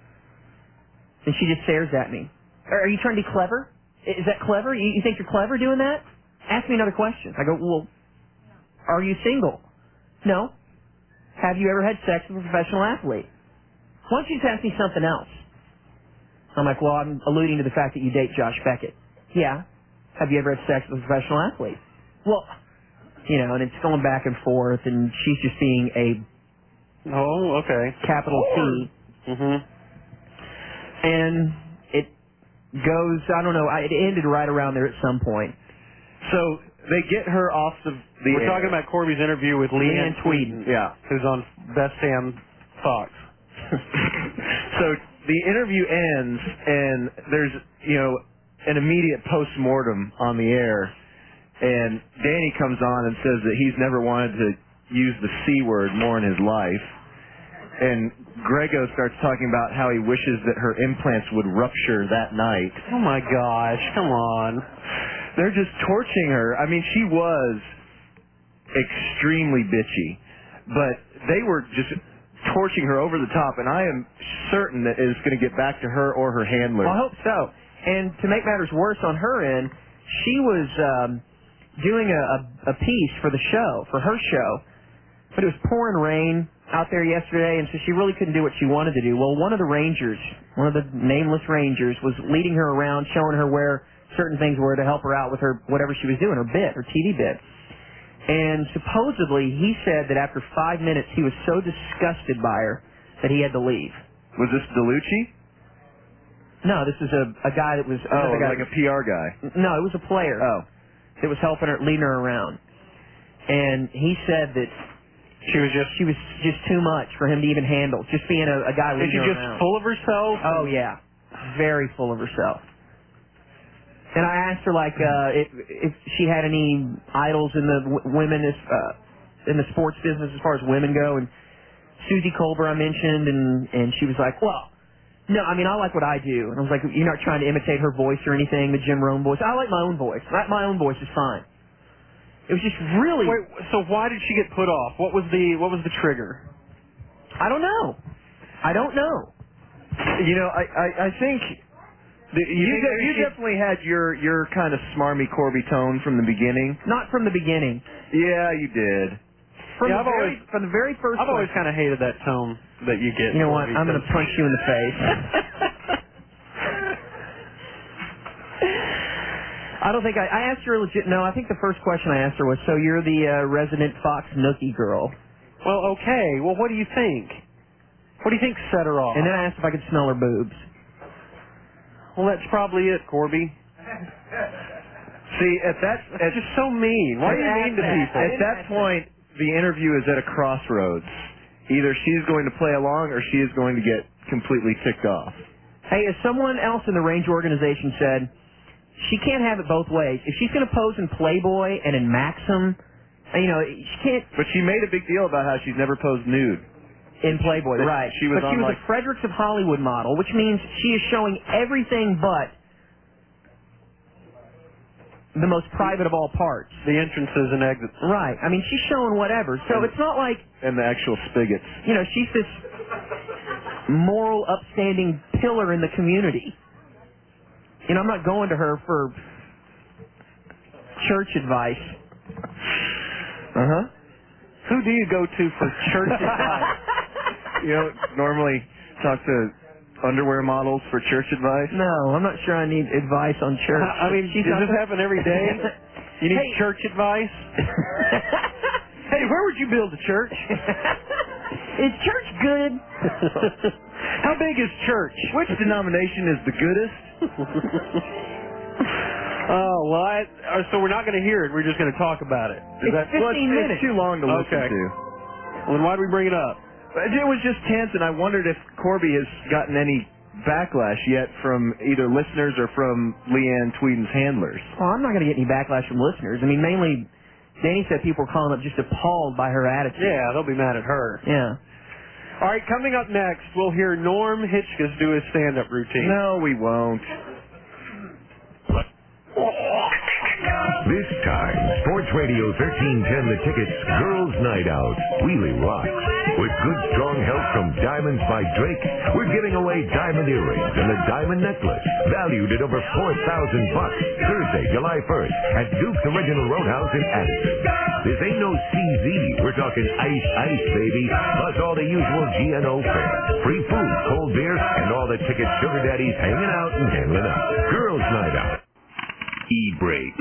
And she just stares at me. Are, are you trying to be clever? Is that clever? You, you think you're clever doing that? Ask me another question. I go, well, are you single? No. Have you ever had sex with a professional athlete? Why don't you just ask me something else? I'm like, well, I'm alluding to the fact that you date Josh Beckett. Yeah. Have you ever had sex with a professional athlete? Well, you know, and it's going back and forth, and she's just being a Oh, okay. capital T. Mm-hmm. And it goes, I don't know, I, it ended right around there at some point. So they get her off the, the We're air. talking about Corby's interview with Leanne Leanne Tweeden, Yeah. who's on Best Damn Fox. So the interview ends, and there's, you know, an immediate post-mortem on the air, and Danny comes on and says that he's never wanted to use the C word more in his life, and Grego starts talking about how he wishes that her implants would rupture that night. Oh my gosh, come on. They're just torching her. I mean, she was extremely bitchy, but they were just torching her over the top, and I am certain that it's going to get back to her or her handler. Well, I hope so. And to make matters worse on her end, she was um, doing a, a, a piece for the show, for her show, but it was pouring rain out there yesterday, and so she really couldn't do what she wanted to do. Well, one of the rangers, one of the nameless rangers, was leading her around, showing her where certain things were to help her out with her whatever she was doing, her bit, her T V bit. And supposedly, he said that after five minutes, he was so disgusted by her that he had to leave. Was this DeLucci? No, this is a, a guy that was... Oh, guy like a P R guy. No, it was a player. Oh. That was helping her, leading her around. And he said that she was just she was just too much for him to even handle, just being a, a guy Is leading she her just around. full of herself? Oh, yeah. Very full of herself. And I asked her, like, uh, if, if she had any idols in the w- women, as, uh, in the sports business as far as women go. And Susie Colbert I mentioned, and, and she was like, well, no, I mean, I like what I do. And I was like, you're not trying to imitate her voice or anything, the Jim Rome voice. I like my own voice. My, my own voice is fine. It was just really... Wait, so why did she get put off? What was the what was the trigger? I don't know. I don't know. You know, I, I, I think... The, you You you, think you she- definitely had your, your kind of smarmy Corby tone from the beginning. Not from the beginning. Yeah, you did. From, Yeah, the, I've very, always- from the very first I've always question. kind of hated that tone that you get. You know what? Corby, I'm going to punch you in the face. I don't think I, I asked her a legit. No, I think the first question I asked her was, "So you're the uh, resident Fox Nookie girl?" Well, okay. Well, what do you think? What do you think set her off? And then I asked if I could smell her boobs. Well, that's probably it, Corby. See, at that... That's just so mean. Why are you mean to people? At that point, the interview is at a crossroads. Either she's going to play along or she is going to get completely ticked off. Hey, as someone else in the Range organization said, she can't have it both ways. If she's going to pose in Playboy and in Maxim, you know, she can't... But she made a big deal about how she's never posed nude. In Playboy, That right. she was but on, she was like- a Fredericks of Hollywood model, which means she is showing everything but the most private of all parts. The entrances and exits. Right. I mean, she's showing whatever. So And- it's not like, And the actual spigots. you know, she's this moral, upstanding pillar in the community. You know, I'm not going to her for church advice. Uh-huh. Who do you go to for church advice? You don't normally talk to underwear models for church advice? No, I'm not sure I need advice on church. I mean, She's does not this the- happen every day? You need Hey. church advice? Hey, where would you build a church? Is church good? How big is church? Which denomination is the goodest? Oh, well, I, uh, so we're not going to hear it. We're just going to talk about it. Is It's that, fifteen Well, minutes. it's too long to listen Okay. to. Well, then why do we bring it up? It was just tense, and I wondered if Corby has gotten any backlash yet from either listeners or from Leanne Tweeden's handlers. Well, I'm not going to get any backlash from listeners. I mean, mainly, Danny said people were calling up just appalled by her attitude. Yeah, they'll be mad at her. Yeah. All right, coming up next, we'll hear Norm Hitchkus do his stand-up routine. No, we won't. This time, Sports Radio thirteen ten The Ticket's Girls Night Out really rocks. With good strong help from Diamonds by Drake, we're giving away diamond earrings and a diamond necklace valued at over four thousand bucks Thursday, July first at Duke's Original Roadhouse in Addison. This ain't no C Z. We're talking ice, ice, baby. Plus all the usual G N O fare. Free food, cold beer, and all the ticket sugar daddies hanging out and handling out. Girls Night Out. E-Break.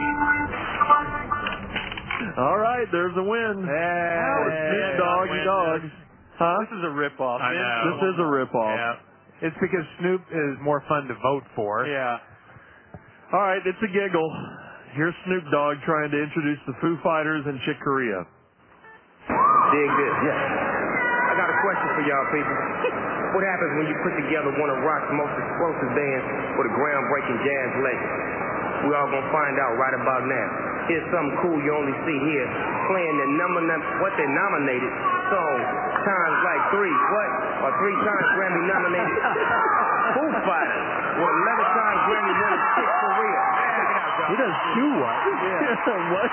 All right, there's a win. Hey, doggy dog. Huh? This is a rip-off. I know. This is a ripoff. Yeah. It's because Snoop is more fun to vote for. Yeah. All right, it's a giggle. Here's Snoop Dogg trying to introduce the Foo Fighters and Chick Corea. Dig this. Yes. I got a question for y'all people. What happens when you put together one of rock's most explosive bands with a groundbreaking jazz legend? We all gonna find out right about now. Here's something cool you only see here, playing the number num- what they nominated song times like three, what? Or three times Grammy nominated. Foo Fighters with eleven times Grammy winning Chick Corea. Check it out, y'all. He does two what? Yeah. What?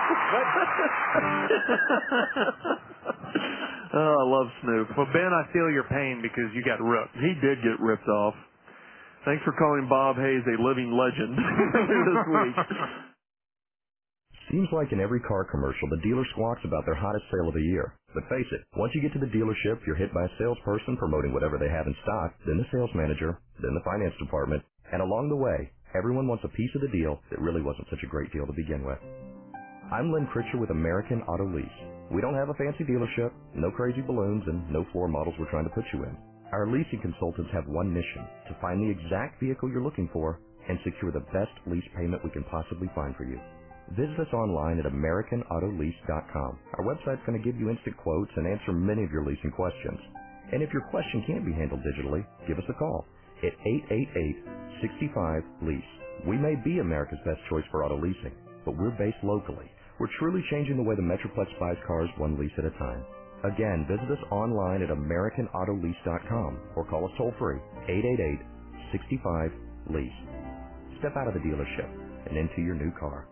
Oh, I love Snoop. Well, Ben, I feel your pain because you got ripped. He did get ripped off. Thanks for calling Bob Hayes a living legend this week. Seems like in every car commercial, the dealer squawks about their hottest sale of the year. But face it, once you get to the dealership, you're hit by a salesperson promoting whatever they have in stock, then the sales manager, then the finance department, and along the way, everyone wants a piece of the deal that really wasn't such a great deal to begin with. I'm Lynn Critcher with American Auto Lease. We don't have a fancy dealership, no crazy balloons, and no floor models we're trying to put you in. Our leasing consultants have one mission, to find the exact vehicle you're looking for and secure the best lease payment we can possibly find for you. Visit us online at American Auto Lease dot com. Our website's going to give you instant quotes and answer many of your leasing questions. And if your question can't be handled digitally, give us a call at eight eight eight, six five, lease. We may be America's best choice for auto leasing, but we're based locally. We're truly changing the way the Metroplex buys cars one lease at a time. Again, visit us online at American Auto Lease dot com or call us toll-free, eight eight eight, six five, lease. Step out of the dealership and into your new car.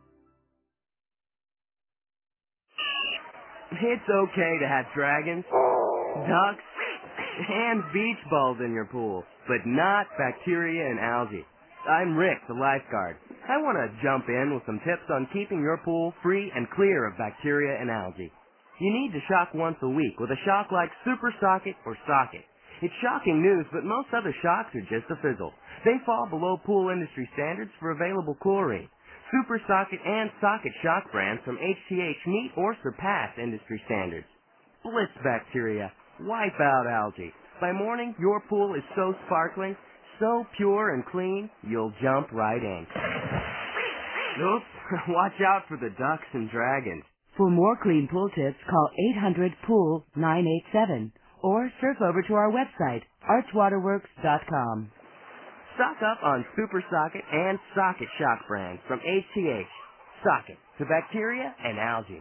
It's okay to have dragons, ducks, and beach balls in your pool, but not bacteria and algae. I'm Rick, the lifeguard. I want to jump in with some tips on keeping your pool free and clear of bacteria and algae. You need to shock once a week with a shock like Super Socket or Socket. It's shocking news, but most other shocks are just a fizzle. They fall below pool industry standards for available chlorine. Super Socket and Socket shock brands from H T H meet or surpass industry standards. Blitz bacteria. Wipe out algae. By morning, your pool is so sparkling, so pure and clean, you'll jump right in. Oops, watch out for the ducks and dragons. For more clean pool tips, call eight hundred, pool, nine eight seven or surf over to our website, arch waterworks dot com. Stock up on Super Socket and Socket shock brands from H T H. Socket to bacteria and algae.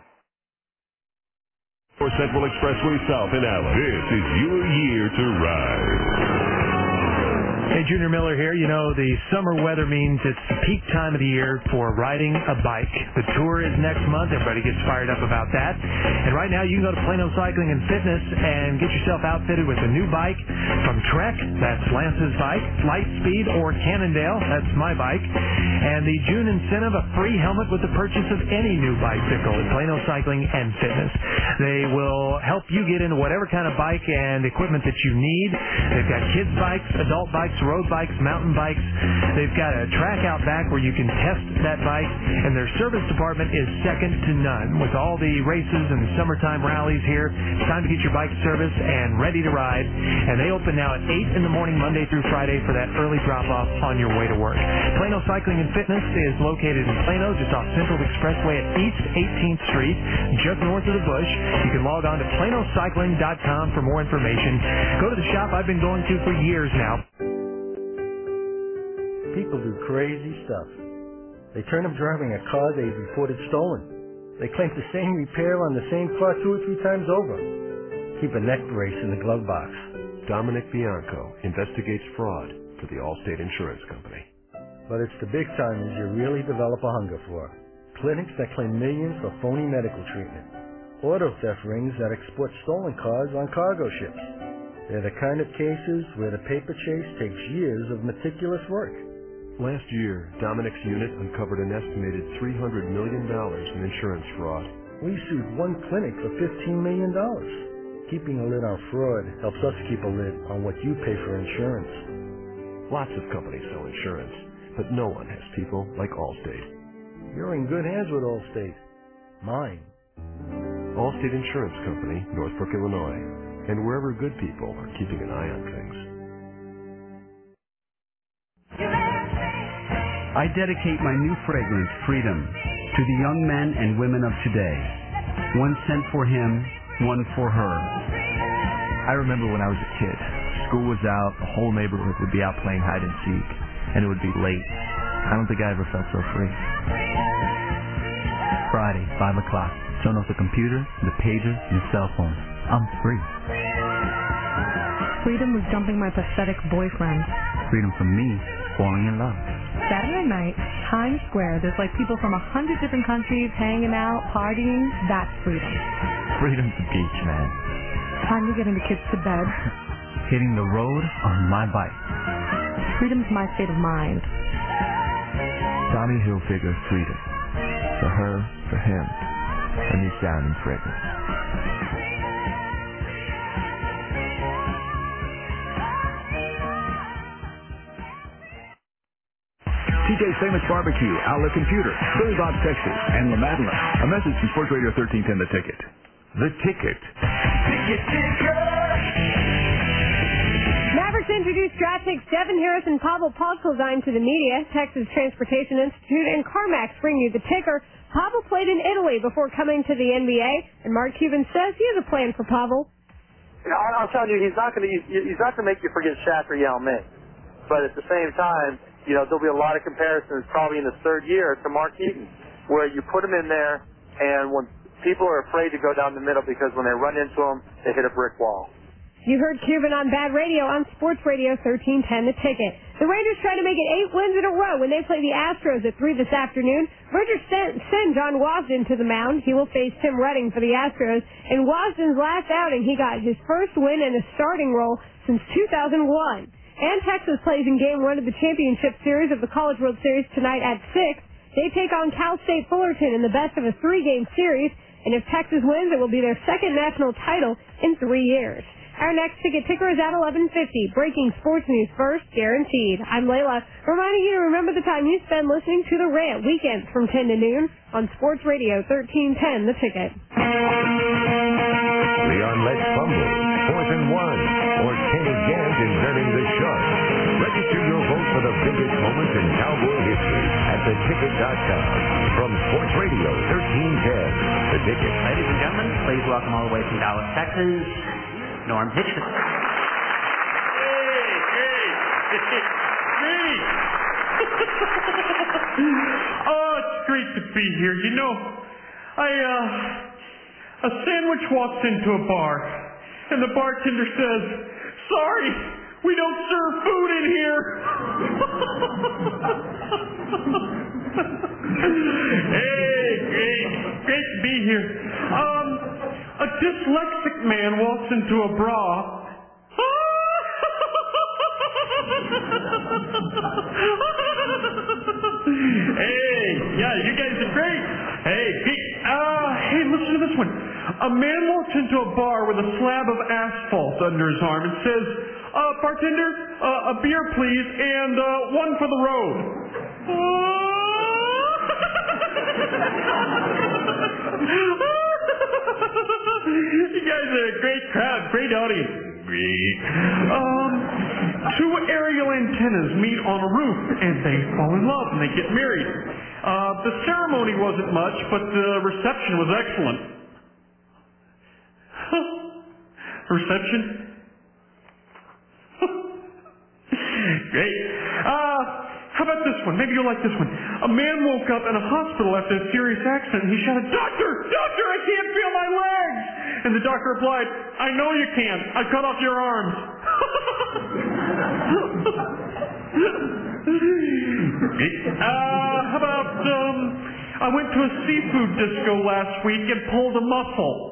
For Central Expressway South in Allen, this is your year to ride. Hey, Junior Miller here. You know, the summer weather means it's the peak time of the year for riding a bike. The tour is next month. Everybody gets fired up about that. And right now, you can go to Plano Cycling and Fitness and get yourself outfitted with a new bike from Trek. That's Lance's bike. Lightspeed or Cannondale. That's my bike. And the June incentive, a free helmet with the purchase of any new bicycle at Plano Cycling and Fitness. They will help you get into whatever kind of bike and equipment that you need. They've got kids' bikes, adult bikes, road bikes, mountain bikes. They've got a track out back where you can test that bike, and their service department is second to none. With all the races and the summertime rallies here, it's time to get your bike serviced and ready to ride. And they open now at eight in the morning, Monday through Friday, for that early drop-off on your way to work. Plano Cycling and Fitness is located in Plano, just off Central Expressway at East eighteenth Street, just north of the Bush. You can log on to plano cycling dot com for more information. Go to the shop I've been going to for years now. People do crazy stuff. They turn up driving a car they've reported stolen. They claim the same repair on the same car two or three times over. Keep a neck brace in the glove box. Dominic Bianco investigates fraud for the Allstate Insurance Company. But it's the big timers you really develop a hunger for. Clinics that claim millions for phony medical treatment. Auto theft rings that export stolen cars on cargo ships. They're the kind of cases where the paper chase takes years of meticulous work. Last year, Dominic's unit uncovered an estimated three hundred million dollars in insurance fraud. We sued one clinic for fifteen million dollars. Keeping a lid on fraud helps us keep a lid on what you pay for insurance. Lots of companies sell insurance, but no one has people like Allstate. You're in good hands with Allstate. Mine. Allstate Insurance Company, Northbrook, Illinois, and wherever good people are keeping an eye on things. I dedicate my new fragrance, Freedom, to the young men and women of today. One scent for him, one for her. I remember when I was a kid. School was out, the whole neighborhood would be out playing hide and seek, and it would be late. I don't think I ever felt so free. Friday, five o'clock. Turn off the computer, the pager, and the cell phone. I'm free. Freedom was dumping my pathetic boyfriend. Freedom from me, falling in love. Saturday night, Times Square, there's like people from a hundred different countries hanging out, partying. That's freedom. Freedom's the beach, man. Time to getting the kids to bed. Hitting the road on my bike. Freedom's my state of mind. Tommy Hilfiger, Freedom. For her, for him, a new sound and fragrance. T J's Famous Barbecue, Outlet Computer, Billy Bob's Texas, and La Madeline. A message from Sports Radio thirteen ten, The Ticket. The Ticket. Mavericks introduced draft picks Devin Harris and Pavel Podkolzine to the media. Texas Transportation Institute and CarMax bring you the ticker. Pavel played in Italy before coming to the N B A, and Mark Cuban says he has a plan for Pavel. You know, I'm telling you, he's not going to he's not going to make you forget Shaq or Yao Ming. But at the same time, you know, there'll be a lot of comparisons probably in the third year to Mark Eaton, where you put him in there, and when people are afraid to go down the middle because when they run into him, they hit a brick wall. You heard Cuban on Bad Radio on Sports Radio thirteen ten, The Ticket. The Rangers try to make it eight wins in a row when they play the Astros at three this afternoon. Rangers send, send John Wasden to the mound. He will face Tim Redding for the Astros. In Wasden's last outing, he got his first win in a starting role since two thousand one. And Texas plays in Game one of the championship series of the College World Series tonight at six. They take on Cal State Fullerton in the best of a three-game series. And if Texas wins, it will be their second national title in three years. Our next ticket ticker is at eleven fifty. Breaking sports news first, guaranteed. I'm Layla, reminding you to remember the time you spend listening to The Rant weekends from ten to noon on Sports Radio thirteen ten, The Ticket. Leon Let's Fumble, fourth and one, or Kenny Gant inverting the shark. Register your vote for the biggest moments in Cowboy history at the ticket dot com. From Sports Radio thirteen ten, The Ticket. Ladies and gentlemen, please welcome all the way from Dallas, Texas, Norm Hitchcock. Hey, hey, hey, oh, it's great to be here. You know, I, uh, a sandwich walks into a bar, and the bartender says, "Sorry, we don't serve food in here." Hey, great, great to be here. Um, a dyslexic man walks into a bra. Hey, yeah, you guys are great. Hey, hey, uh, hey, listen to this one. A man walks into a bar with a slab of asphalt under his arm and says, uh, bartender, uh, a beer please, and, uh, one for the road. You guys are a great crowd, great audience. Great. Um, two aerial antennas meet on a roof, and they fall in love, and they get married. Uh, the ceremony wasn't much, but the reception was excellent. Reception? Great. Uh, how about this one? Maybe you'll like this one. A man woke up in a hospital after a serious accident, and he shouted, "Doctor! Doctor, I can't feel my legs!" And the doctor replied, "I know you can't. I cut off your arms." uh, how about, um, I went to a seafood disco last week and pulled a mussel.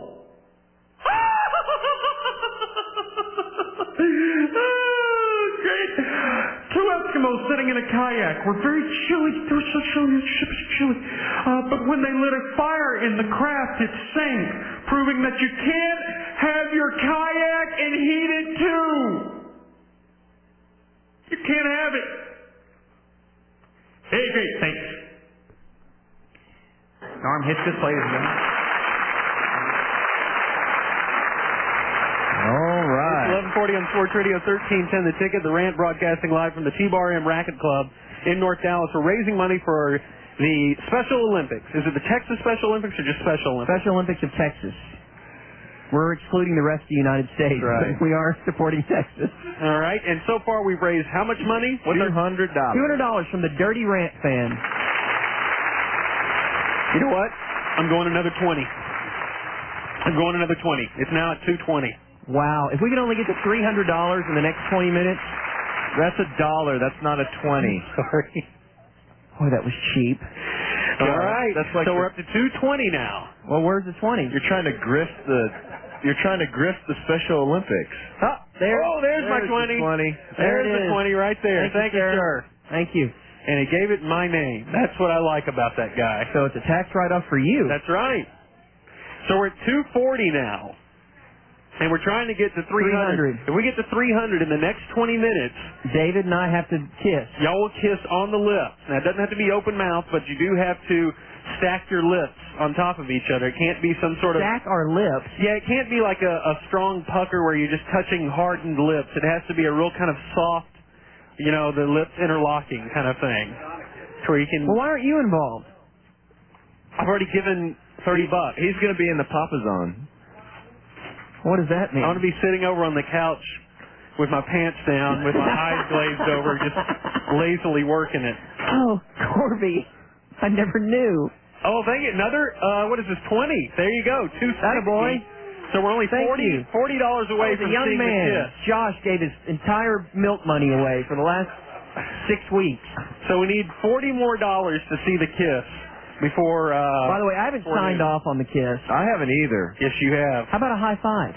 Great. Two Eskimos sitting in a kayak were very chilly. They were so chilly. The ship was chilly. Uh, but when they lit a fire in the craft, it sank, proving that you can't have your kayak and heat it too. You can't have it. Hey, great. Thanks. Norm Hitchcock, ladies and gentlemen. All right. eleven forty on Sports Radio thirteen ten, The Ticket. The Rant broadcasting live from the T-Bar M Racket Club in North Dallas. We're raising money for the Special Olympics. Is it the Texas Special Olympics or just Special Olympics? Special Olympics of Texas. We're excluding the rest of the United States. Right. We are supporting Texas. All right. And so far we've raised how much money? two hundred dollars. two hundred dollars from the Dirty Rant fan. You know what? I'm going another twenty. I'm going another twenty. It's now at two twenty. Wow. If we could only get to three hundred dollars in the next twenty minutes. That's a dollar. That's not a twenty. Sorry. Boy, that was cheap. All right. That's like so we're up to two twenty now. Well, where's the twenty? You're trying to grift the. You're trying to grift the Special Olympics. Oh, there, oh, there's, there's my twenty. The twenty. There's There it the is. twenty right there. Thank, Thank you, you, sir. sir. Thank you. and he gave it my name. That's what I like about that guy. So it's a tax write-off for you. That's right. So we're at two forty now, and we're trying to get to three hundred. If we get to three hundred in the next twenty minutes, David and I have to kiss. Y'all will kiss on the lips. Now, it doesn't have to be open mouth, but you do have to stack your lips on top of each other. It can't be some sort of... Stack our lips? Yeah, it can't be like a, a strong pucker where you're just touching hardened lips. It has to be a real kind of soft, you know, the lips interlocking kind of thing. Where you can... Well, why aren't you involved? I've already given thirty bucks. He's going to be in the Papa Zone. What does that mean? I want to be sitting over on the couch with my pants down, with my eyes glazed over, just lazily working it. Oh, Corby, I never knew. Oh, thank you. Another, uh, what is this, twenty? There you go, two sixty. Boy. So we're only Thank forty, you. forty dollars away Oh, from the young seeing man, the kiss. Josh, gave his entire milk money away for the last six weeks. So we need forty more dollars to see the kiss before... Uh, By the way, I haven't signed noon. off on the kiss. I haven't either. Yes, you have. How about a high five?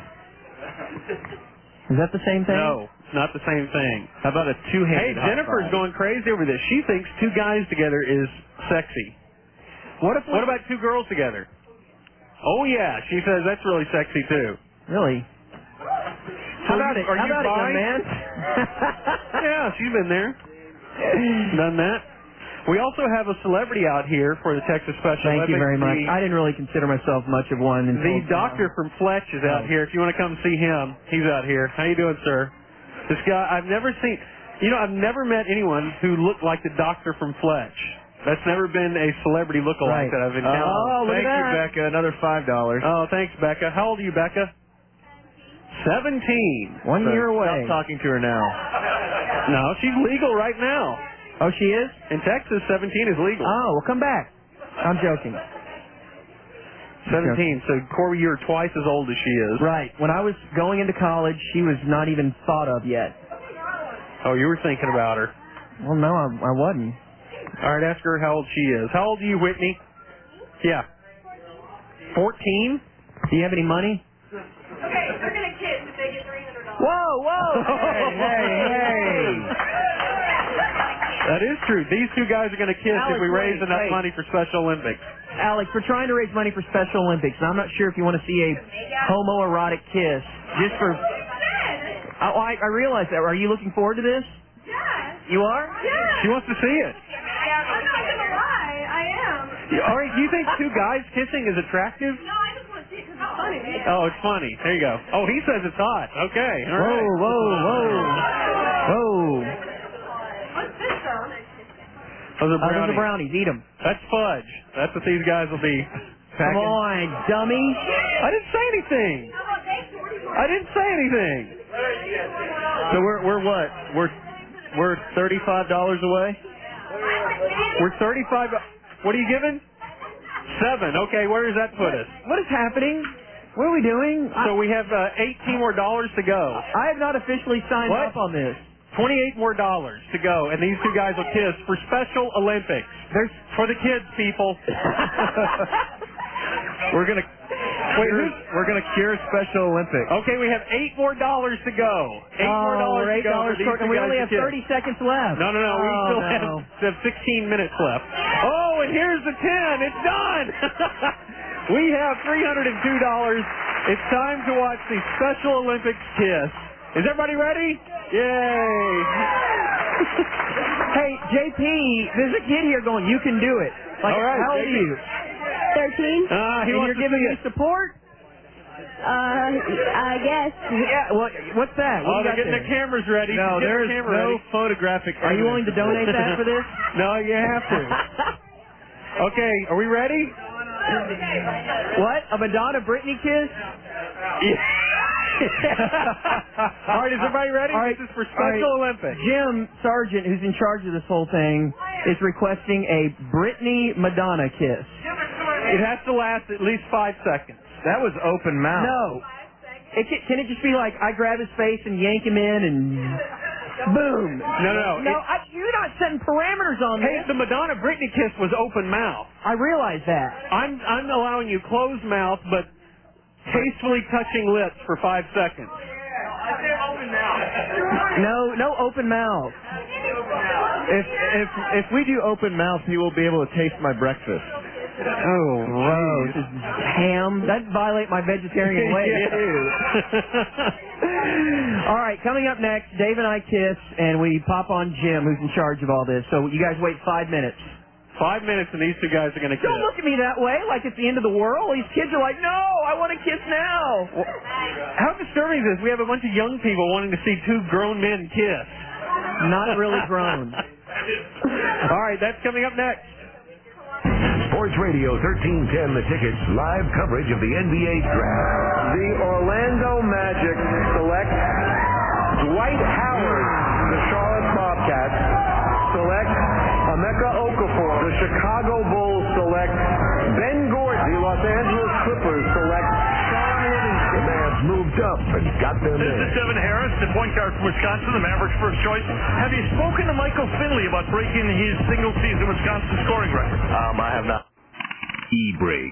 Is that the same thing? No, it's not the same thing. How about a Hey, two-handed high Jennifer's five? going crazy over this. She thinks two guys together is sexy. What if? What about two girls together? Oh, yeah. She says that's really sexy, too. Really? How So about you- it? are How you about it, bi? young man? Yeah, she's been there. Done that. We also have a celebrity out here for the Texas Special Thank you Olympics. very much. The, I didn't really consider myself much of one. the Until doctor from Fletch is out Oh. here. If you want to come see him, he's out here. How you doing, sir? This guy, I've never seen... You know, I've never met anyone who looked like the doctor from Fletch. That's never been a celebrity Right. lookalike that I've encountered. Oh, look Thank at you, that. Becca. Another five dollars. Oh, thanks, Becca. How old are you, Becca? Seventeen. One So year away. Stop talking to her now. No, she's legal right now. Oh, she is? In Texas, seventeen is legal. Oh, well, come back. I'm joking. seventeen. So, Corey, you're twice as old as she is. Right. When I was going into college, she was not even thought of yet. Oh, you were thinking about her. Well, no, I, I wasn't. All right, ask her how old she is. How old are you, Whitney? Yeah. fourteen? Do you have any money? Okay, they're going to kiss if they get three hundred dollars. Whoa, whoa! Hey, hey, hey. That is true. These two guys are going to kiss Alex, if we raise wait, enough wait. money for Special Olympics. Alex, we're trying to raise money for Special Olympics, and I'm not sure if you want to see a homoerotic kiss just for... I, I, I realize that. Are you looking forward to this? Yeah. You are? Yeah. She wants to see it. I'm not going to lie. I am. All right, you think two guys kissing is attractive? No, I just want to see it because it's funny. Oh, it's funny. There you go. Oh, he says it's hot. Okay. All Whoa, right. whoa, whoa. Whoa. What's this, though? Those are Oh, those brownies. are brownies. Eat them. That's fudge. That's what these guys will be. Come packing. on, dummy. I didn't say anything. I didn't say anything. So we're we're what? We're we're thirty-five dollars away. We're thirty-five. What are you giving? Seven. Okay, where does that put us? What is happening? What are we doing? So we have uh, eighteen more dollars to go. I have not officially signed What? up on this. twenty-eight more dollars to go, and these two guys will kiss for Special Olympics. There's for the kids, people. We're gonna Wait, cure, who's- we're gonna cure Special Olympics. Okay, we have eight more dollars to go. Eight oh, more dollars we're to eight go. dollars for these short, two and we guys only to have kiss. thirty seconds left. No, no, no. We Oh, still no. have, have sixteen minutes left. Oh, and here's the ten. It's done. We have three hundred two dollars. It's time to watch the Special Olympics kiss. Is everybody ready? Yay! Hey, J P, there's a kid here going, you can do it. Like, All right, how old are J P. you? Thirteen. Ah, he and wants you're to giving see me it. support? Uh, I guess. Yeah, well, what's that? Oh, What do you they're got getting there? the cameras ready. No, Get the there's camera no ready. photographic. Are you willing to donate that for this? No, you have to. Okay, are we ready? What? A Madonna Britney kiss? All right, is everybody ready? All right. This is for All right. Special Olympics. Jim Sargent, who's in charge of this whole thing, is requesting a Britney Madonna kiss. It has to last at least five seconds. That was open mouth. No. It can, can it just be like I grab his face and yank him in and boom? No, no, no. No, It- I, you're not setting parameters on Hey, this. the Madonna Britney kiss was open mouth. I realize that. I'm I'm allowing you closed mouth, but tastefully touching lips for five seconds. No, no open mouth. If if if we do open mouth, he will be able to taste my breakfast. Oh, gross. Ham. That'd violate my vegetarian ways, too. All right, coming up next, Dave and I kiss, and we pop on Jim, who's in charge of all this. So you guys wait five minutes. Five minutes, and these two guys are going to kiss. Don't look at me that way, like it's the end of the world. These kids are like, no, I want to kiss now. Well, how disturbing is this? We have a bunch of young people wanting to see two grown men kiss. Not really grown. All right, that's coming up next. Sports Radio thirteen ten, The Ticket's live coverage of the N B A Draft. The Orlando Magic select Dwight Howard, the Charlotte Bobcats select Emeka Okafor. The Chicago Bulls select Ben Gordon. The Los Angeles Clippers select Sean Livingston. The Mavs moved up and got them This in. is Devin Harris, the point guard from Wisconsin, the Mavericks' first choice. Have you spoken to Michael Finley about breaking his single-season Wisconsin scoring record? Um, I have not. E-break.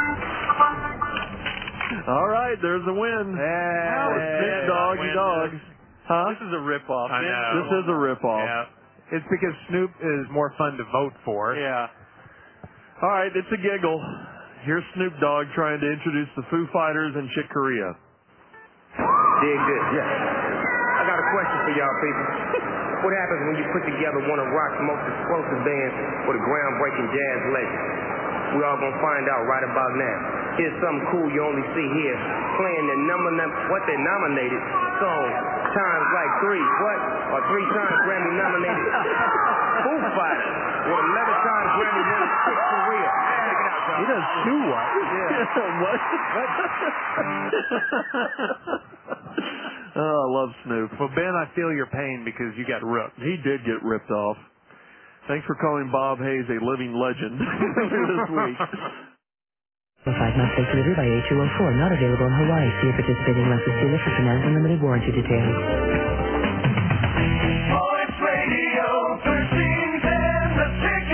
All right, there's a win. Hey, Doggy dog. Huh? This is a rip-off. I know. This is a rip-off. Yeah. It's because Snoop is more fun to vote for. Yeah. All right, it's a giggle. Here's Snoop Dogg trying to introduce the Foo Fighters and Chick Corea. Dig this. Yeah. I got a question for y'all people. What happens when you put together one of rock's most explosive bands with a groundbreaking jazz legend? We all gonna find out right about now. Here's something cool you only see here, playing the number num- what they nominated song times like three, what? Or three times Grammy nominated Foo Fighters with eleven times Grammy winning Chick Corea. Check it out, y'all. He does two what? Yeah. What? Oh, I love Snoop. Well, Ben, I feel your pain because you got ripped. He did get ripped off. Thanks for calling Bob Hayes a living legend this week. Five monthly delivery by A two oh four, not available in Hawaii. See a participating Lexus dealer for finance and limited warranty details. Sports Radio thirteen ten, The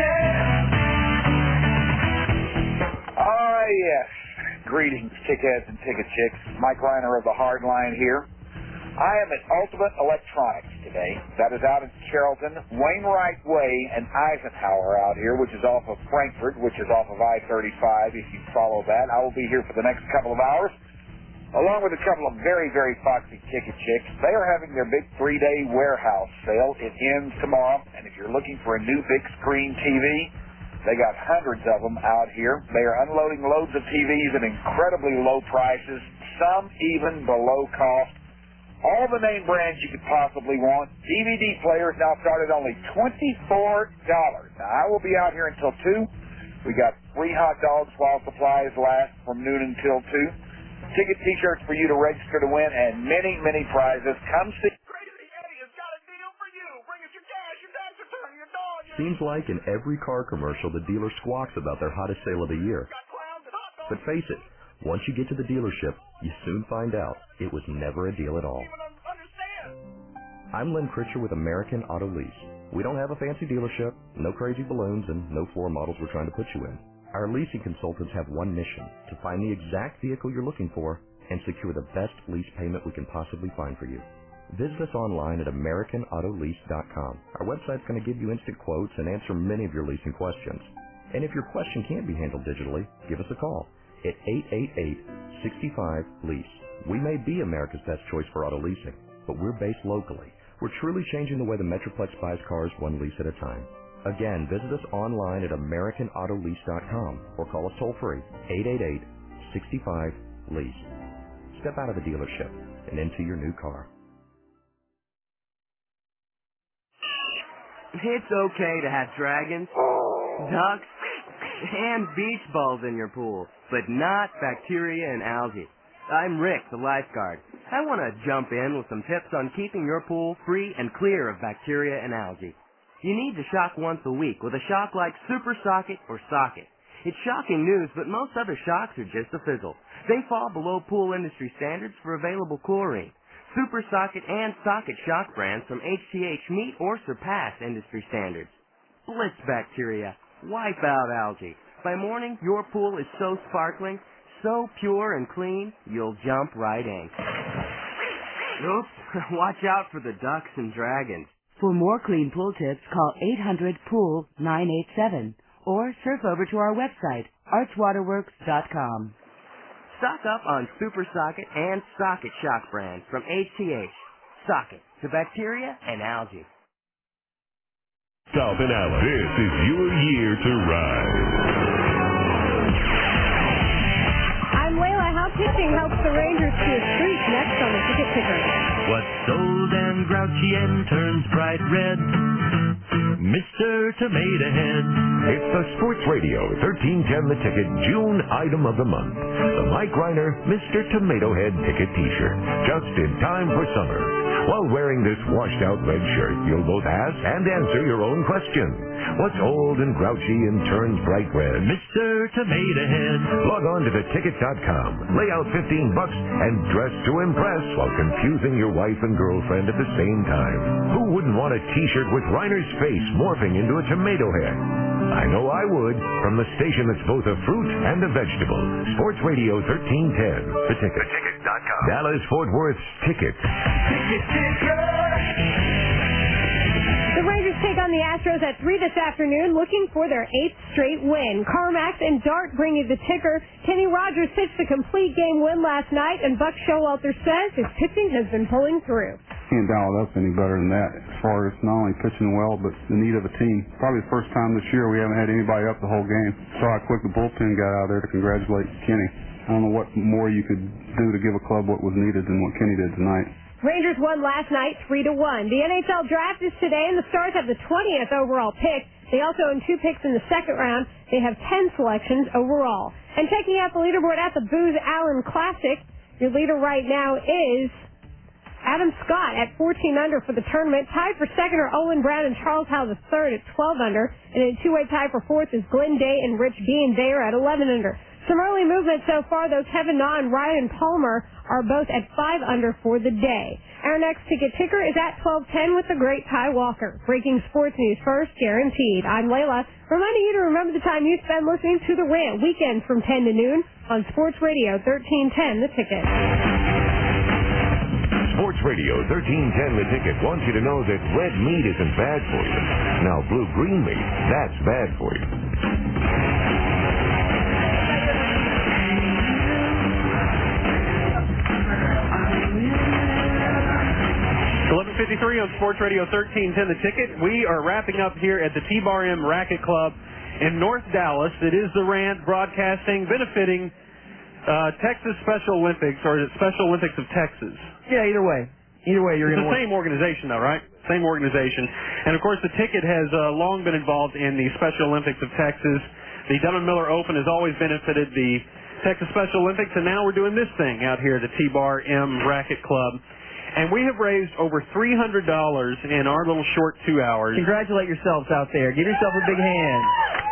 Ticket. Ah, yes. Greetings, tickheads and ticket chicks. Mike Reiner of the Hardline here. I am at Ultimate Electronics today. That is out in Carrollton, Wainwright Way, and Eisenhower out here, which is off of Frankfurt, which is off of I thirty-five, if you follow that. I will be here for the next couple of hours, along with a couple of very, very foxy ticket chicks. They are having their big three-day warehouse sale. It ends tomorrow, and if you're looking for a new big screen T V, they got hundreds of them out here. They are unloading loads of T Vs at incredibly low prices, some even below cost. All the name brands you could possibly want. D V D players now start at only twenty-four dollars. Now, I will be out here until two. We got free hot dogs while supplies last from noon until two. Ticket t-shirts for you to register to win, and many, many prizes. Come see. Seems like in every car commercial the dealer squawks about their hottest sale of the year. But face it, once you get to the dealership, you soon find out it was never a deal at all. I'm Len Critcher with American Auto Lease. We don't have a fancy dealership, no crazy balloons, and no floor models we're trying to put you in. Our leasing consultants have one mission, to find the exact vehicle you're looking for and secure the best lease payment we can possibly find for you. Visit us online at American Auto Lease dot com. Our website's going to give you instant quotes and answer many of your leasing questions. And if your question can't be handled digitally, give us a call at eight eight eight, six five, lease. We may be America's best choice for auto leasing, but we're based locally. We're truly changing the way the Metroplex buys cars one lease at a time. Again, visit us online at American Auto Lease dot com or call us toll free, eight eight eight, six five, lease. Step out of the dealership and into your new car. It's okay to have dragons, ducks, and beach balls in your pool, but not bacteria and algae. I'm Rick, the lifeguard. I want to jump in with some tips on keeping your pool free and clear of bacteria and algae. You need to shock once a week with a shock like Super Socket or Socket. It's shocking news, but most other shocks are just a fizzle. They fall below pool industry standards for available chlorine. Super Socket and Socket shock brands from H T H meet or surpass industry standards. Blitz bacteria. Wipe out algae. By morning, your pool is so sparkling, so pure and clean, you'll jump right in. Oops, watch out for the ducks and dragons. For more clean pool tips, call eight hundred pool nine eight seven or surf over to our website, arts waterworks dot com. Stock up on Super Socket and Socket Shock brands from H T H. Socket to bacteria and algae. South and Allen, this is your year to rise. I'm Layla. How pitching helps the Rangers to a streak next on the Ticket Ticker. What's old and grouchy and turns bright red? Mister Tomato Head. It's the Sports Radio thirteen ten The Ticket June item of the month. The Mike Reiner Mister Tomato Head Ticket T-shirt. Just in time for summer. While wearing this washed-out red shirt, you'll both ask and answer your own question. What's old and grouchy and turns bright red? Mister Tomato Head. Log on to the ticket dot com. Lay out fifteen bucks and dress to impress while confusing your wife and girlfriend at the same time. Who wouldn't want a T-shirt with Reiner's face morphing into a tomato head? I know I would. From the station that's both a fruit and a vegetable. Sports Radio thirteen ten. The Ticket. The ticket dot com. Dallas Fort Worth's Ticket. Ticket Ticker. The Rangers take on the Astros at three this afternoon, looking for their eighth straight win. Carmax and Dart bring you the ticker. Kenny Rogers pitched a complete game win last night, and Buck Showalter says his pitching has been pulling through. Can't dial it up any better than that as far as not only pitching well, but the need of a team. Probably the first time this year we haven't had anybody up the whole game. Saw how quick the bullpen got out there to congratulate Kenny. I don't know what more you could do to give a club what was needed than what Kenny did tonight. Rangers won last night three to one. The N H L draft is today, and the Stars have the twentieth overall pick. They also own two picks in the second round. They have ten selections overall. And checking out the leaderboard at the Booz Allen Classic, your leader right now is Adam Scott at fourteen under for the tournament. Tied for second are Owen Brown and Charles Howe the third at twelve under. And in a two-way tie for fourth is Glenn Day and Rich Bean. They are at eleven under. Some early movement so far, though. Kevin Na and Ryan Palmer are both at five under for the day. Our next ticket ticker is at twelve ten with the great Ty Walker. Breaking sports news first, guaranteed. I'm Layla, reminding you to remember the time you spend listening to The Rant weekends from ten to noon on Sports Radio thirteen ten The Ticket. Sports Radio thirteen ten The Ticket wants you to know that red meat isn't bad for you. Now, blue-green meat, that's bad for you. eleven fifty-three on Sports Radio thirteen ten The Ticket. We are wrapping up here at the T-Bar M Racket Club in North Dallas. It is the Rant broadcasting, benefiting uh, Texas Special Olympics, or is it Special Olympics of Texas? Yeah, either way. Either way, you're It's going to the same organization, though, right? Same organization. And, of course, the Ticket has uh, long been involved in the Special Olympics of Texas. The Dunham Miller Open has always benefited the Texas Special Olympics, and now we're doing this thing out here at the T-Bar M Racket Club. And we have raised over three hundred dollars in our little short two hours. Congratulate yourselves out there. Give yourself a big hand.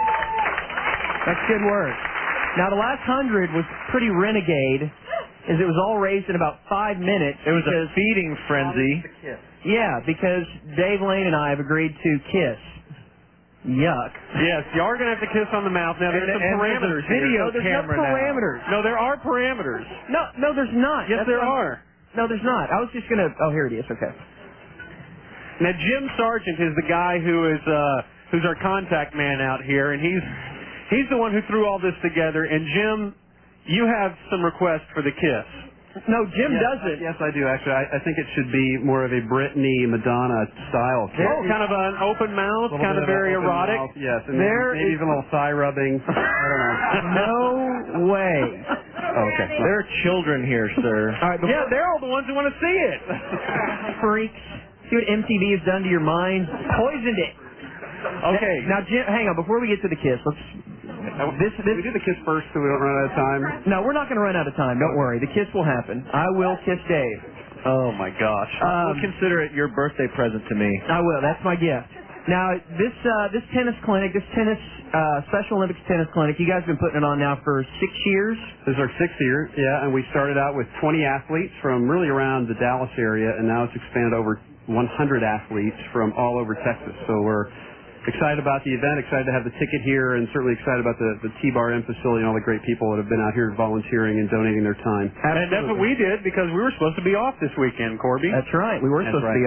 That's good work. Now, the last hundred was pretty renegade, as it was all raised in about five minutes. It was a feeding frenzy. Yeah, because Dave Lane and I have agreed to kiss. Yuck. Yes, you are going to have to kiss on the mouth. Now, there's And- some and parameters there's a video here. No, there's camera no now. parameters. No, there are parameters. No, no, there's not. Yes, That's there what I'm- are. No, there's not. I was just going to... Oh, here it is. Okay. Now, Jim Sargent is the guy who is uh, who's our contact man out here, and he's he's the one who threw all this together. And Jim, you have some requests for the kiss. No, Jim yes, doesn't. Yes, I do, actually. I, I think it should be more of a Britney, Madonna style kiss. Oh, kind of an open mouth, A little kind bit of very an open erotic. mouth, yes, and There maybe, maybe is- even a little thigh rubbing. I don't know. No way. Okay. There are children here, sir. All right, Yeah, they're all the ones who want to see it. freaks. See what M T V has done to your mind? Poisoned it. Okay. Now, Jim, hang on. Before we get to the kiss, let's... This, this, we do the kiss first so we don't run out of time. No, we're not going to run out of time. Don't worry. The kiss will happen. I will kiss Dave. Oh, my gosh. Um, we'll consider it your birthday present to me. I will. That's my gift. Now, this uh, this tennis clinic, this tennis uh, Special Olympics tennis clinic, you guys have been putting it on now for six years? This is our sixth year, yeah, and we started out with twenty athletes from really around the Dallas area, and now it's expanded over one hundred athletes from all over Texas. So we're excited about the event, excited to have the ticket here, and certainly excited about the, the T-Bar M facility and all the great people that have been out here volunteering and donating their time. And that's what we did because we were supposed to be off this weekend, Corby. That's right. We were That's supposed right. to be off.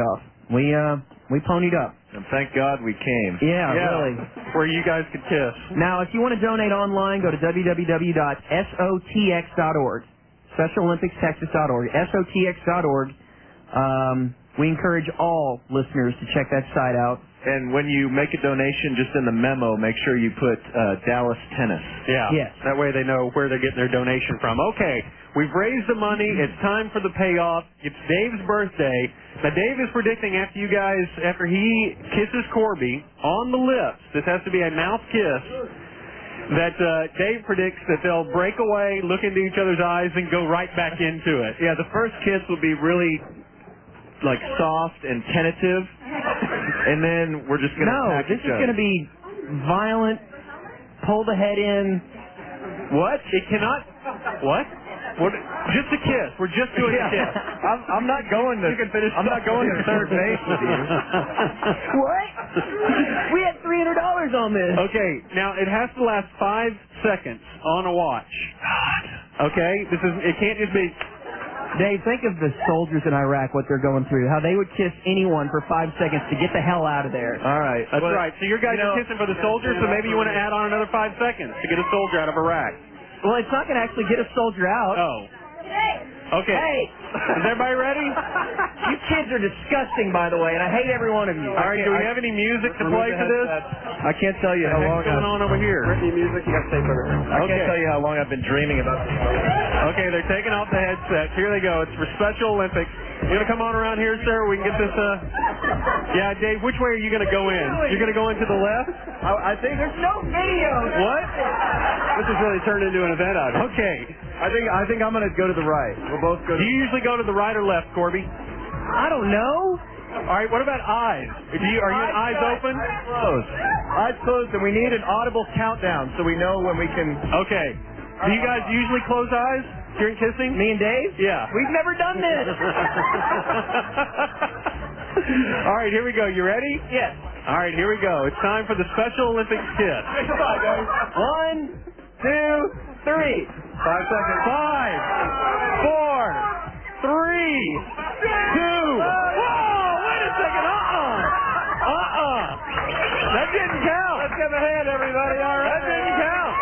We uh we ponied up. And thank God we came. Yeah, really. Where you guys could kiss. Now, if you want to donate online, go to w w w dot sotx dot org. Special Olympics Texas dot org. S O T X dot org. Um, we encourage all listeners to check that site out. And when you make a donation, just in the memo, make sure you put uh, Dallas Tennis. Yeah. Yes. That way they know where they're getting their donation from. Okay. We've raised the money. It's time for the payoff. It's Dave's birthday. Now, Dave is predicting after you guys, after he kisses Corby on the lips, this has to be a mouth kiss, that uh, Dave predicts that they'll break away, look into each other's eyes, and go right back into it. Yeah, the first kiss will be really, like, soft and tentative, and then we're just going to No, attack this each is other. going to be violent, pull the head in. What? It cannot... What? What? Just a kiss. We're just doing Yeah. a kiss. I'm, I'm not going to. You can finish I'm not going to third base with you. What? We had three hundred dollars on this. Okay, now it has to last five seconds on a watch. God. Okay, this is. It can't just be. Dave, think of the soldiers in Iraq, what they're going through, how they would kiss anyone for five seconds to get the hell out of there. All right. That's Well, right. So your guys you know, are kissing for the soldiers, so maybe you want to add on another five seconds to get a soldier out of Iraq. Well, it's not going to actually get a soldier out. Oh. Okay. Hey. Is everybody ready? You kids are disgusting, by the way, and I hate every one of you. All right, do we have any music to play for this? I can't tell you how long What's going on over here? Britney music, you got to say better. I Okay. can't tell you how long I've been dreaming about this. Okay, they're taking off the headsets. Here they go. It's for Special Olympics. You gonna come on around here, sir? We can get this. Uh... Yeah, Dave. Which way are you gonna go in? You're gonna go into the left? I, I think There's no video. What? This has really turned into an event out here. Okay. I think I think I'm going to go to the right. We'll both go Do to. you usually go to the right or left, Corby? I don't know. All right. What about eyes? If you are you eyes open? Eyes closed. Eyes closed, and we need an audible countdown so we know when we can. Okay. Do you guys usually close eyes during kissing? Me and Dave? Yeah. We've never done this. All right, here we go. You ready? Yes. All right, here we go. It's time for the Special Olympics kiss. Come on, guys. One, two, three. Five seconds. Five, four, three, two. Whoa! Wait a second. Uh-uh. Uh-uh. That didn't count. Let's give a hand, everybody. All right. That didn't count.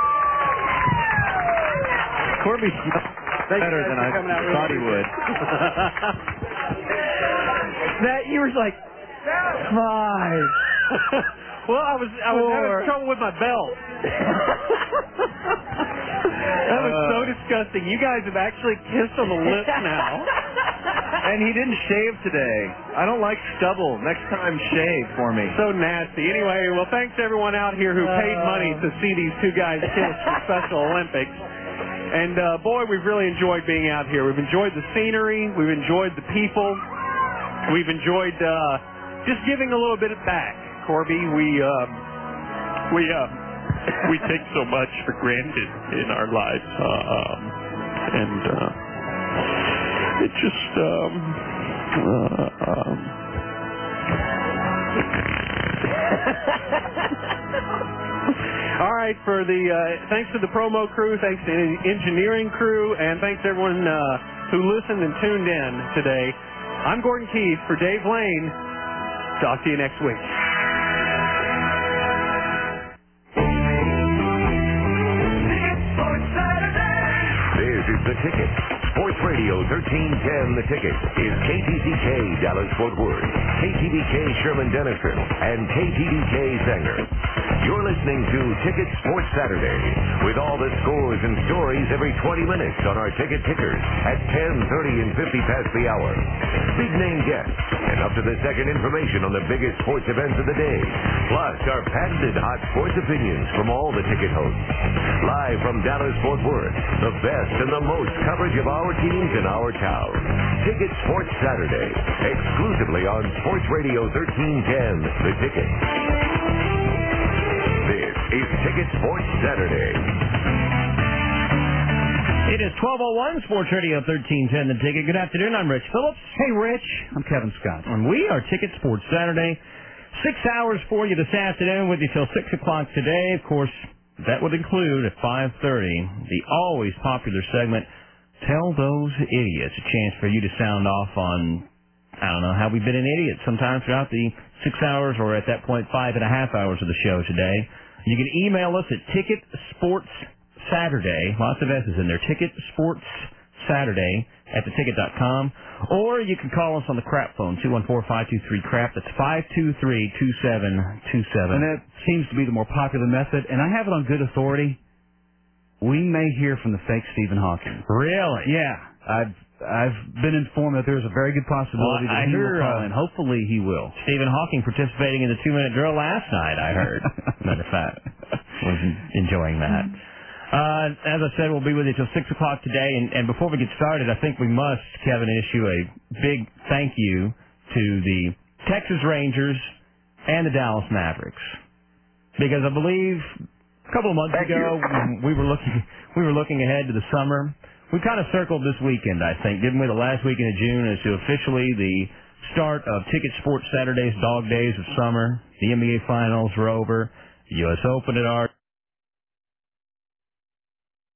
Corby smells better than I thought he would. That you were like five. Well, I was I was Four. having trouble with my belt. That was so disgusting. You guys have actually kissed on the lips now. And he didn't shave today. I don't like stubble. Next time, shave for me. So nasty. Anyway, well, thanks to everyone out here who paid money to see these two guys kiss for Special Olympics. And, uh, boy, we've really enjoyed being out here. We've enjoyed the scenery. We've enjoyed the people. We've enjoyed uh, just giving a little bit back. Corby, we, uh, we, uh, we take so much for granted in our lives. Uh, um, and uh, it just, um, uh, um, all right, for the uh, thanks to the promo crew, thanks to the engineering crew, and thanks to everyone uh, who listened and tuned in today. I'm Gordon Keith for Dave Lane. Talk to you next week. This is The Ticket. Sports Radio thirteen ten The Ticket is K T D K Dallas-Fort Worth, K T D K Sherman-Denison, and K T D K Sanger. You're listening to Ticket Sports Saturday with all the scores and stories every twenty minutes on our ticket tickers at ten, thirty, and fifty past the hour. Big name guests and up-to-the-second information on the biggest sports events of the day. Plus our patented hot sports opinions from all the ticket hosts. Live from Dallas-Fort Worth, the best and the most coverage of our teams in our town. Ticket Sports Saturday, exclusively on Sports Radio thirteen ten The Ticket. This is Ticket Sports Saturday. It is twelve oh one, Sports Radio thirteen ten The Ticket. Good afternoon, I'm Rich Phillips. Hey, Rich. I'm Kevin Scott. And we are Ticket Sports Saturday. Six hours for you this afternoon with you till six o'clock today. Of course, that would include at five thirty the always popular segment, Tell Those Idiots, a chance for you to sound off on I don't know how we've been an idiot sometimes throughout the six hours or at that point five and a half hours of the show today. You can email us at Ticket Sports Saturday, lots of S's in there, Ticket Sports Saturday at the ticket dot com, or you can call us on the crap phone, two one four, five two three, crap. That's five two three, two seven two seven. And that seems to be the more popular method, and I have it on good authority. We may hear from the fake Stephen Hawking. Really? Yeah. I've I've been informed that there's a very good possibility well, that I he heard, will call uh, in. Hopefully he will. Stephen Hawking participating in the two-minute drill last night, I heard. Matter of fact, was enjoying that. Uh, as I said, we'll be with you till six o'clock today, and, and before we get started, I think we must, Kevin, issue a big thank you to the Texas Rangers and the Dallas Mavericks. Because I believe a couple of months Thank ago, you. we were looking we were looking ahead to the summer. We kind of circled this weekend, I think, didn't we? The last weekend of June as to officially the start of Ticket Sports Saturday's Dog Days of Summer. The N B A Finals were over. The U S Open at our